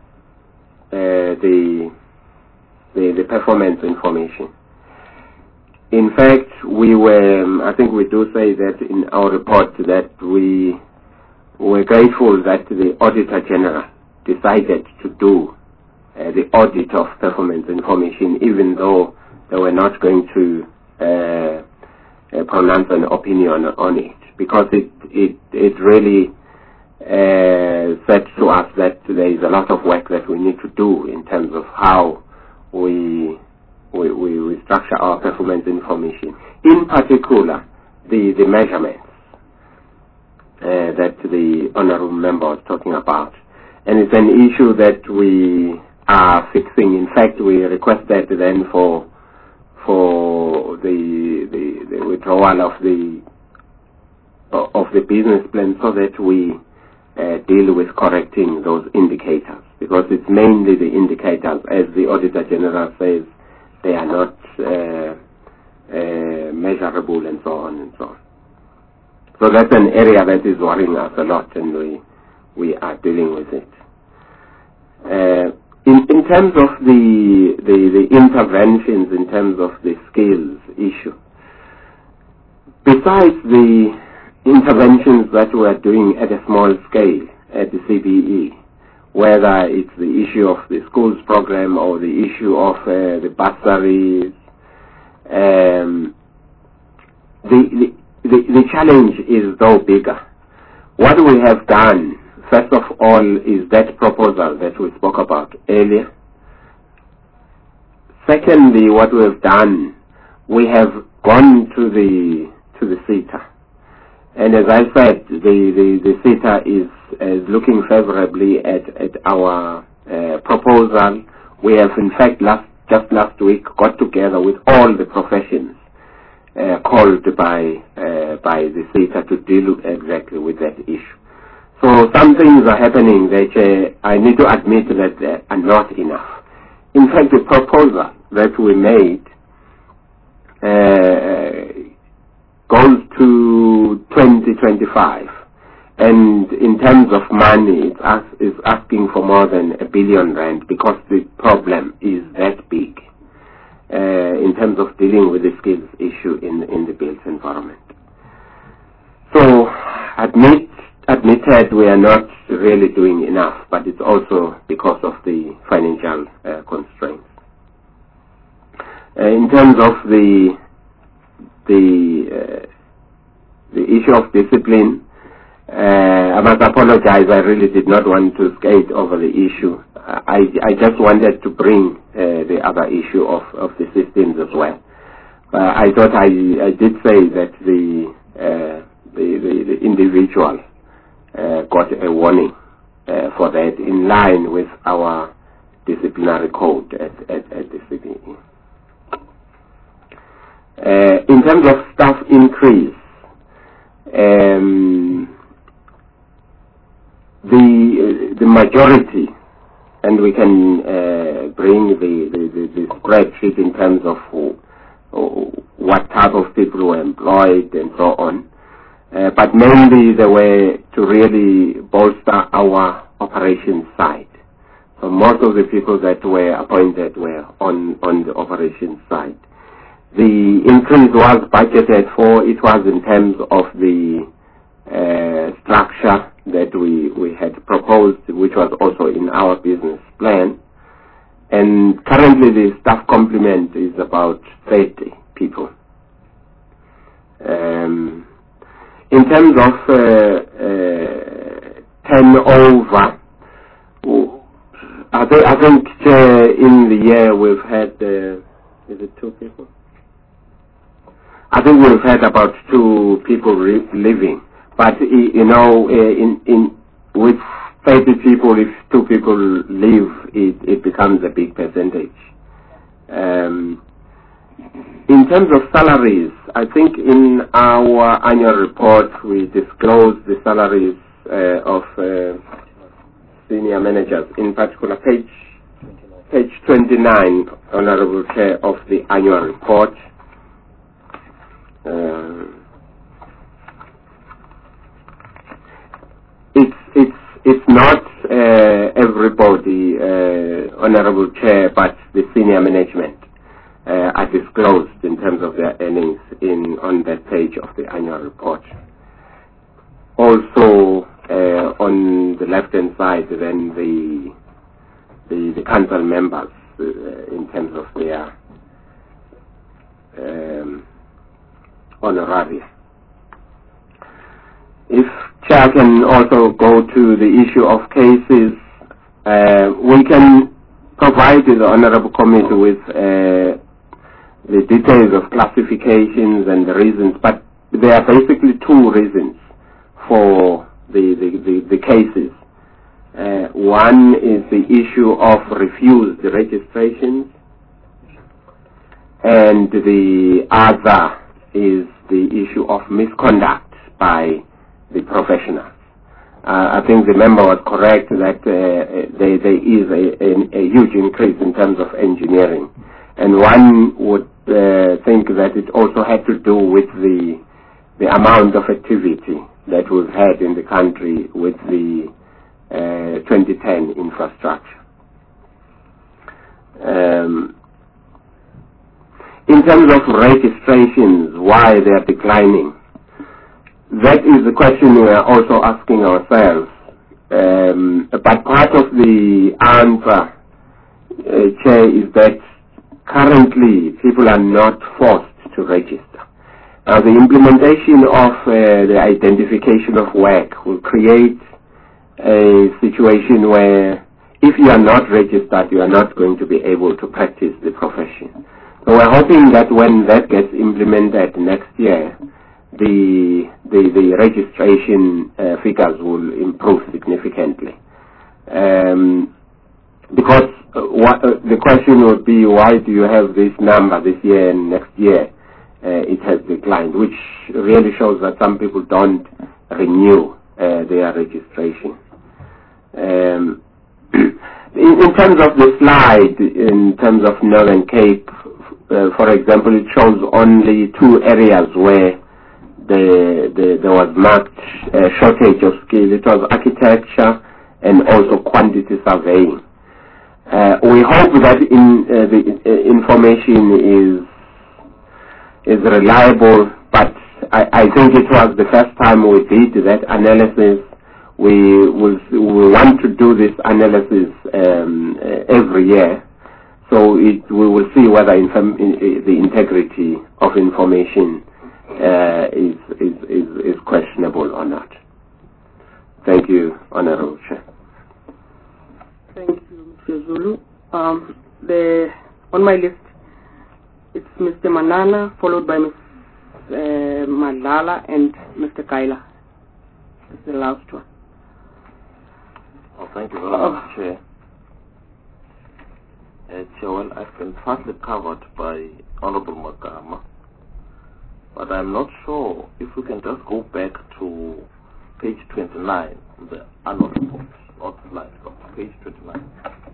[SPEAKER 6] the performance information. In fact, I think we do say that in our report that we were grateful that the Auditor General decided to do the audit of performance information, even though they were not going to pronounce an opinion on it, because it really said to us that there is a lot of work that we need to do in terms of how we structure our performance information. In particular, the measurements that the Honourable Member was talking about. And it's an issue that we are fixing. In fact, we requested then for the withdrawal of the business plan so that we deal with correcting those indicators, because it's mainly the indicators, as the Auditor General says, they are not measurable and so on and so on. So that's an area that is worrying us a lot, and we are dealing with it. In terms of the interventions, in terms of the skills issue, besides the interventions that we are doing at a small scale at the CBE, whether it's the issue of the schools program or the issue of the bursaries, the challenge is though bigger. What we have done, first of all, is that proposal that we spoke about earlier. Secondly, what we have done, we have gone to the SETA. And as I said, the SETA is looking favorably at our proposal. We have, in fact, just last week got together with all the professions called by the SETA to deal exactly with that issue. So some things are happening that I need to admit that are not enough. In fact, the proposal that we made goes to 2025, and in terms of money, it's asking for more than R1 billion, because the problem is that big in terms of dealing with the skills issue in the built environment. So, admitted we are not really doing enough, but it's also because of the financial constraints. In terms of the issue of discipline, I must apologize. I really did not want to skate over the issue. I just wanted to bring the other issue of the systems as well. I thought I did say that the individual got a warning for that in line with our disciplinary code at the CBE. In terms of staff increase, the majority, and we can bring the spreadsheet in terms of what type of people were employed and so on. But mainly they were to really bolster our operations side. So most of the people that were appointed were on the operations side. The increase was budgeted for. It was in terms of the structure that we had proposed, which was also in our business plan. And currently the staff complement is about 30 people. In terms of turnover, I think in the year we've had, is it 2 people? I think we've had about 2 people leaving. But, you know, with 30 people, if 2 people leave, it becomes a big percentage. In terms of salaries, I think in our annual report we disclosed the salaries of senior managers, in particular page 29, Honorable Chair, of the annual report. It's not everybody, Honorable Chair, but the senior management are disclosed in terms of their earnings on that page of the annual report. Also, on the left-hand side, then the council members in terms of their honoraria. If Chair can also go to the issue of cases, we can provide the Honorable Committee with the details of classifications and the reasons, but there are basically 2 reasons for the cases. One is the issue of refused registrations, and the other is the issue of misconduct by the professionals. I think the member was correct that there is a huge increase in terms of engineering, and one would think that it also had to do with the amount of activity that we've had in the country with the 2010 infrastructure. In terms of registrations, why they are declining, that is the question we are also asking ourselves. But part of the answer, Chair, is that currently people are not forced to register. Now, the implementation of the identification of work will create a situation where if you are not registered, you are not going to be able to practice the profession. So we're hoping that when that gets implemented next year, the registration figures will improve significantly. Because the question would be, why do you have this number this year and next year it has declined, which really shows that some people don't renew their registration. In terms of the slide, in terms of Northern Cape, for example, it shows only 2 areas where there was marked shortage of skill. It was architecture and also quantity surveying. We hope that the information is reliable, but I think it was the first time we did that analysis. We want to do this analysis every year So we will see whether the integrity of information is questionable or not. Thank you, Honorable Chair.
[SPEAKER 3] Thank you, Mr. Zulu. On my list, it's Mr. Manana, followed by Ms. Malala and Mr. Kaila. This is the last one.
[SPEAKER 10] Oh, thank you very much, Chair. Chair, well, I've been partly covered by Honorable Magama, but I'm not sure if we can just go back to page 29, the annual report, not slide, but page 29.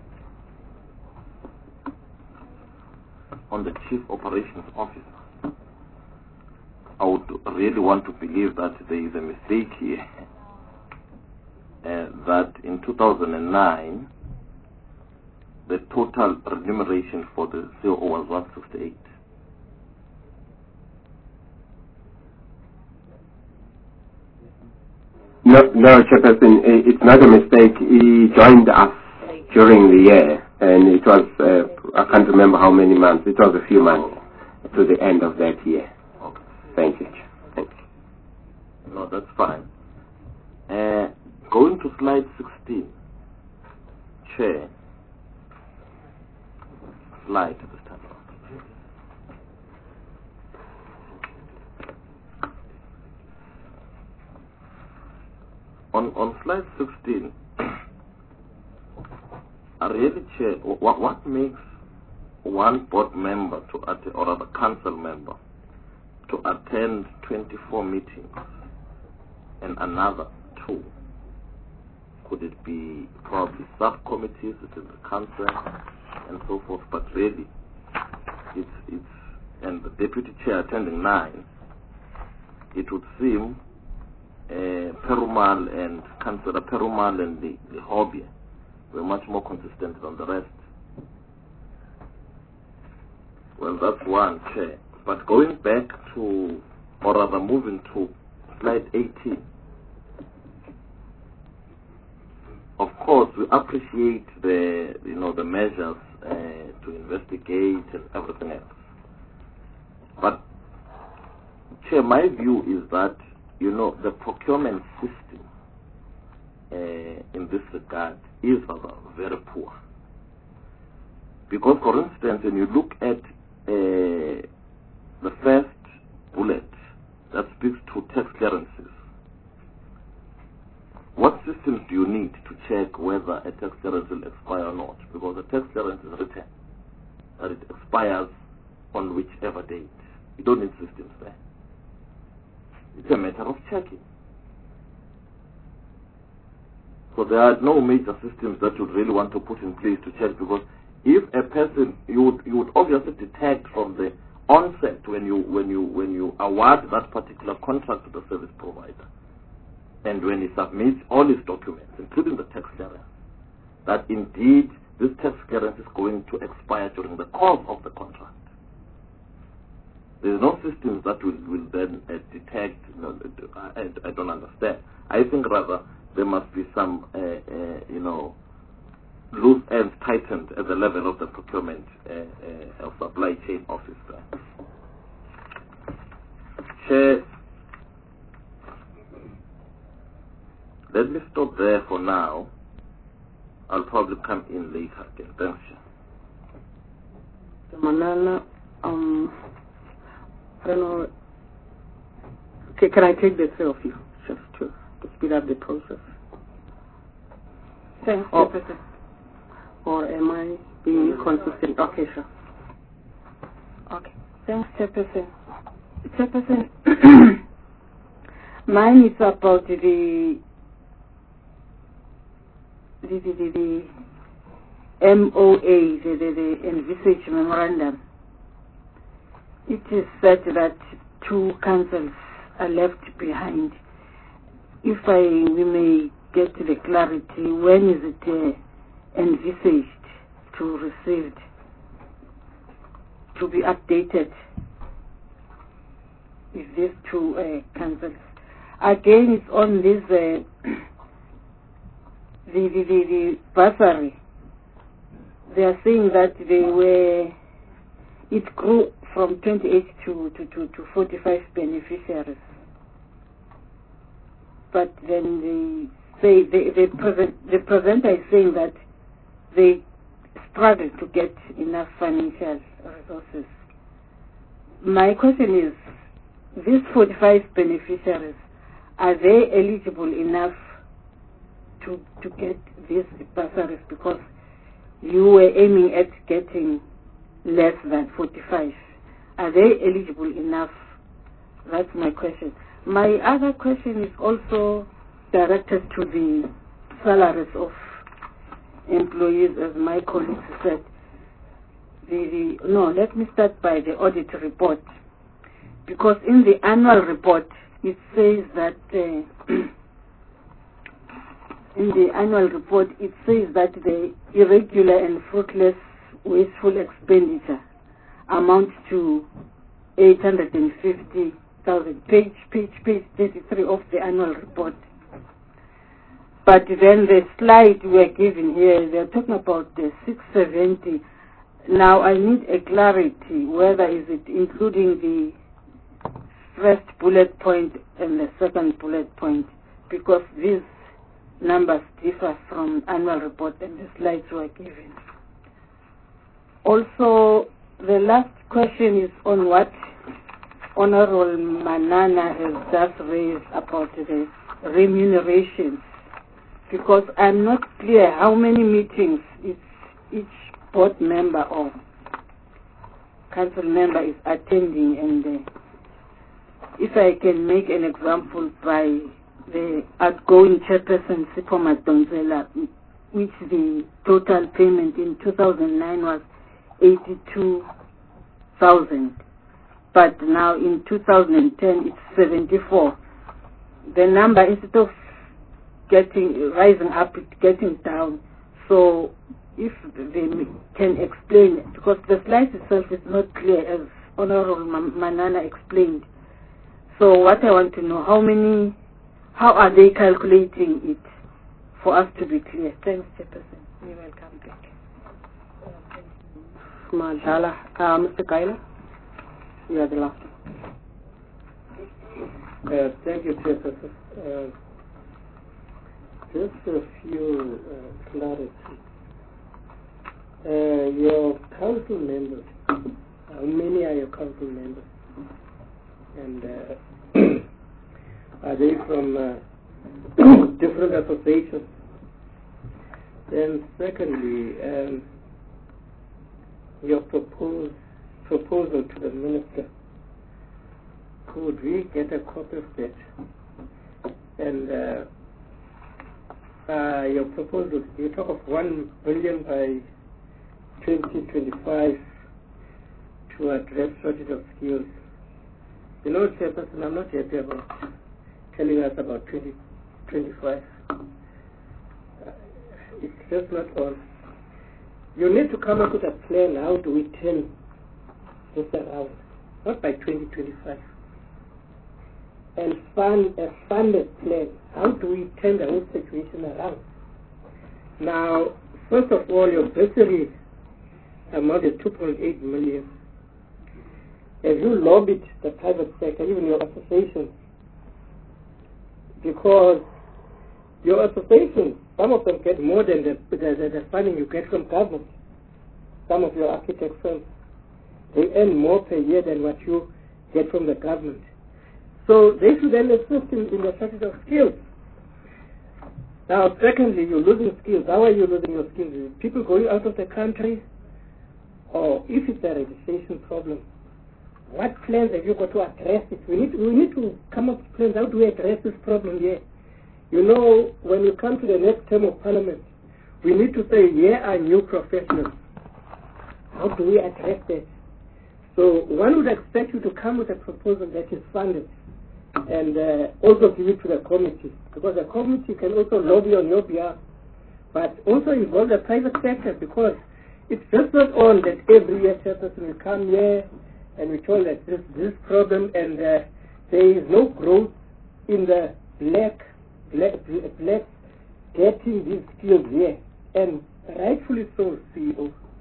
[SPEAKER 10] On the Chief Operations Officer. I would really want to believe that there is a mistake here. That in 2009, the total remuneration for the COO was 168.
[SPEAKER 6] No, Chairperson, it's not a mistake. He joined us during the year, and it was, I can't remember how many months, it was a few months to the end of that year.
[SPEAKER 10] Okay.
[SPEAKER 6] Thank you. Thank you.
[SPEAKER 10] No, that's fine. Going to slide 16, Chair. Slide this time around. On slide 16, I really, Chair, what makes one board member to attend, or other council member to attend 24 meetings and another 2? Could it be probably subcommittees within the council and so forth? But really, it's and the deputy chair attending 9. It would seem Perumal and Councillor Perumal and the Hobby were much more consistent than the rest. Well, that's one, Chair. But going back to, or rather moving to slide 18, of course, we appreciate the measures to investigate and everything else. But, Chair, my view is that, the procurement system in this regard is very poor. Because, for instance, when you look at the first bullet that speaks to tax clearances, what systems do you need to check whether a tax clearance will expire or not? Because the tax clearance is written that it expires on whichever date. You don't need systems there. It's a matter of checking. So there are no major systems that you really want to put in place to check, because if a person, you would obviously detect from the onset when you award that particular contract to the service provider, and when he submits all his documents, including the tax clearance, that indeed this tax clearance is going to expire during the course of the contract. There is no system that will then detect. I don't understand. I think rather there must be some, loose ends tightened at the level of the procurement of supply chain officer. Chair, let me stop there for now. I'll probably come in later again. Thanks, Chair.
[SPEAKER 3] Manana, I don't know. Okay, can I take the 3 of you just to speed up the process?
[SPEAKER 2] Thanks, Chairperson.
[SPEAKER 3] Or am I being inconsistent? Okay, sure.
[SPEAKER 2] Okay. Thanks, Chairperson. Chairperson, mine is about the MOA, the envisaged memorandum. It is said that 2 councils are left behind. If we may get the clarity, when is it envisaged to receive, to be updated with these 2 councils? Again, it's on this the bursary they are saying that it grew from 28 to 45 beneficiaries. But then they say the presenter is saying that they struggle to get enough financial resources. My question is, these 45 beneficiaries, are they eligible enough to get these bursaries? Because you were aiming at getting less than 45. Are they eligible enough? That's my question. My other question is also directed to the salaries of employees, as my colleagues said. No, let me start by the audit report. Because in the annual report, it says that the irregular and fruitless wasteful expenditure amounts to 850,000. Page 33 of the annual report. But then the slide we're given here, they're talking about the 670. Now I need a clarity whether is it including the first bullet point and the second bullet point, because these numbers differ from annual report and the slides were given. Also, the last question is on what Honorable Manana has just raised about the remunerations, because I'm not clear how many meetings each board member or council member is attending, and if I can make an example by the outgoing chairperson Sipho Madonsela, which the total payment in 2009 was 82,000, but now in 2010 it's 74. The number, instead of rising up, it's getting down. So if they can explain it, because the slide itself is not clear, as Honorable Manana explained. So what I want to know, how are they calculating it for us to be clear? Thanks, Chairperson. You're welcome back.
[SPEAKER 3] Mandala. Mr. Kaila, you are the last.
[SPEAKER 5] Thank you, Chairperson. Just a few clarity. Your council members, how many are your council members? And are they from different associations? Then secondly, your proposal to the minister, could we get a copy of that? And your proposal, you talk of 1 billion by 2025 to address shortage of skills. You know, Chairperson, I'm not happy about telling us about 2025. It's just not on. You need to come up with a plan. How do we turn this around? Not by 2025. And a funded plan. How do we turn the whole situation around? Now, first of all, your bursary amount is 2.8 million. Have you lobbied the private sector, even your association? Because your association, some of them get more than the funding you get from government. Some of your architect firms, they earn more per year than what you get from the government. So they should then assist in the shortage of skills. Now, secondly, you're losing skills. How are you losing your skills? People going out of the country? Or if it's a registration problem, what plans have you got to address it? We need to come up with plans. How do we address this problem here? You know, when you come to the next term of parliament, we need to say, here are new professionals. How do we address that? So one would expect you to come with a proposal that is funded and also give it to the committee, because the committee can also lobby on your behalf, but also involve the private sector, because it's just not on that every year Chairperson will come here and we told that this problem, and there is no growth in the black getting these skills here. And rightfully so, CEO,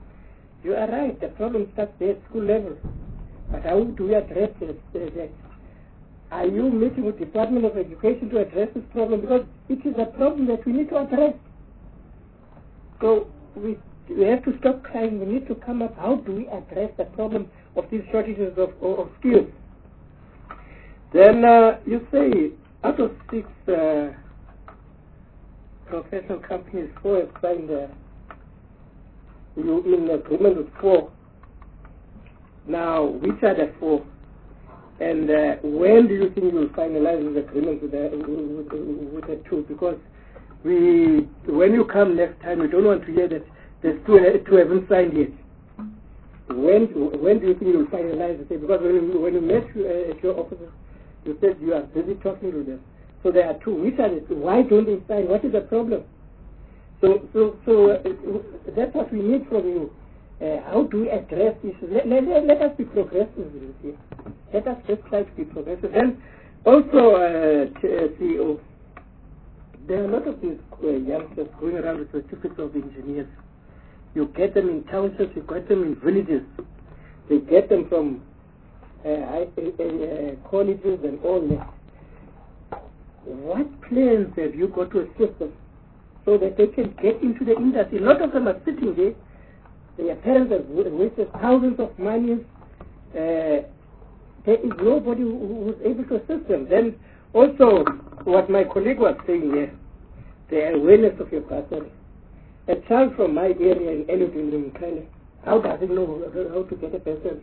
[SPEAKER 16] You are right, the problem starts there at school level. But how do we address that? Are you meeting with the Department of Education to address this problem? Because it is a problem that we need to address. So we have to stop crying. We need to come up. How do we address the problem of these shortages of skills? Then you say out of 6 professional companies, 4 have signed you in agreement with 4. Now, which are the 4? And when do you think you will finalize this agreement with the 2? Because when you come next time, we don't want to hear that there's 2 haven't signed yet. When do you think you will finalize it? Because when you met at your offices, you said you are busy talking to them. So there are 2. Which are the 2? Why don't they sign? What is the problem? So that's what we need from you. How do we address issues? Let us be progressive here. Let us just try to be progressive. And also, CEO, there are a lot of these youngsters going around with certificates of engineers. You get them in townships, you get them in villages. They get them from colleges and all that. What plans have you got to assist them so that they can get into the industry? A lot of them are sitting there. Their parents have wasted thousands of money. There is nobody who's able to assist them. Then also, what my colleague was saying here, the awareness of your person. A child from my area in Elutin, how does he know how to get a person?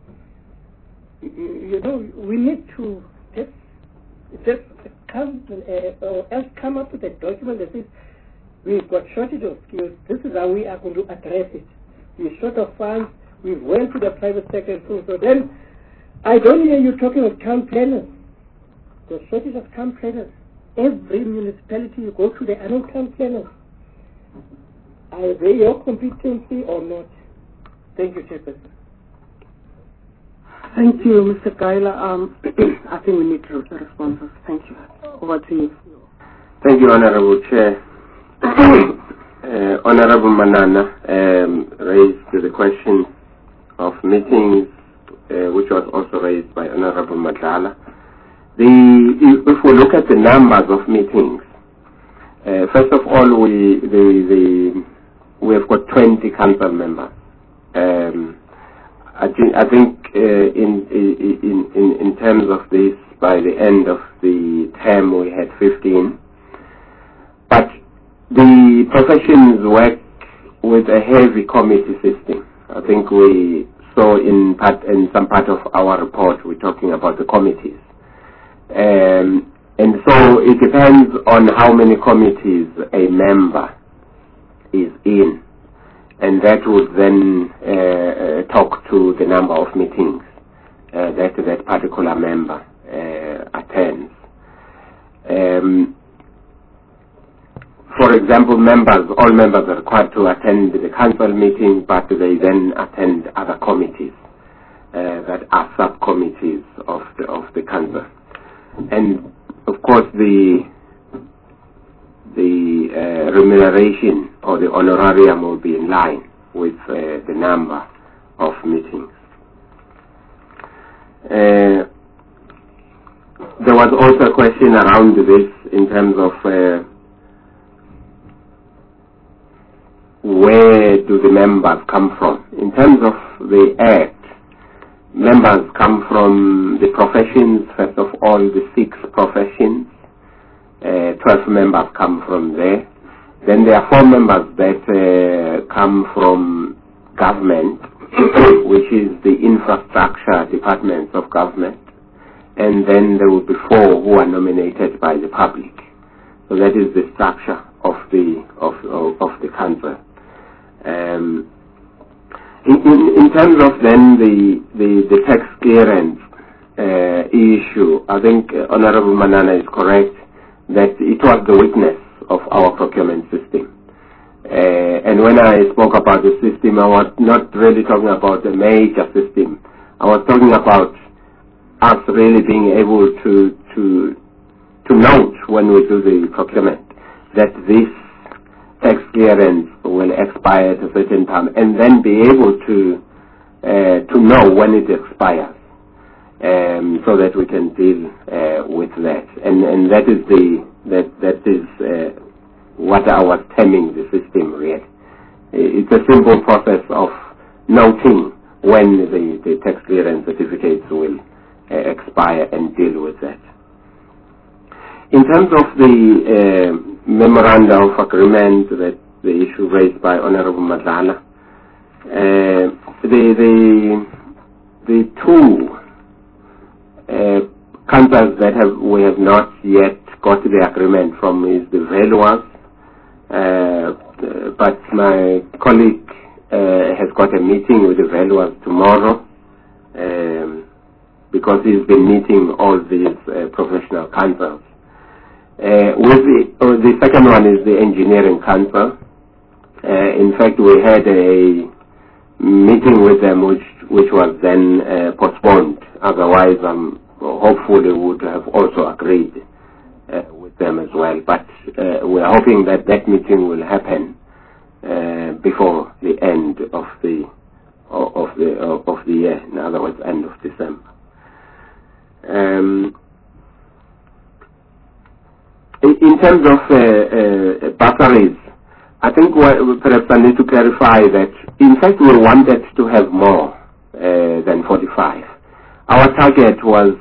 [SPEAKER 16] You know, we need to just come up with a document that says we've got shortage of skills. This is how we are going to address it. We're short of funds. We went to the private sector and so then I don't hear you talking of town planners. The shortage of town planners. Every municipality you go to, there are no town planners. Are they your competency or not? Thank you, Chairperson.
[SPEAKER 3] Thank you, Mr. Kaila. I think we need responses. Thank you. Over to you.
[SPEAKER 6] Thank you, Honorable Chair. Honorable Manana raised the question of meetings, which was also raised by Honorable Madlala. If we look at the numbers of meetings, first of all, we have got 20 council members. I think in terms of this, by the end of the term, we had 15. But the professions work with a heavy committee system. I think we saw in some part of our report, we're talking about the committees. And so it depends on how many committees a member is in. And that would then talk to the number of meetings that particular member attends. For example, all members are required to attend the council meeting, but they then attend other committees that are subcommittees of the council. And of course, the remuneration or the honorarium will be in line with the number of meetings. There was also a question around this in terms of where do the members come from. In terms of the Act, members come from the professions, first of all, the 6 professions. 12 members come from there. Then there are 4 members that come from government, which is the infrastructure departments of government. And then there will be 4 who are nominated by the public. So that is the structure of the council. In terms of then the tax clearance issue, I think Honorable Manana is correct that it was the weakness of our procurement system. And when I spoke about the system, I was not really talking about the major system. I was talking about us really being able to note when we do the procurement that this tax clearance will expire at a certain time, and then be able to know when it expires, so that we can deal with that. And that is what I was terming the system really. It's a simple process of noting when the tax clearance certificates will expire and deal with that. In terms of the memorandum of agreement, that the issue raised by Honorable Madlala, the two councils that we have not yet got the agreement from is the valuers, but my colleague has got a meeting with the valuers tomorrow, because he's been meeting all these professional councils. The second one is the engineering council. In fact, we had a meeting with them which was then postponed. Otherwise, hopefully would have also agreed with them as well. But we're hoping that that meeting will happen before the end of the year. In other words, end of December. In terms of bursaries, I think perhaps I need to clarify that, in fact, we wanted to have more than 45. Our target was,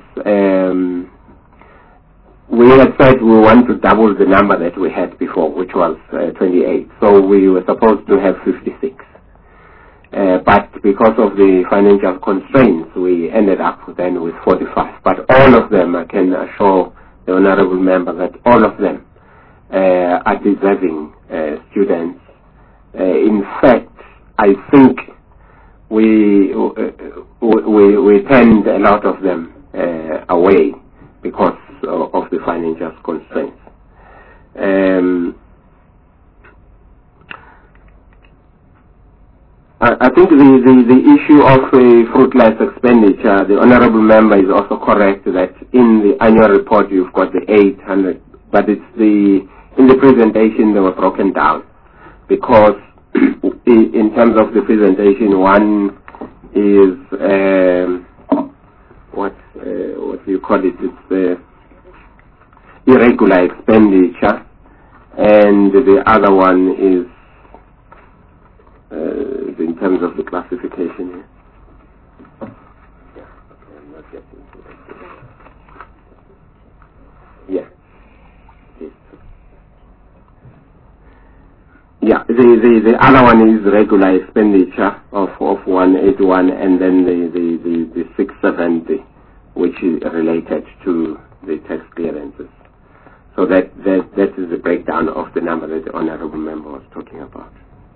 [SPEAKER 6] we had said we want to double the number that we had before, which was 28. So we were supposed to have 56. But because of the financial constraints, we ended up then with 45. But all of them, I can assure the Honourable Member that all of them are deserving students. In fact, I think we turned a lot of them away because of the financial constraints. I think the issue of fruitless expenditure, the Honourable Member is also correct that in the annual report you've got the 800, but it's in the presentation they were broken down, because in terms of the presentation, one is what do you call it? It's irregular expenditure, and the other one is in terms of the classification here. Yeah, the other one is regular expenditure of 181, and then the 670, which is related to the tax clearances. So that is the breakdown of the number that the Honourable Member was talking about.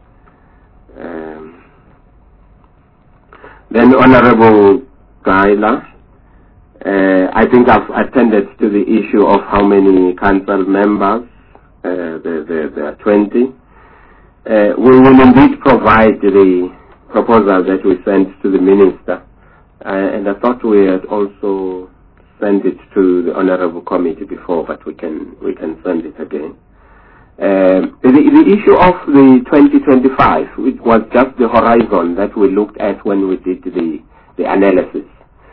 [SPEAKER 6] Then Honourable Gaila, I think I've attended to the issue of how many council members. There are 20. We will indeed provide the proposal that we sent to the Minister, and I thought we had also sent it to the Honourable Committee before, but we can send it again. The issue of the 2025, which was just the horizon that we looked at when we did the analysis.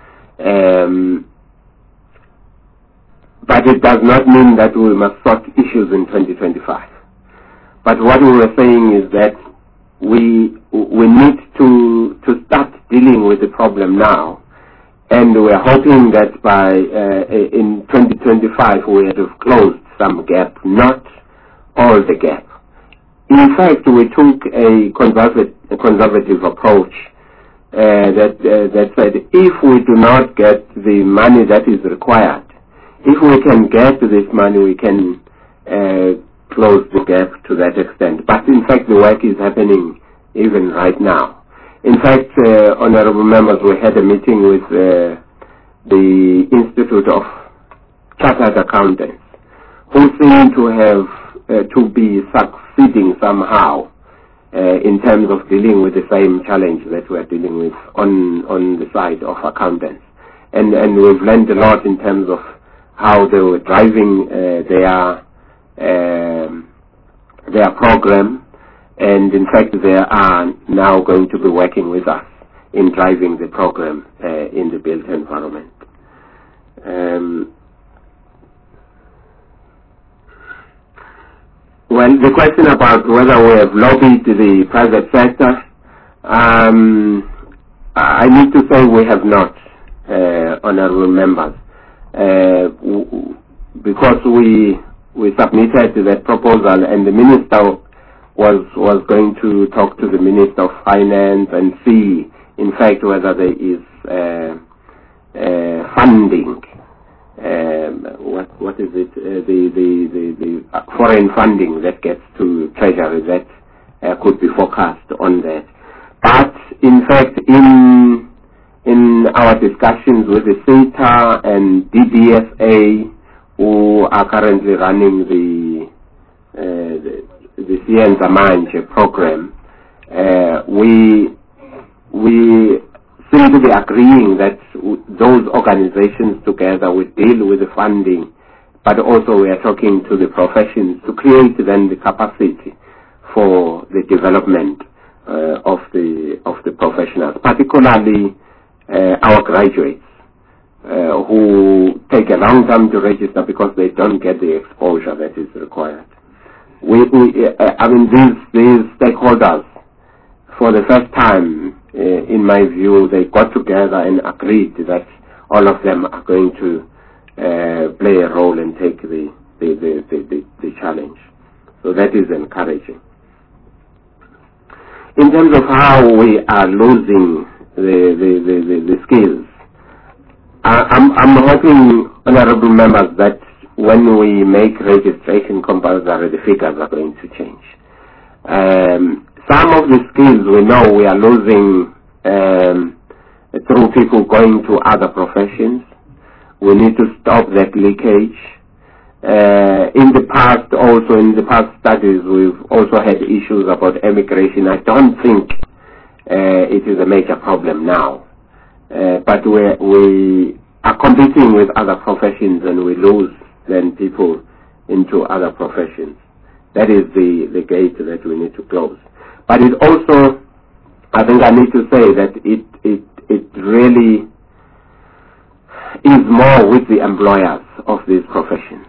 [SPEAKER 6] But it does not mean that we must sort issues in 2025. But what we were saying is that we need to start dealing with the problem now, and we are hoping that by in 2025 we have closed some gap, not all the gap. In fact, we took a conservative approach that said if we do not get the money that is required, if we can get this money, we can close the gap to that extent. But in fact, the work is happening even right now. In fact, Honourable Members, we had a meeting with the Institute of Chartered Accountants, who seem to have to be succeeding somehow in terms of dealing with the same challenge that we are dealing with on the side of accountants. And we've learned a lot in terms of how they were driving their program, and in fact they are now going to be working with us in driving the program in the built environment. Well, the question about whether we have lobbied the private sector, I need to say we have not, honourable members, because we submitted that proposal, and the minister was going to talk to the Minister of Finance and see, in fact, whether there is funding. What is it? The foreign funding that gets to Treasury that could be forecast on that. But in fact, in our discussions with the SETA and DDSA, who are currently running the Sienza Manje program, we seem to be agreeing that those organizations together will deal with the funding, but also we are talking to the professions to create then the capacity for the development of the professionals, particularly our graduates who take a long time to register because they don't get the exposure that is required. I mean, these stakeholders, for the first time, in my view, they got together and agreed that all of them are going to play a role and take the challenge. So that is encouraging. In terms of how we are losing the skills, I'm hoping, honourable members, that when we make registration compulsory, the figures are going to change. Some of the skills we know we are losing through people going to other professions. We need to stop that leakage. In the past studies, we've also had issues about immigration. I don't think it is a major problem now. But we are competing with other professions and we lose then people into other professions. That is the gate that we need to close. But it also, I think I need to say that it really is more with the employers of these professions.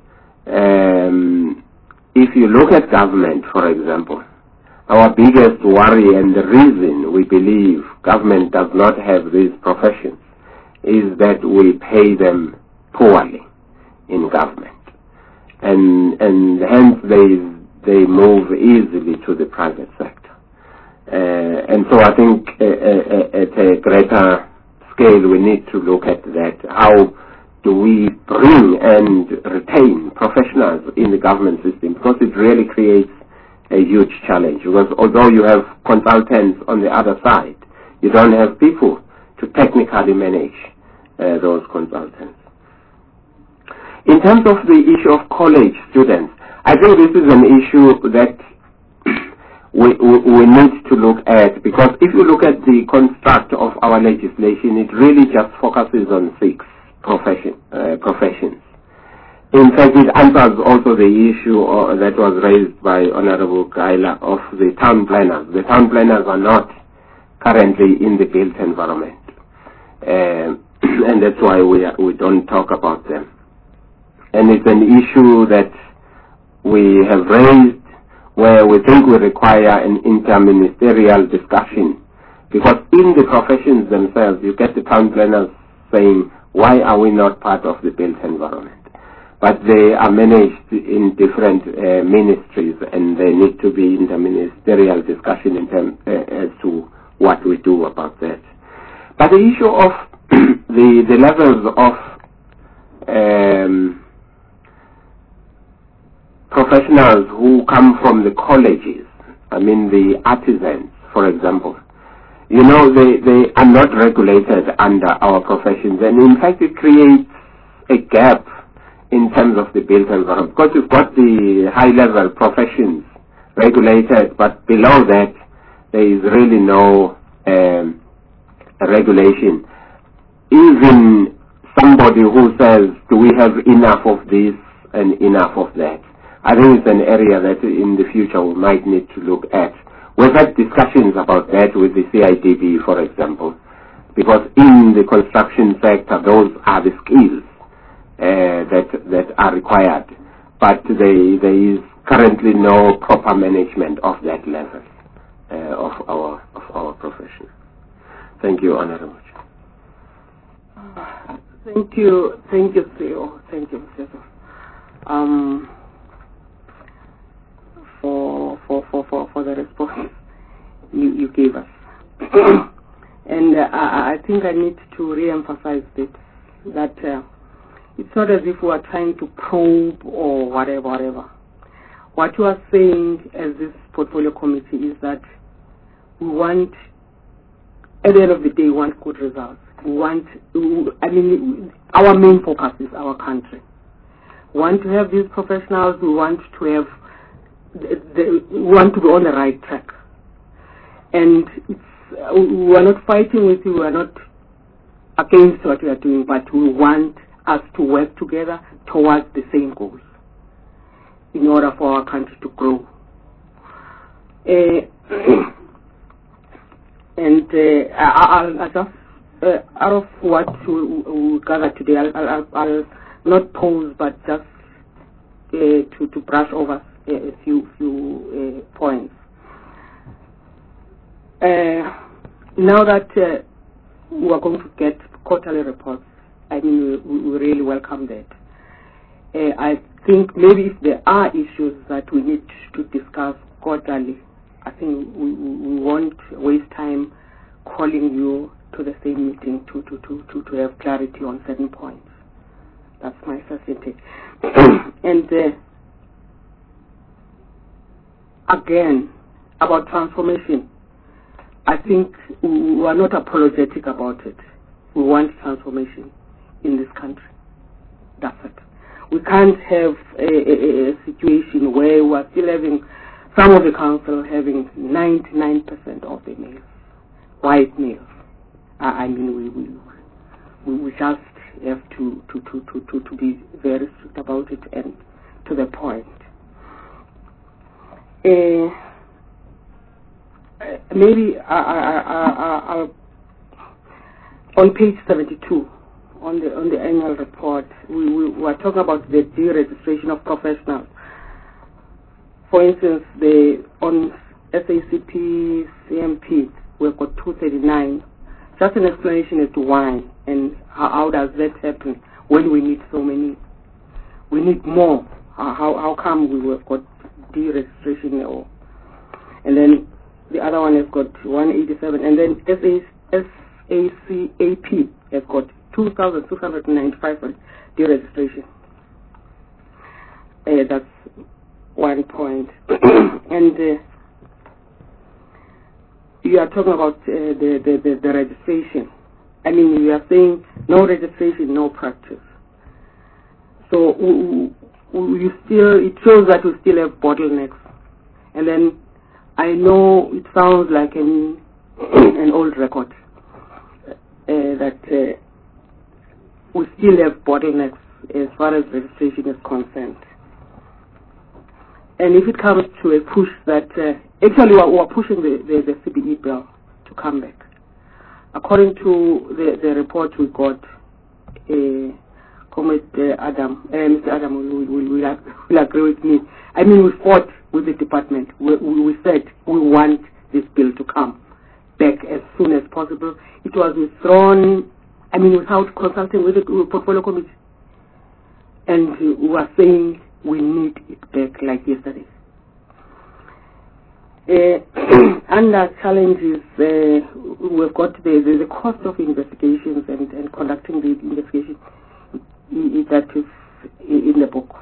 [SPEAKER 6] If you look at government, for example, our biggest worry and the reason we believe government does not have these professions is that we pay them poorly in government. And hence they move easily to the private sector. And so I think at a greater scale we need to look at that. How do we bring and retain professionals in the government system? Because it really creates a huge challenge. Because although you have consultants on the other side, you don't have people to technically manage those consultants. In terms of the issue of college students, I think this is an issue that we need to look at, because if you look at the construct of our legislation, it really just focuses on 6 professions. In fact, it answers also the issue that was raised by Honorable Gaila of the town planners. The town planners are not currently in the built environment, and that's why we don't talk about them. And it's an issue that we have raised where we think we require an interministerial discussion, because in the professions themselves, you get the town planners saying, why are we not part of the built environment? But they are managed in different ministries, and there need to be interministerial discussion in terms as to what we do about that. But the issue of the levels of professionals who come from the colleges, I mean the artisans, for example, you know, they are not regulated under our professions, and in fact it creates a gap in terms of the built environment, because you've got the high-level professions regulated, but below that there is really no regulation. Even somebody who says, do we have enough of this and enough of that? I think it's an area that in the future we might need to look at. We've had discussions about that with the CIDB, for example, because in the construction sector, those are the skills that are required, but there is currently no proper management of that level of our profession. Thank you, Honourable.
[SPEAKER 3] Thank you, Theo. Thank you, Professor, for the response you gave us. And I think I need to re-emphasize this, that it's not as if we are trying to probe or whatever. What you are saying as this portfolio committee is that we want, at the end of the day, we want good results. Our main focus is our country. We want to have these professionals. We want to have, we want to be on the right track. And we are not fighting with you. We are not against what we are doing, but we want us to work together towards the same goals in order for our country to grow. I'll just, out of what we gathered today, I'll not pose, but just to brush over a few points. Now that we are going to get quarterly reports, I mean, we really welcome that. I think maybe if there are issues that we need to discuss quarterly, I think we won't waste time calling you to the same meeting to have clarity on certain points. That's my certainty. And again, about transformation, I think we are not apologetic about it. We want transformation in this country. That's it. We can't have a situation where we are still having some of the council having 99% of the males, white males. I mean, we just have to be very strict about it and to the point. Maybe I'll, on page 72, on the annual report, we were talking about the deregistration of professionals. For instance, on SACP, CMP, we've got 239. Just an explanation as to why and how does that happen when we need so many. We need more. How come we've got deregistration? And then the other one has got 187, and then SACAP has got 2,295 for deregistration. That's 1 point. And you are talking about the registration. I mean, you are saying no registration, no practice. So it shows that we still have bottlenecks. And then I know it sounds like an old record that we still have bottlenecks as far as registration is concerned. And if it comes to a push that, actually we are pushing the CBE bill to come back. According to the report we got, Mr. Adam will agree with me. I mean, we fought with the department. We said we want this bill to come back as soon as possible. It was withdrawn, I mean, without consulting with the portfolio committee. And we were saying we need it back like yesterday. Under challenges, we've got the cost of investigations and conducting the investigation that is in the book.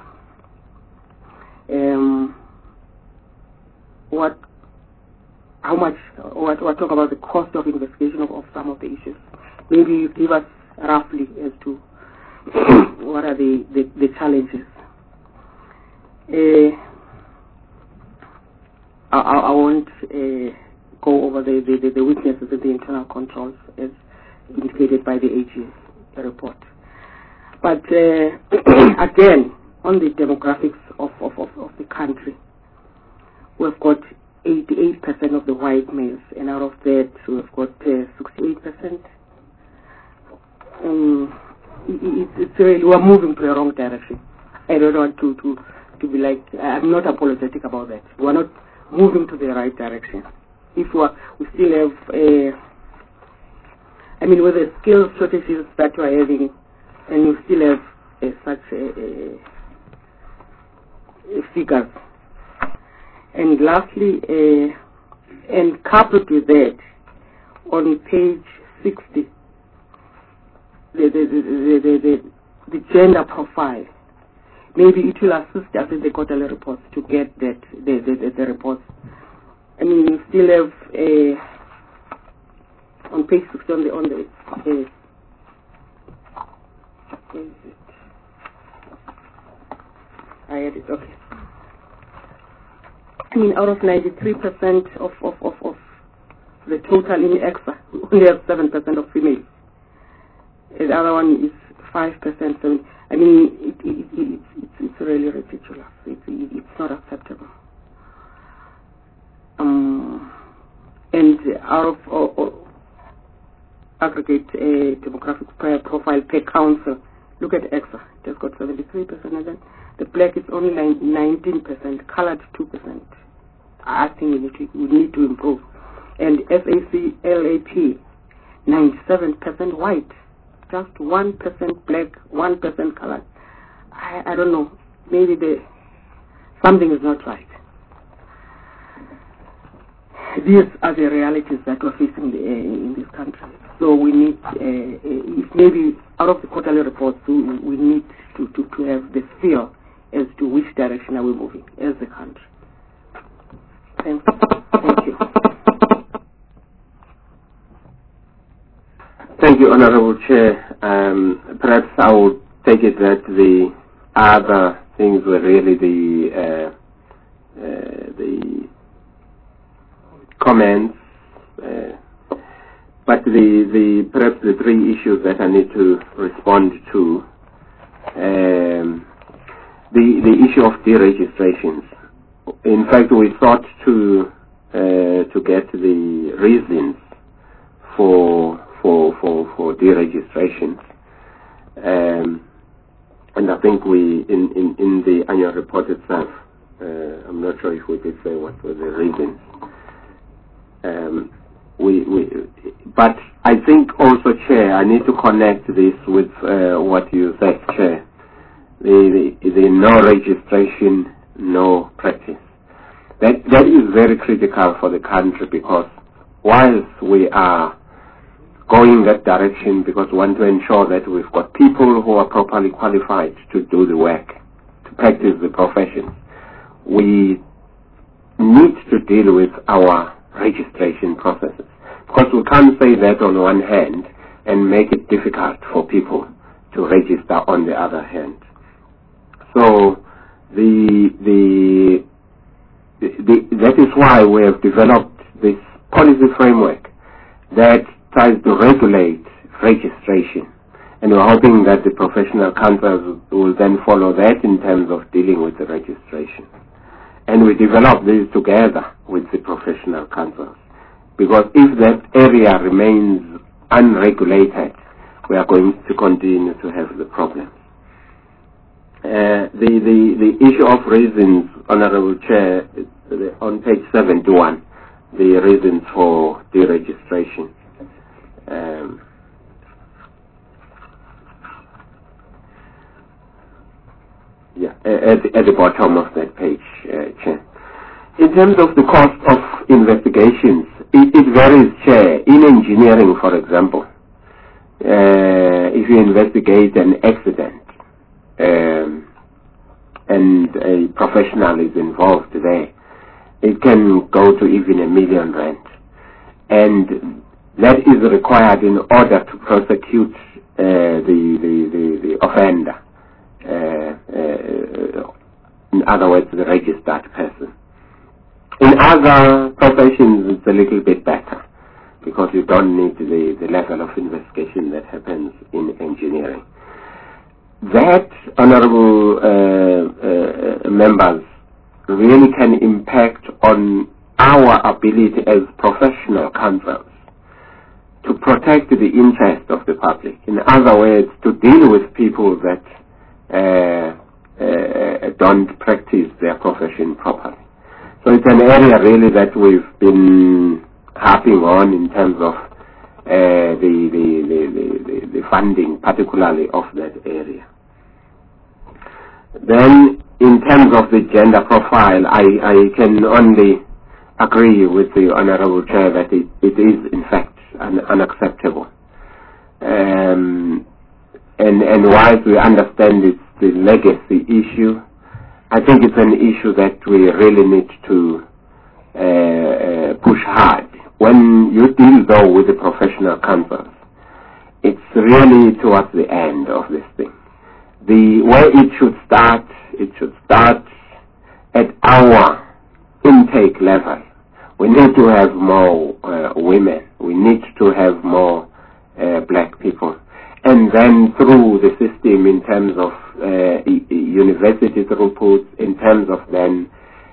[SPEAKER 3] What talk about the cost of investigation of some of the issues. Maybe you give us roughly as to what are the challenges. I won't go over the weaknesses of the internal controls as indicated by the AG report. But again, on the demographics of country, we've got 88% of the white males, and out of that, we've got 68%. It's really, we're moving to the wrong direction. I don't want to be like, I'm not apologetic about that. We're not moving to the right direction. If we still have, with the skill shortages that we're having, and we still have such figures. And lastly, and coupled with that, on page 60, the gender profile. Maybe it will assist us in the quarterly reports to get that the reports. You still have on page 60 on the I had it, okay. Out of 93% of the total in EXA, we only have 7% of females. The other one is 5%. So, it's really ridiculous. It's not acceptable. And out of aggregate demographic profile per council, look at EXA. It has got 73%, and then the black is only 19%, colored 2%. I think we need to improve. And SAC LAP, 97% white, just 1% black, 1% colored. I don't know. Maybe something is not right. These are the realities that we're facing in this country. So we need, if maybe out of the quarterly reports, we need to have the feel as to which direction are we moving as a country. Thank you.
[SPEAKER 6] Thank you, Honorable Chair. Perhaps I would take it that the other things were really the comments, but perhaps the three issues that I need to respond to. The issue of deregistrations. In fact, we sought to get the reasons for deregistrations, and I think we in the annual report itself. I'm not sure if we did say what were the reasons. But I think also, Chair, I need to connect this with what you said, Chair. The no registration, no practice. That is very critical for the country, because whilst we are going that direction, because we want to ensure that we've got people who are properly qualified to do the work, to practice the profession, we need to deal with our registration processes. Because we can't say that on one hand and make it difficult for people to register on the other hand. So that is why we have developed this policy framework that tries to regulate registration. And we're hoping that the professional councils will then follow that in terms of dealing with the registration. And we develop this together with the professional councils. Because if that area remains unregulated, we are going to continue to have the problems. The issue of reasons, Honorable Chair, on page 71, the reasons for deregistration. At the bottom of that page, Chair. In terms of the cost of investigations, it varies, Chair. In engineering, for example, if you investigate an accident and a professional is involved there, it can go to even R1 million. And that is required in order to prosecute the offender. In other words, the registered person. In other professions, it's a little bit better, because you don't need the level of investigation that happens in engineering. That, honorable members, really can impact on our ability as professional counsels to protect the interest of the public. In other words, to deal with people that don't practice their profession properly. So it's an area really that we've been harping on in terms of the funding, particularly of that area. Then, in terms of the gender profile, I can only agree with the Honourable Chair that it is in fact unacceptable. And whilst we understand it's the legacy issue, I think it's an issue that we really need to push hard. When you deal though with the professional counsels, it's really towards the end of this thing. The way it should start at our intake level. We need to have more women. We need to have more black people. And then through the system in terms of university throughputs, in terms of then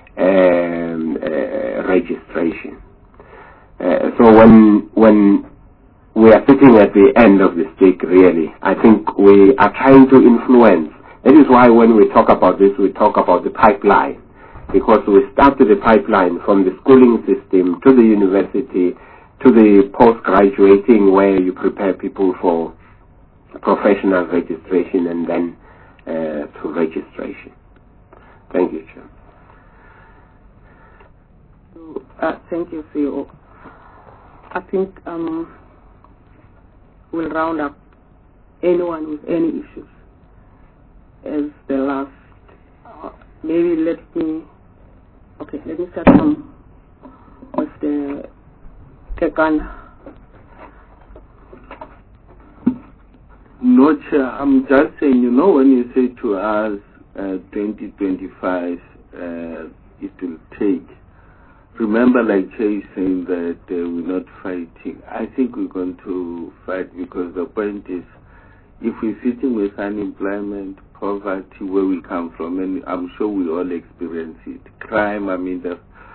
[SPEAKER 6] registration. So when we are sitting at the end of the stick, really, I think we are trying to influence. That is why when we talk about this, we talk about the pipeline, because we started the pipeline from the schooling system to the university to the post-graduating, where you prepare people for professional registration and then to registration. Thank you, Chair.
[SPEAKER 3] Thank you, CEO. I think we'll round up anyone with any issues as the last. Maybe let me start from Mr. Kekana.
[SPEAKER 4] No, Chair, I'm just saying, when you say to us 2025 it will take, remember, like Chair is saying that we're not fighting. I think we're going to fight, because the point is, if we're sitting with unemployment, poverty, where we come from, and I'm sure we all experience it, crime, the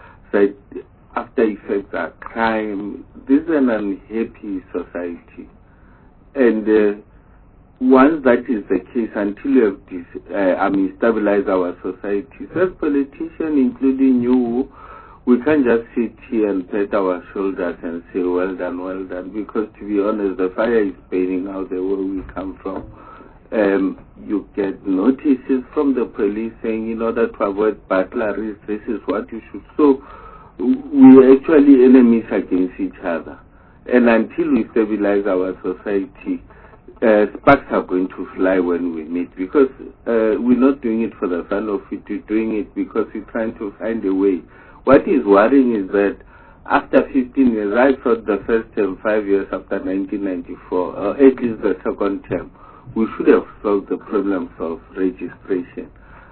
[SPEAKER 4] after effects are crime. This is an unhappy society. And once that is the case, until you have stabilize our society, as politicians, including you, we can't just sit here and pat our shoulders and say, well done, because to be honest, the fire is burning out there where we come from. You get notices from the police saying, in order to avoid burglaries, this is what you should. So we are actually enemies against each other. And until we stabilize our society, sparks are going to fly when we meet, because we're not doing it for the fun of it, we're doing it because we're trying to find a way. What is worrying is that after 15 years, I thought the first term, 5 years after 1994, or at least the second term, we should have solved the problems of registration.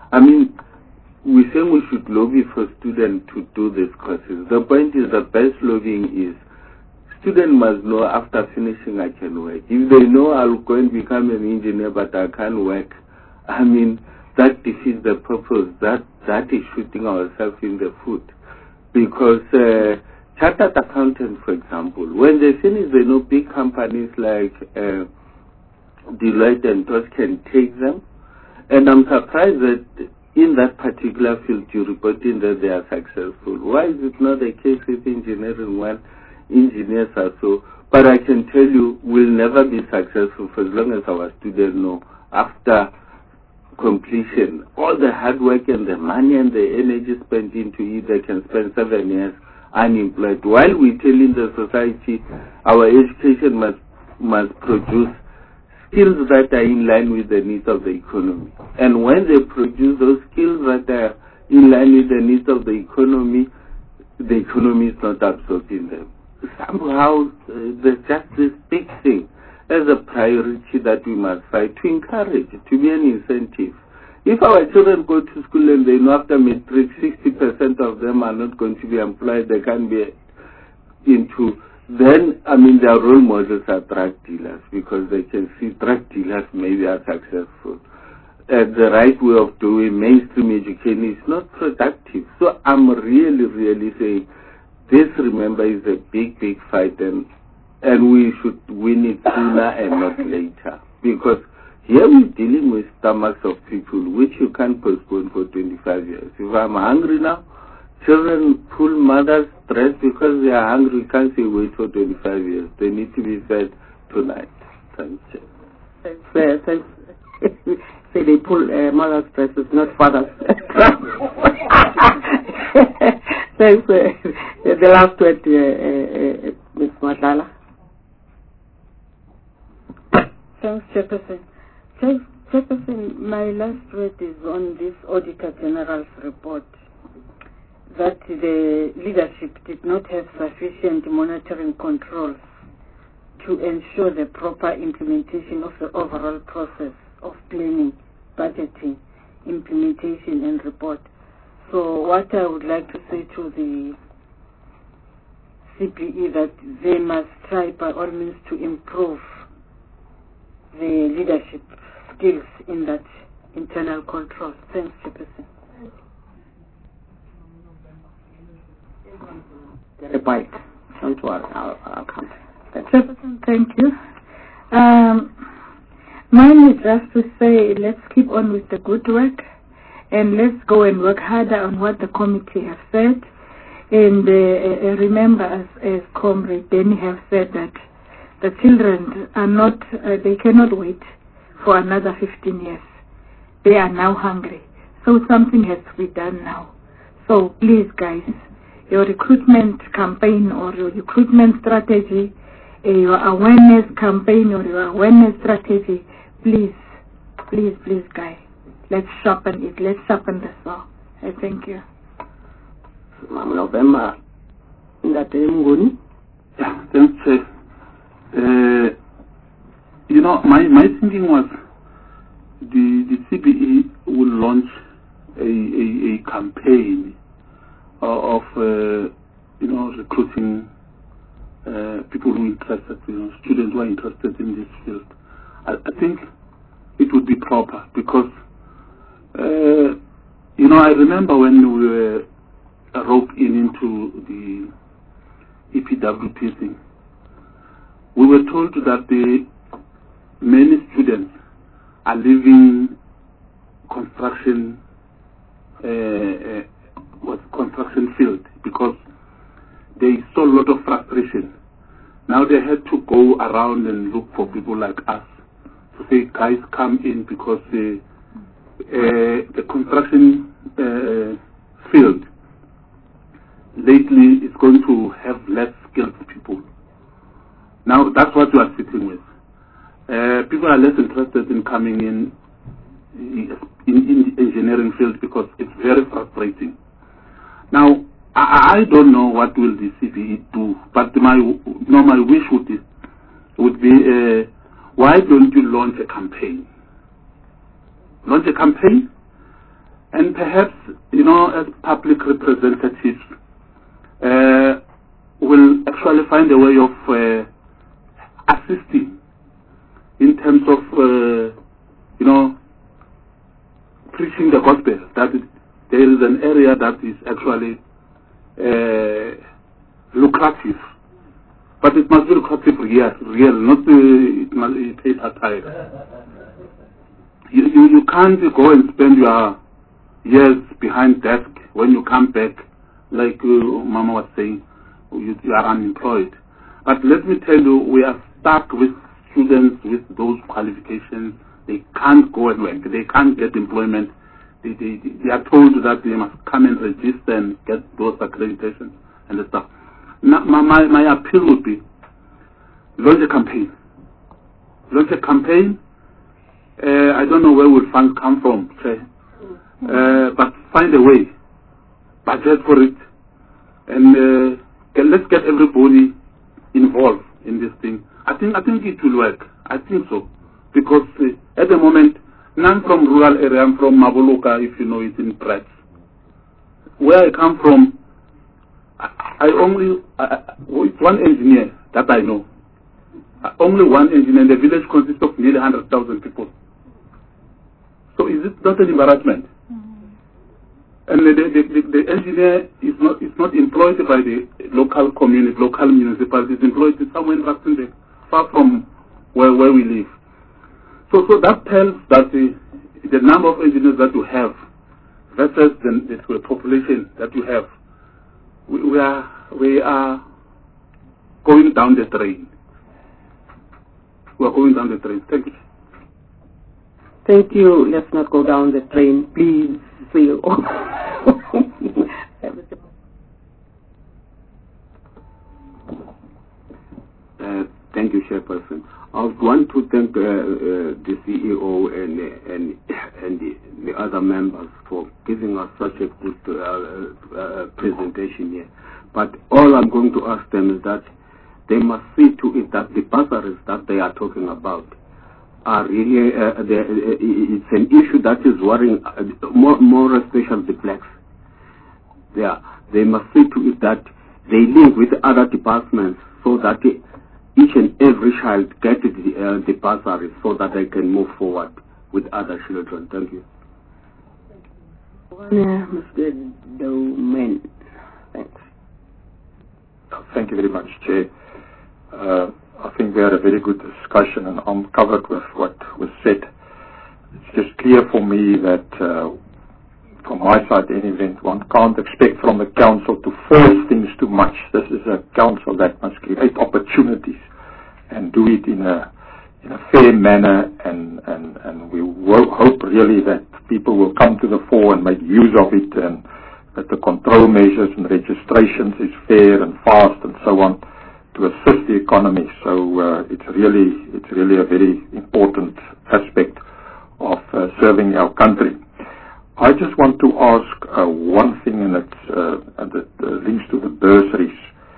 [SPEAKER 4] We say we should lobby for students to do these courses. The point is, the best lobbying is, students must know after finishing I can work. If they know I'll go and become an engineer but I can't work, that defeats the purpose. That is shooting ourselves in the foot. Because chartered accountants, for example, when they finish, they know big companies like Deloitte and Touch can take them. And I'm surprised that in that particular field you're reporting that they are successful. Why is it not the case with engineering when engineers are so? But I can tell you, we'll never be successful for as long as our students know after completion, all the hard work and the money and the energy spent into it, they can spend 7 years unemployed. While we're telling the society our education must produce skills that are in line with the needs of the economy. And when they produce those skills that are in line with the needs of the economy is not absorbing them. Somehow there's just this big thing as a priority that we must fight to encourage, to be an incentive. If our children go to school and they know after matric 60% of them are not going to be employed, they can't be into, then their role models are drug dealers, because they can see drug dealers maybe are successful. the right way of doing mainstream education is not productive. So I'm really saying this, remember, is a big fight, and we should win it sooner and not later. Because here we're dealing with stomachs of people which you can't postpone for 25 years. If I'm hungry now, children pull mothers stressed because they are hungry. We can't say wait for 25 years. They need to be fed tonight. Thanks.
[SPEAKER 3] Thanks. Say they pull mothers' dresses, not fathers' Thanks. The last word, Ms. Madlala.
[SPEAKER 2] Thanks, Chairperson. Chairperson, my last word is on this Auditor General's report that the leadership did not have sufficient monitoring controls to ensure the proper implementation of the overall process of planning, budgeting, implementation and report. So what I would like to say to the CPE that they must try by all means to improve the leadership skills in that internal control. Thanks, Chairperson.
[SPEAKER 3] Get a bite. Don't worry, I'll come.
[SPEAKER 2] Chairperson, thank you. Mine is just to say let's keep on with the good work and let's go and work harder on what the committee has said. And remember, as Comrade Denny have said, that the children are not, they cannot wait for another 15 years. They are now hungry. So something has to be done now. So please, guys, your recruitment campaign or your recruitment strategy, your awareness campaign or your awareness strategy, please, guys, let's sharpen it. Let's sharpen the saw. I thank you.
[SPEAKER 3] November,
[SPEAKER 8] Yeah, thanks, Chair. My thinking was the CPE will launch a campaign of recruiting people who are interested, students who are interested in this field. I think it would be proper because I remember when we were roped into the EPWP thing, we were told that many students are leaving construction field because they saw a lot of frustration. Now they had to go around and look for people like us to say, guys, come in because the construction field lately is going to have less skilled people. Now that's what we are sitting with. People are less interested in coming in the engineering field because it's very frustrating. Now I don't know what will the CPE do, but my wish would be why don't you launch a campaign? Launch a campaign, and perhaps as public representatives will actually find a way of assisting in terms of preaching the gospel that there is an area that is actually lucrative, but it must be lucrative real, not it must be paid at time. You can't go and spend your years behind desk when you come back, like Mama was saying, you are unemployed. But let me tell you, we are stuck with students with those qualifications. They can't go and work. They can't get employment. They are told that they must come and register and get those accreditations and the stuff. Now, my appeal would be launch a campaign. Launch a campaign. I don't know where will funds come from, but find a way. Budget for it. And let's get everybody involved in this thing. I think it will work. I think so. Because at the moment, none from rural area. I'm from Mabuluka, if you know it, in Pratt. Where I come from, it's one engineer that I know. Only one engineer. The village consists of nearly 100,000 people. So is it not an embarrassment? And the engineer is not employed by the local community, local municipality. It's employed somewhere in Rustenburg, far from where we live. So that tells that the number of engineers that you have versus the population that you have, we are going down the drain. We are going down the drain. Thank you.
[SPEAKER 3] Thank you. Let's not go down the drain, please.
[SPEAKER 14] Thank you, Chairperson. I would want to thank the CEO and the other members for giving us such a good presentation here. But all I'm going to ask them is that they must see to it that the bursaries that they are talking about are really, it's an issue that is worrying more especially the blacks. They must see to it that they link with other departments so that each and every child get the bursary so that they can move forward with other children. Thank you.
[SPEAKER 3] Mr. Doman. Thanks.
[SPEAKER 17] Thank you very much, Chair. I think we had a very good discussion, and I'm covered with what was said. It's just clear for me that, from my side, in any event, one can't expect from the council to force things too much. This is a council that must create opportunities and do it in a fair manner, and we will hope really that people will come to the fore and make use of it, and that the control measures and registrations is fair and fast and so on, to assist the economy. So it's really a very important aspect of serving our country. I just want to ask one thing, and it links to the bursaries.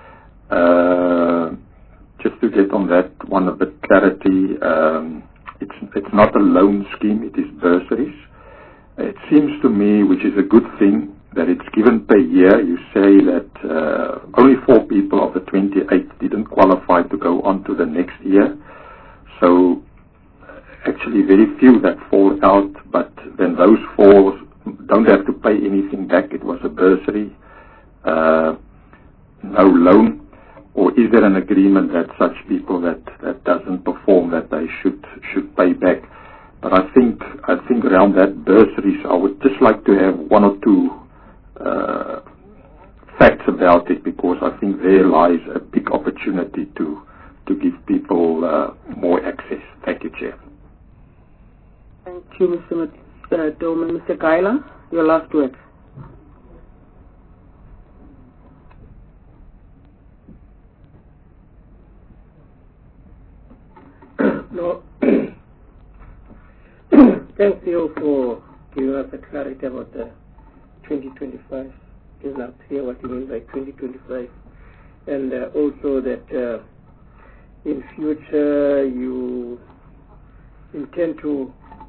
[SPEAKER 17] Just to get on that one a bit clarity, it's not a loan scheme, it is bursaries. It seems to me, which is a good thing, that it's given per year. You say that only 4 people of the 28 didn't qualify to go on to the next year. So actually very few that fall out, but then those 4 don't have to pay anything back. It was a bursary, no loan. Or is there an agreement that such people that doesn't perform, that they should pay back? But I think around that bursaries, I would just like to have 1 or 2 facts about it, because I think there lies a big opportunity to give people more access. Thank you, Chair.
[SPEAKER 3] Thank you, Mr. Doman. Mr. Geiler, your last word.
[SPEAKER 16] No. Thanks, Theo, for giving us the clarity about the 2025. It's not clear what you mean by 2025. And also that in future you intend to,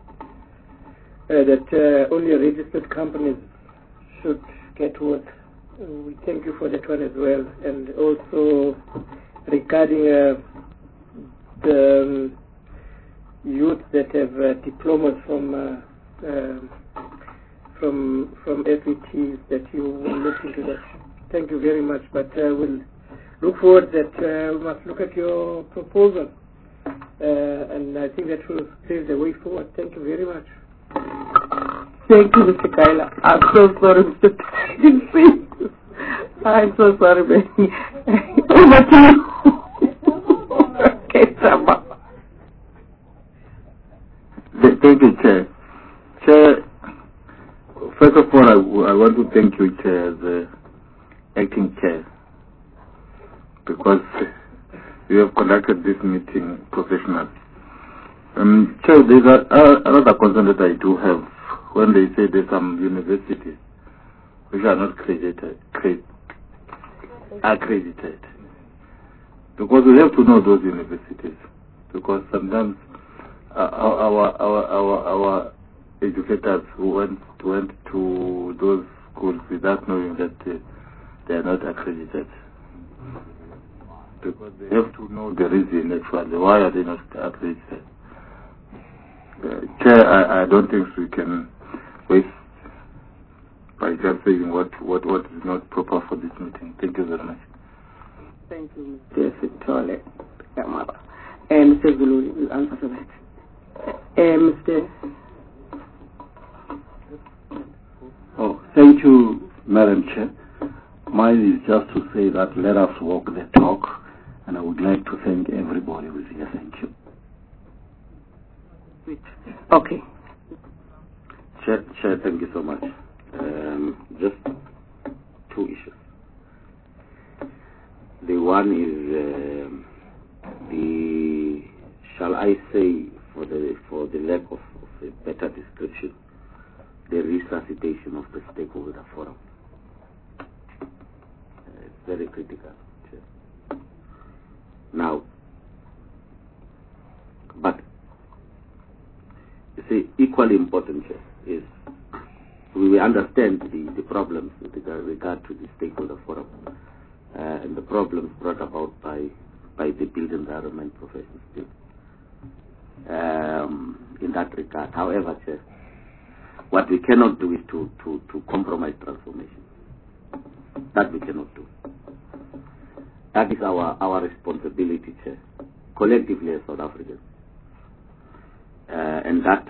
[SPEAKER 16] that only registered companies should get work. We thank you for that one as well. And also regarding the youth that have diplomas from FETs, that you will look into that. Thank you very much. But we'll look forward that we must look at your proposal, and I think that will pave the way forward. Thank you very much.
[SPEAKER 3] Thank you, Mr. Kaila. I'm so sorry, Mr. Taylor. I'm so sorry, baby. Over to you. Okay, Sama.
[SPEAKER 14] Thank you, Chair. Chair, first of all, I want to thank you, Chair, the acting Chair, because you have conducted this meeting professionally. Chair, there's another concern that I do have when they say there's some universities which are not accredited. Because we have to know those universities, because sometimes our educators who went to those schools without knowing that they are not accredited. Because they have to know the reason actually. Why are they not accredited?
[SPEAKER 15] Chair, I don't think we can waste by just saying what is not proper for this meeting. Thank you very much.
[SPEAKER 3] Thank you, Mr. Sitole. And Mr. Zulu, you answer to that. Mr.
[SPEAKER 18] Oh, thank you, Madam Chair. Mine is just to say that let us walk the talk, and I would like to thank everybody who is here. Thank you.
[SPEAKER 3] Okay.
[SPEAKER 9] Chair, thank you so much. Just two issues. The one is the, shall I say, for the lack of a better description, the resuscitation of the stakeholder forum. It's very critical. Chair. Now, but you see, equally important, Chair, is we understand the problems with regard to the stakeholder forum and the problems brought about by the built environment professionals bill. In that regard, however, Chair, what we cannot do is to compromise transformation. That we cannot do. That is our responsibility, Chair, collectively as South Africans. And that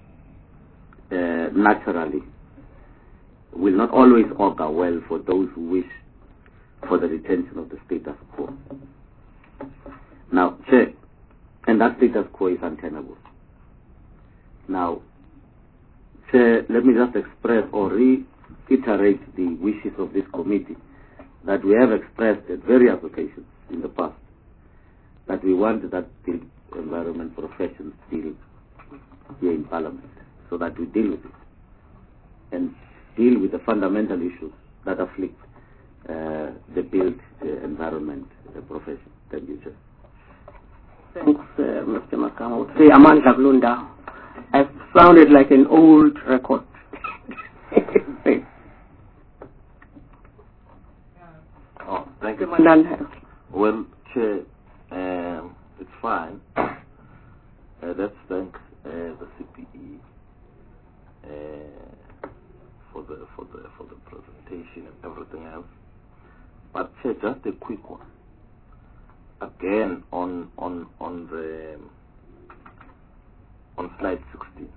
[SPEAKER 9] naturally will not always augur well for those who wish for the retention of the status quo. Now, Chair, and that status quo is untenable. Now, Chair, let me just express or reiterate the wishes of this committee that we have expressed at various occasions in the past, that we want that the environment professions deal here in Parliament, so that we deal with it and deal with the fundamental issues that afflict the built environment profession. Thank you, Chair.
[SPEAKER 3] Thanks, Mr. Makama. Say Amanda Glunda. I've sounded like an old record.
[SPEAKER 10] Oh, thank you. Well, Chair, it's fine. Let's thank the CPE for the presentation and everything else. But Chair, just a quick one. Again, on slide 16.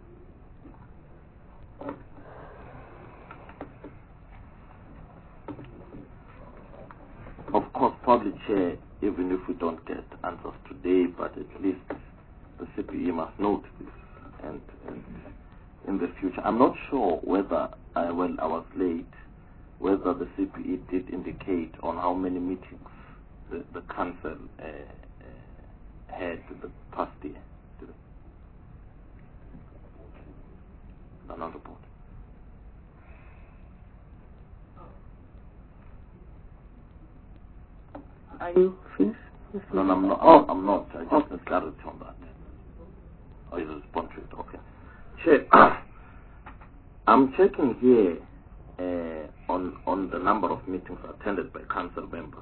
[SPEAKER 10] Of course, probably, Chair, even if we don't get answers today, but at least the CPE must note this and in the future. I'm not sure whether, when I was late, whether the CPE did indicate on how many meetings the council had the past year. Not report.
[SPEAKER 3] Are you finished?
[SPEAKER 10] No, I'm not. Oh. I'm not. I just need clarity on that. Oh, you respond to it. Okay. Chair, I'm checking here on the number of meetings attended by council members.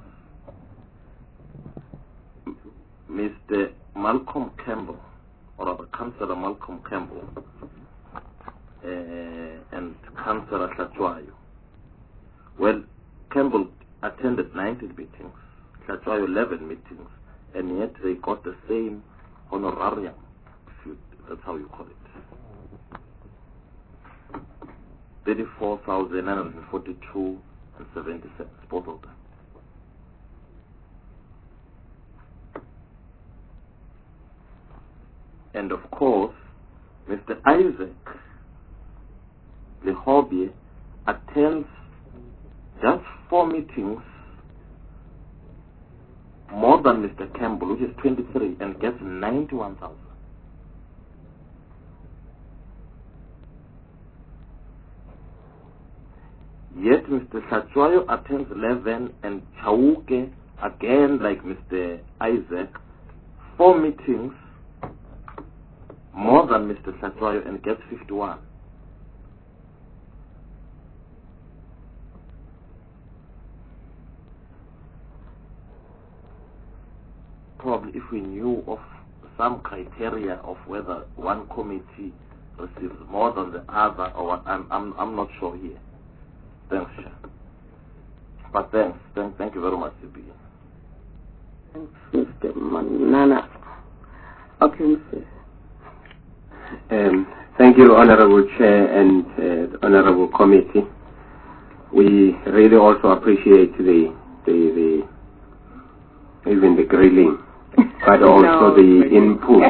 [SPEAKER 10] Mr. Malcolm Campbell, or rather Councillor Malcolm Campbell, and Councillor Hlatshwayo. Well, Campbell attended 90 meetings, Hlatshwayo 11 meetings, and yet they got the same honorarium, that's how you call it. 34,942 and 70 cents, both of them. And of course, Mr. Isaac Lehobie attends just 4 meetings more than Mr. Campbell, which is 23, and gets 91,000. Yet Mr. Hlatshwayo attends 11, and Chauke, again like Mr. Isaac, 4 meetings more than Mr. Hlatshwayo and gets 51. Probably if we knew of some criteria of whether one committee receives more than the other, or what? I'm not sure here. Thanks, Chair. But thank you very much, CB.
[SPEAKER 3] Thanks, Mr. Manana. Okay, Mr.
[SPEAKER 6] Thank you, Honorable Chair and Honorable Committee. We really also appreciate even the grilling, but also the input,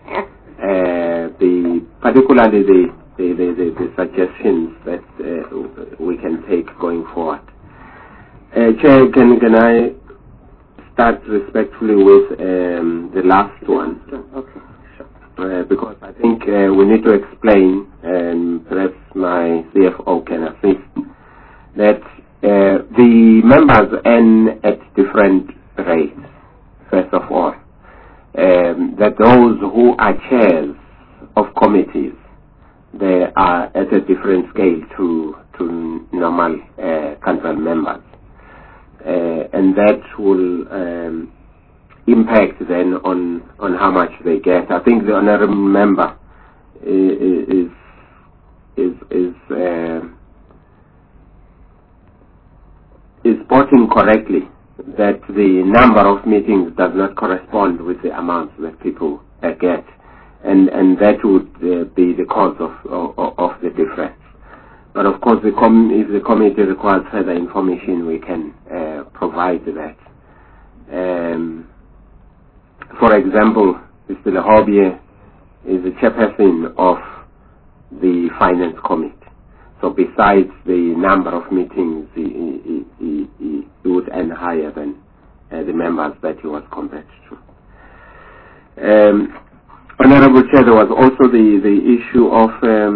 [SPEAKER 6] particularly the suggestions that we can take going forward. Chair, can I start respectfully with the last one?
[SPEAKER 3] Okay.
[SPEAKER 6] Because I think we need to explain, and perhaps my CFO can assist, that the members earn at different rates, first of all. That those who are chairs of committees, they are at a different scale to normal council members. And that will impact then on how much they get. I think the honorable member is spotting correctly that the number of meetings does not correspond with the amounts that people get, and that would be the cause of the difference. But of course, if the committee requires further information, we can provide that. For example, Mr. Lehobie is the chairperson of the Finance Committee. So besides the number of meetings, he would earn higher than the members that he was compared to. Honorable Chair, there was also the issue of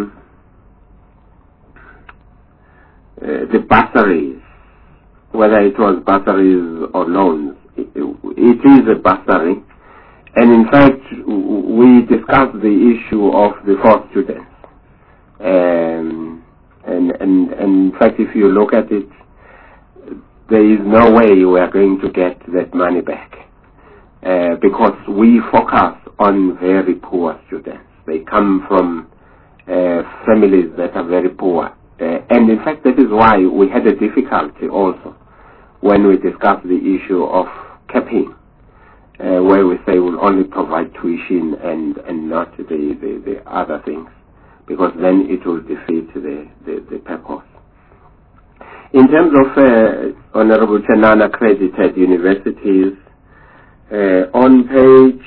[SPEAKER 6] the bursaries, whether it was bursaries or loans. It is a bursary. And in fact, we discussed the issue of the 4 students. And in fact, if you look at it, there is no way we are going to get that money back. Because we focus on very poor students. They come from families that are very poor. And in fact, that is why we had a difficulty also when we discussed the issue of capping. Where we say we'll only provide tuition and not the other things, because then it will defeat the purpose. In terms of Honorable Chair, non-accredited universities, on page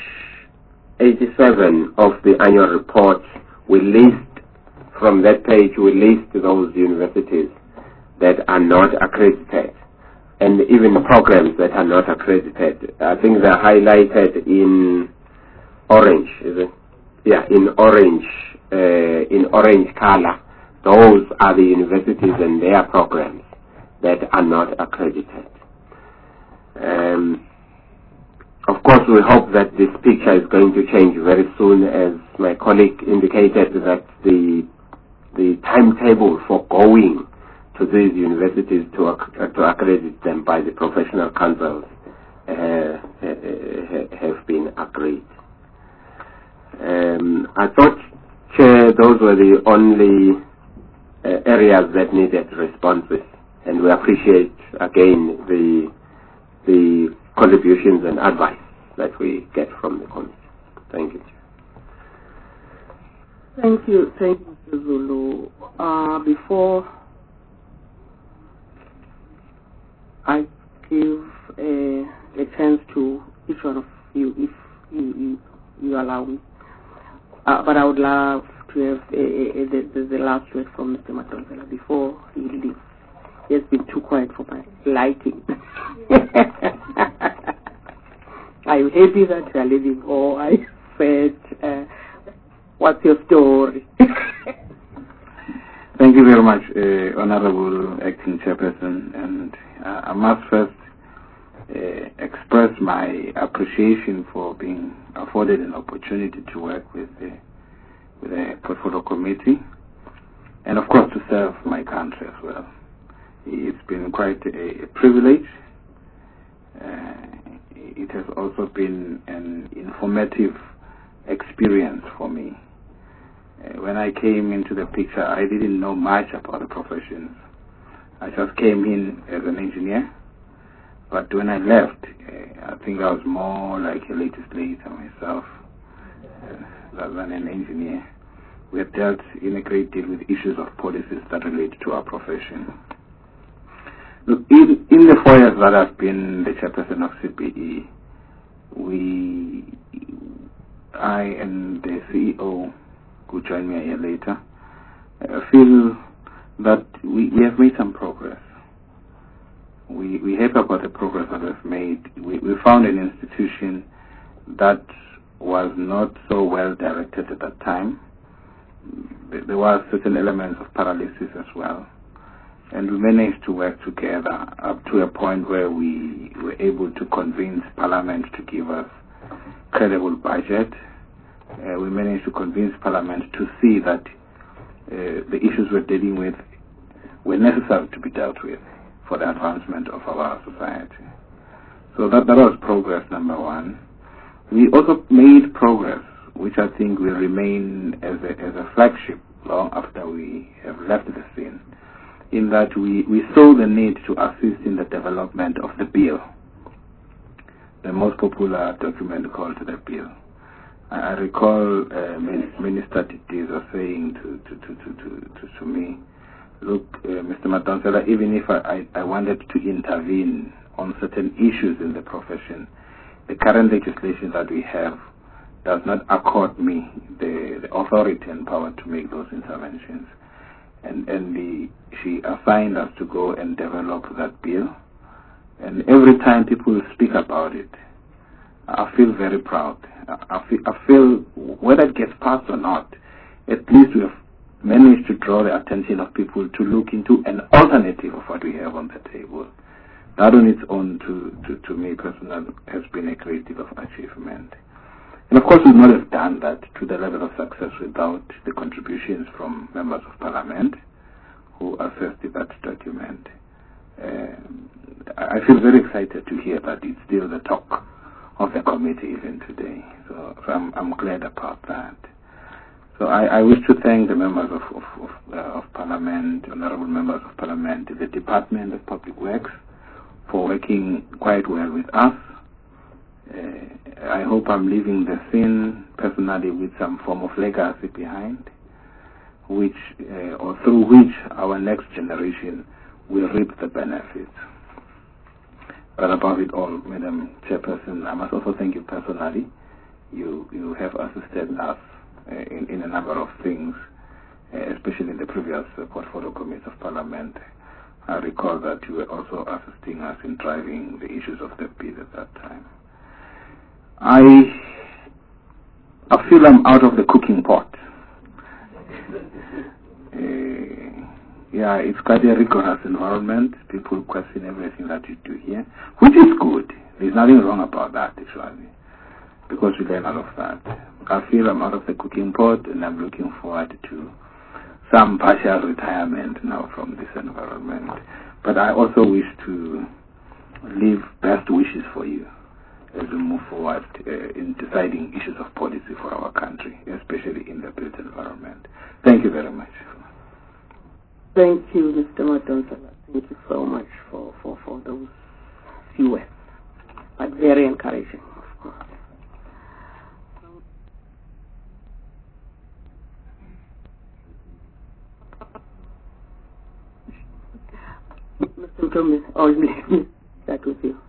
[SPEAKER 6] 87 of the annual report, we list those universities that are not accredited, and even programs that are not accredited. I think they're highlighted in orange, is it? Yeah, in orange color. Those are the universities and their programs that are not accredited. Of course, we hope that this picture is going to change very soon, as my colleague indicated that the timetable for going to these universities to accredit them by the professional councils have been agreed. I thought, Chair, those were the only areas that needed responses, and we appreciate again the contributions and advice that we get from the committee. Thank you, Chair.
[SPEAKER 3] Thank you, Mr. Zulu. Before I give a chance to each one of you, if you allow me, but I would love to have the last word from Mr. Matonsela before he leaves. He has been too quiet for my liking. Are you happy that you are leaving? Or I said, what's your story?
[SPEAKER 14] Thank you very much, Honorable Acting Chairperson, and I must first express my appreciation for being afforded an opportunity to work with the Portfolio Committee, and of course to serve my country as well. It's been quite a privilege. It has also been an informative
[SPEAKER 19] experience for me. When I came into the picture, I didn't know much about the professions. I just came in as an engineer, but when I left, I think I was more like a legislator myself than an engineer. We have dealt in a great deal with issues of policies that relate to our profession. Look, in the 4 years that I've been the chairperson of CBE, I and the CEO, who joined me a year later, feel that we have made some progress. We're happy about the progress that we've made. We found an institution that was not so well directed at that time. There were certain elements of paralysis as well. And we managed to work together up to a point where we were able to convince Parliament to give us credible budget. We managed to convince Parliament to see that the issues we're dealing with were necessary to be dealt with for the advancement of our society. So that was progress number one. We also made progress, which I think will remain as a flagship long after we have left the scene, in that we saw the need to assist in the development of the bill, the most popular document called the bill. I recall Minister Titiza saying to me, look, Mr. Madonsela, even if I wanted to intervene on certain issues in the profession, the current legislation that we have does not accord me the authority and power to make those interventions. And she assigned us to go and develop that bill. And every time people speak about it, I feel very proud. I feel whether it gets passed or not, at least we have managed to draw the attention of people to look into an alternative of what we have on the table. That on its own, to me personally, has been a great deal of achievement. And of course, we would not have done that to the level of success without the contributions from members of Parliament who assisted that document. I feel very excited to hear that it's still the talk of the committee even today. So I'm glad about that. So I wish to thank the members of Parliament, honorable members of Parliament, the Department of Public Works, for working quite well with us. I hope I'm leaving the scene personally with some form of legacy behind, which or through which our next generation will reap the benefits. But above it all, Madam Chairperson, I must also thank you personally. You have assisted us in a number of things, especially in the previous portfolio committees of Parliament. I recall that you were also assisting us in driving the issues of the bill at that time. I feel I'm out of the cooking pot. Yeah, it's quite a rigorous environment. People question everything that you do here, which is good. There's nothing wrong about that, actually, because we learn out of that. I feel I'm out of the cooking pot, and I'm looking forward to some partial retirement now from this environment. But I also wish to leave best wishes for you as we move forward in deciding issues of policy for our country, especially in the built environment. Thank you very much.
[SPEAKER 3] Thank you, Mr. Madonsela. Thank you so much for those few words, but very encouraging, of course. Mr. Thomas, all me, that with you.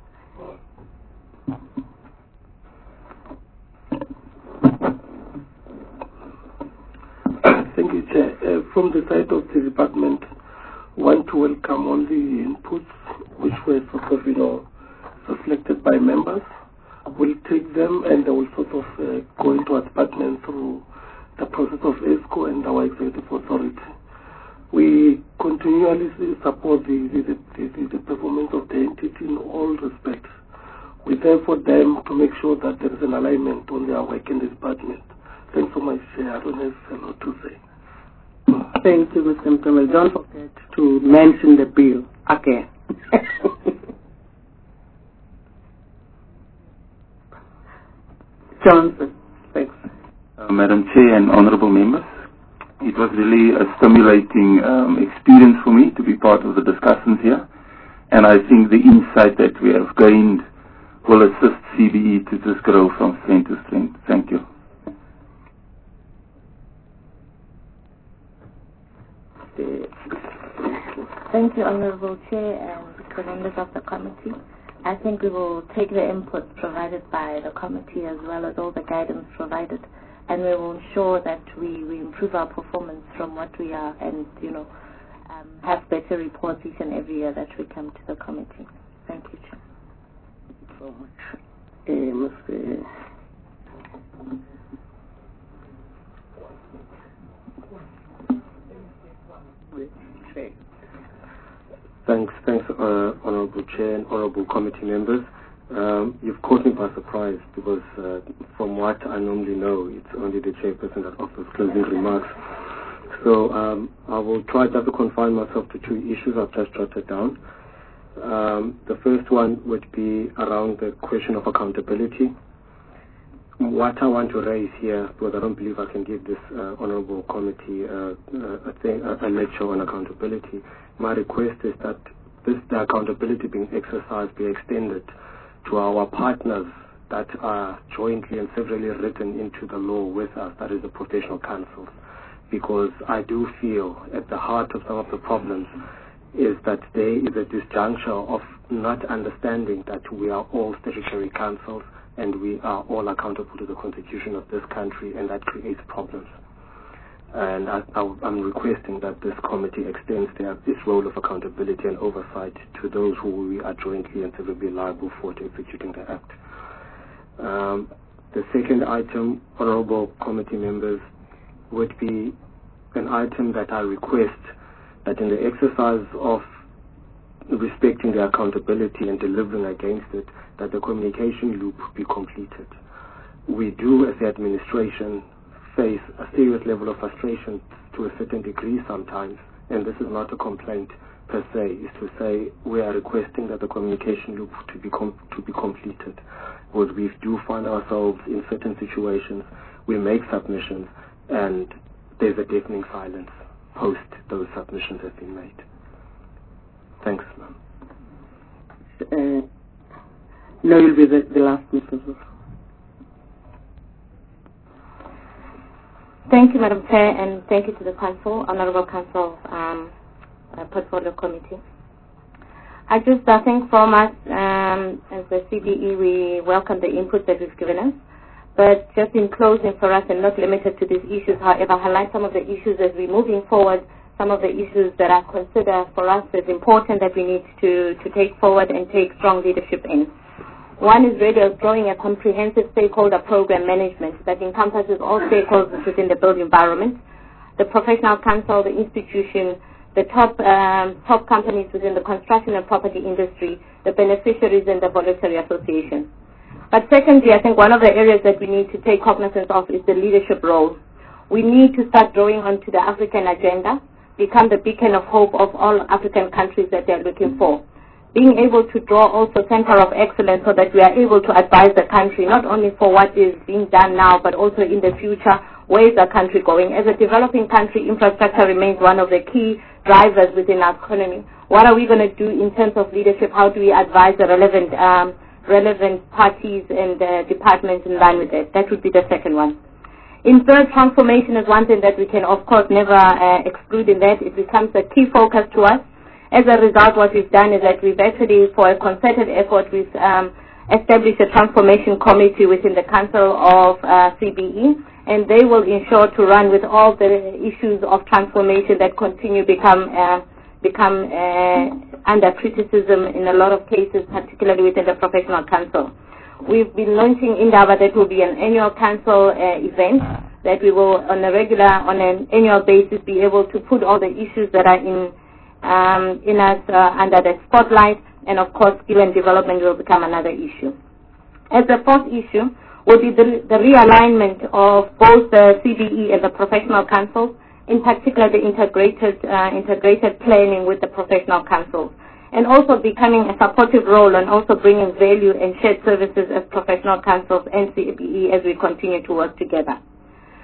[SPEAKER 12] Thank you, Chair. From the side of the department, want to welcome all the inputs which were sort of, reflected by members. We'll take them and they will sort of go into our department through the process of ESCO and our executive authority. We continually support the performance of the entity in all respects. We therefore them to make sure that there is an alignment on their work in the department. Thanks so much, Chair. I don't have a lot to say.
[SPEAKER 3] Thank you, Mr. Mtomel. Don't forget to mention the bill again. Johnson, thanks.
[SPEAKER 14] Madam Chair and honorable members. It was really a stimulating experience for me to be part of the discussions here, and I think the insight that we have gained will assist CBE to just grow from strength to strength. Thank you.
[SPEAKER 7] Thank you, Honorable Chair and the members of the committee. I think we will take the input provided by the committee as well as all the guidance provided, and we will ensure that we improve our performance from what we are and, have better reports each and every year that we come to the committee. Thank you, Chair.
[SPEAKER 3] So much.
[SPEAKER 13] Thanks, Honorable Chair and Honorable Committee members. You've caught me by surprise because from what I normally know, it's only the chairperson that offers closing remarks. So I will try not to confine myself to two issues I've just jotted down. The first one would be around the question of accountability. What I want to raise here, because I don't believe I can give this Honorable Committee a lecture on accountability, my request is that the accountability being exercised be extended to our partners that are jointly and severally written into the law with us, that is the professional councils. Because I do feel at the heart of some of the problems is that there is a disjuncture of not understanding that we are all statutory councils and we are all accountable to the constitution of this country, and that creates problems. And I'm requesting that this committee extends its role of accountability and oversight to those who we are jointly and severally liable for to executing the Act. The second item, Honorable Committee members, would be an item that I request that in the exercise of respecting the accountability and delivering against it, that the communication loop be completed. We do, as the administration, face a serious level of frustration to a certain degree sometimes, and this is not a complaint per se, is to say we are requesting that the communication loop to be completed, because we do find ourselves in certain situations, we make submissions, and there's a deafening silence post those submissions have been made. Thanks, ma'am.
[SPEAKER 3] No, you'll be the last, Mr. Zulu.
[SPEAKER 7] Thank you, Madam Chair, and thank you to the Council, Honourable Council Portfolio Committee. I think from us, as the CBE, we welcome the input that you've given us. But just in closing for us, and not limited to these issues, however, highlight some of the issues as we're moving forward, some of the issues that are considered for us as important that we need to take forward and take strong leadership in. One is really drawing a comprehensive stakeholder program management that encompasses all stakeholders within the built environment, the professional council, the institution, the top companies within the construction and property industry, the beneficiaries, and the voluntary association. But secondly, I think one of the areas that we need to take cognizance of is the leadership role. We need to start drawing onto the African agenda, become the beacon of hope of all African countries that they're looking for. Being able to draw also center of excellence so that we are able to advise the country not only for what is being done now, but also in the future, where is the country going? As a developing country, infrastructure remains one of the key drivers within our economy. What are we going to do in terms of leadership? How do we advise the relevant parties and departments in line with it? That would be the second one. In third, transformation is one thing that we can, of course, never exclude in that. It becomes a key focus to us. As a result, what we've done is that we've actually, for a concerted effort, we've established a transformation committee within the Council of CBE, and they will ensure to run with all the issues of transformation that continue become under criticism in a lot of cases, particularly within the professional council. We've been launching Indaba, that will be an annual council event that we will on an annual basis be able to put all the issues that are in us under the spotlight, and of course skill and development will become another issue. As the fourth issue will be the realignment of both the CBE and the professional councils, in particular the integrated planning with the professional councils, and also becoming a supportive role and also bringing value and shared services as professional councils and CBE as we continue to work together.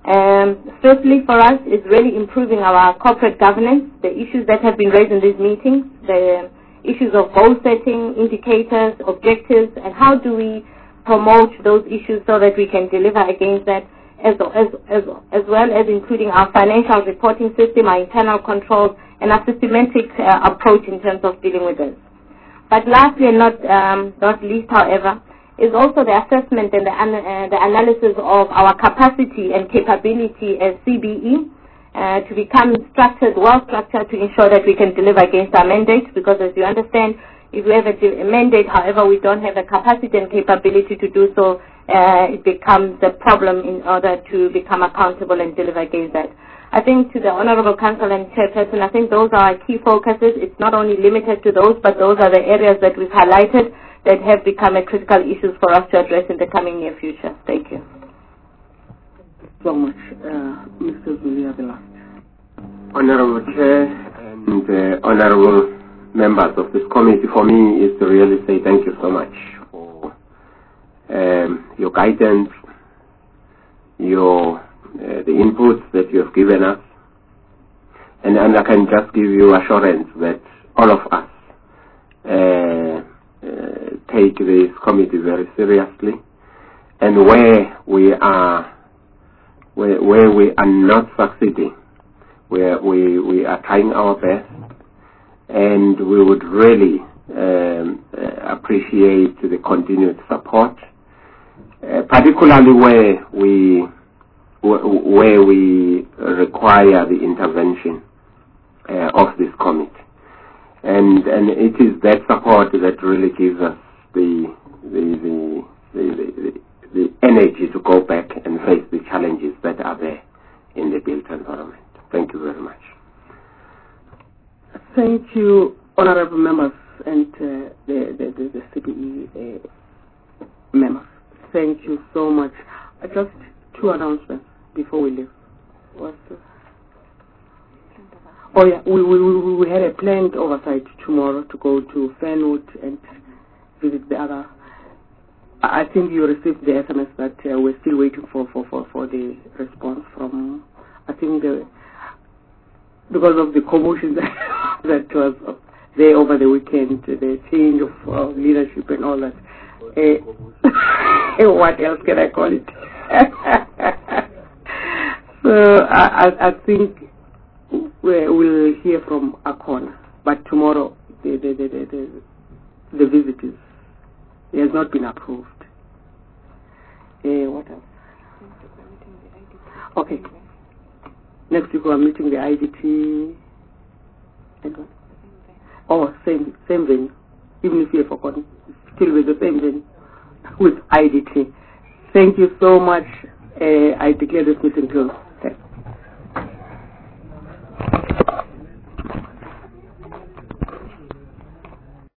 [SPEAKER 7] Firstly, for us, is really improving our corporate governance, the issues that have been raised in these meetings, the issues of goal setting, indicators, objectives, and how do we promote those issues so that we can deliver against that, as well as including our financial reporting system, our internal controls, and our systematic approach in terms of dealing with this. But lastly and not least, however, is also the assessment and the analysis of our capacity and capability as CBE to become well-structured to ensure that we can deliver against our mandate, because as you understand, if we have a mandate, however, we don't have the capacity and capability to do so, it becomes a problem in order to become accountable and deliver against that. I think to the Honorable Council and Chairperson, I think those are our key focuses. It's not only limited to those, but those are the areas that we've highlighted that have become a critical issues for us to address in the coming near future. Thank you.
[SPEAKER 3] So much. Mr. Zulia, the last.
[SPEAKER 6] Honorable Chair and honorable members of this committee, for me is to really say thank you so much for your guidance, the inputs that you have given us, and I can just give you assurance that all of us take this committee very seriously, and where we are not succeeding, where we are trying our best, and we would really appreciate the continued support, particularly where we require the intervention of this committee, and it is that support that really gives us the energy to go back and face the challenges that are there in the built environment. Thank you very much.
[SPEAKER 3] Thank you, honorable members and the CBE members. Thank you so much. Just two announcements before we leave. Oh yeah, we had a planned oversight tomorrow to go to Fernwood and visit the other. I think you received the SMS that we're still waiting for the response from, I think, because of the commotion that was there over the weekend, the change of leadership and all that. What else can I call it? So I think we'll hear from Akon, but tomorrow the visit has not been approved. What else? Okay. Next week we are meeting the IDT. Oh, same venue. Even if you have forgotten, still with the same venue with IDT. Thank you so much. I declare this meeting closed.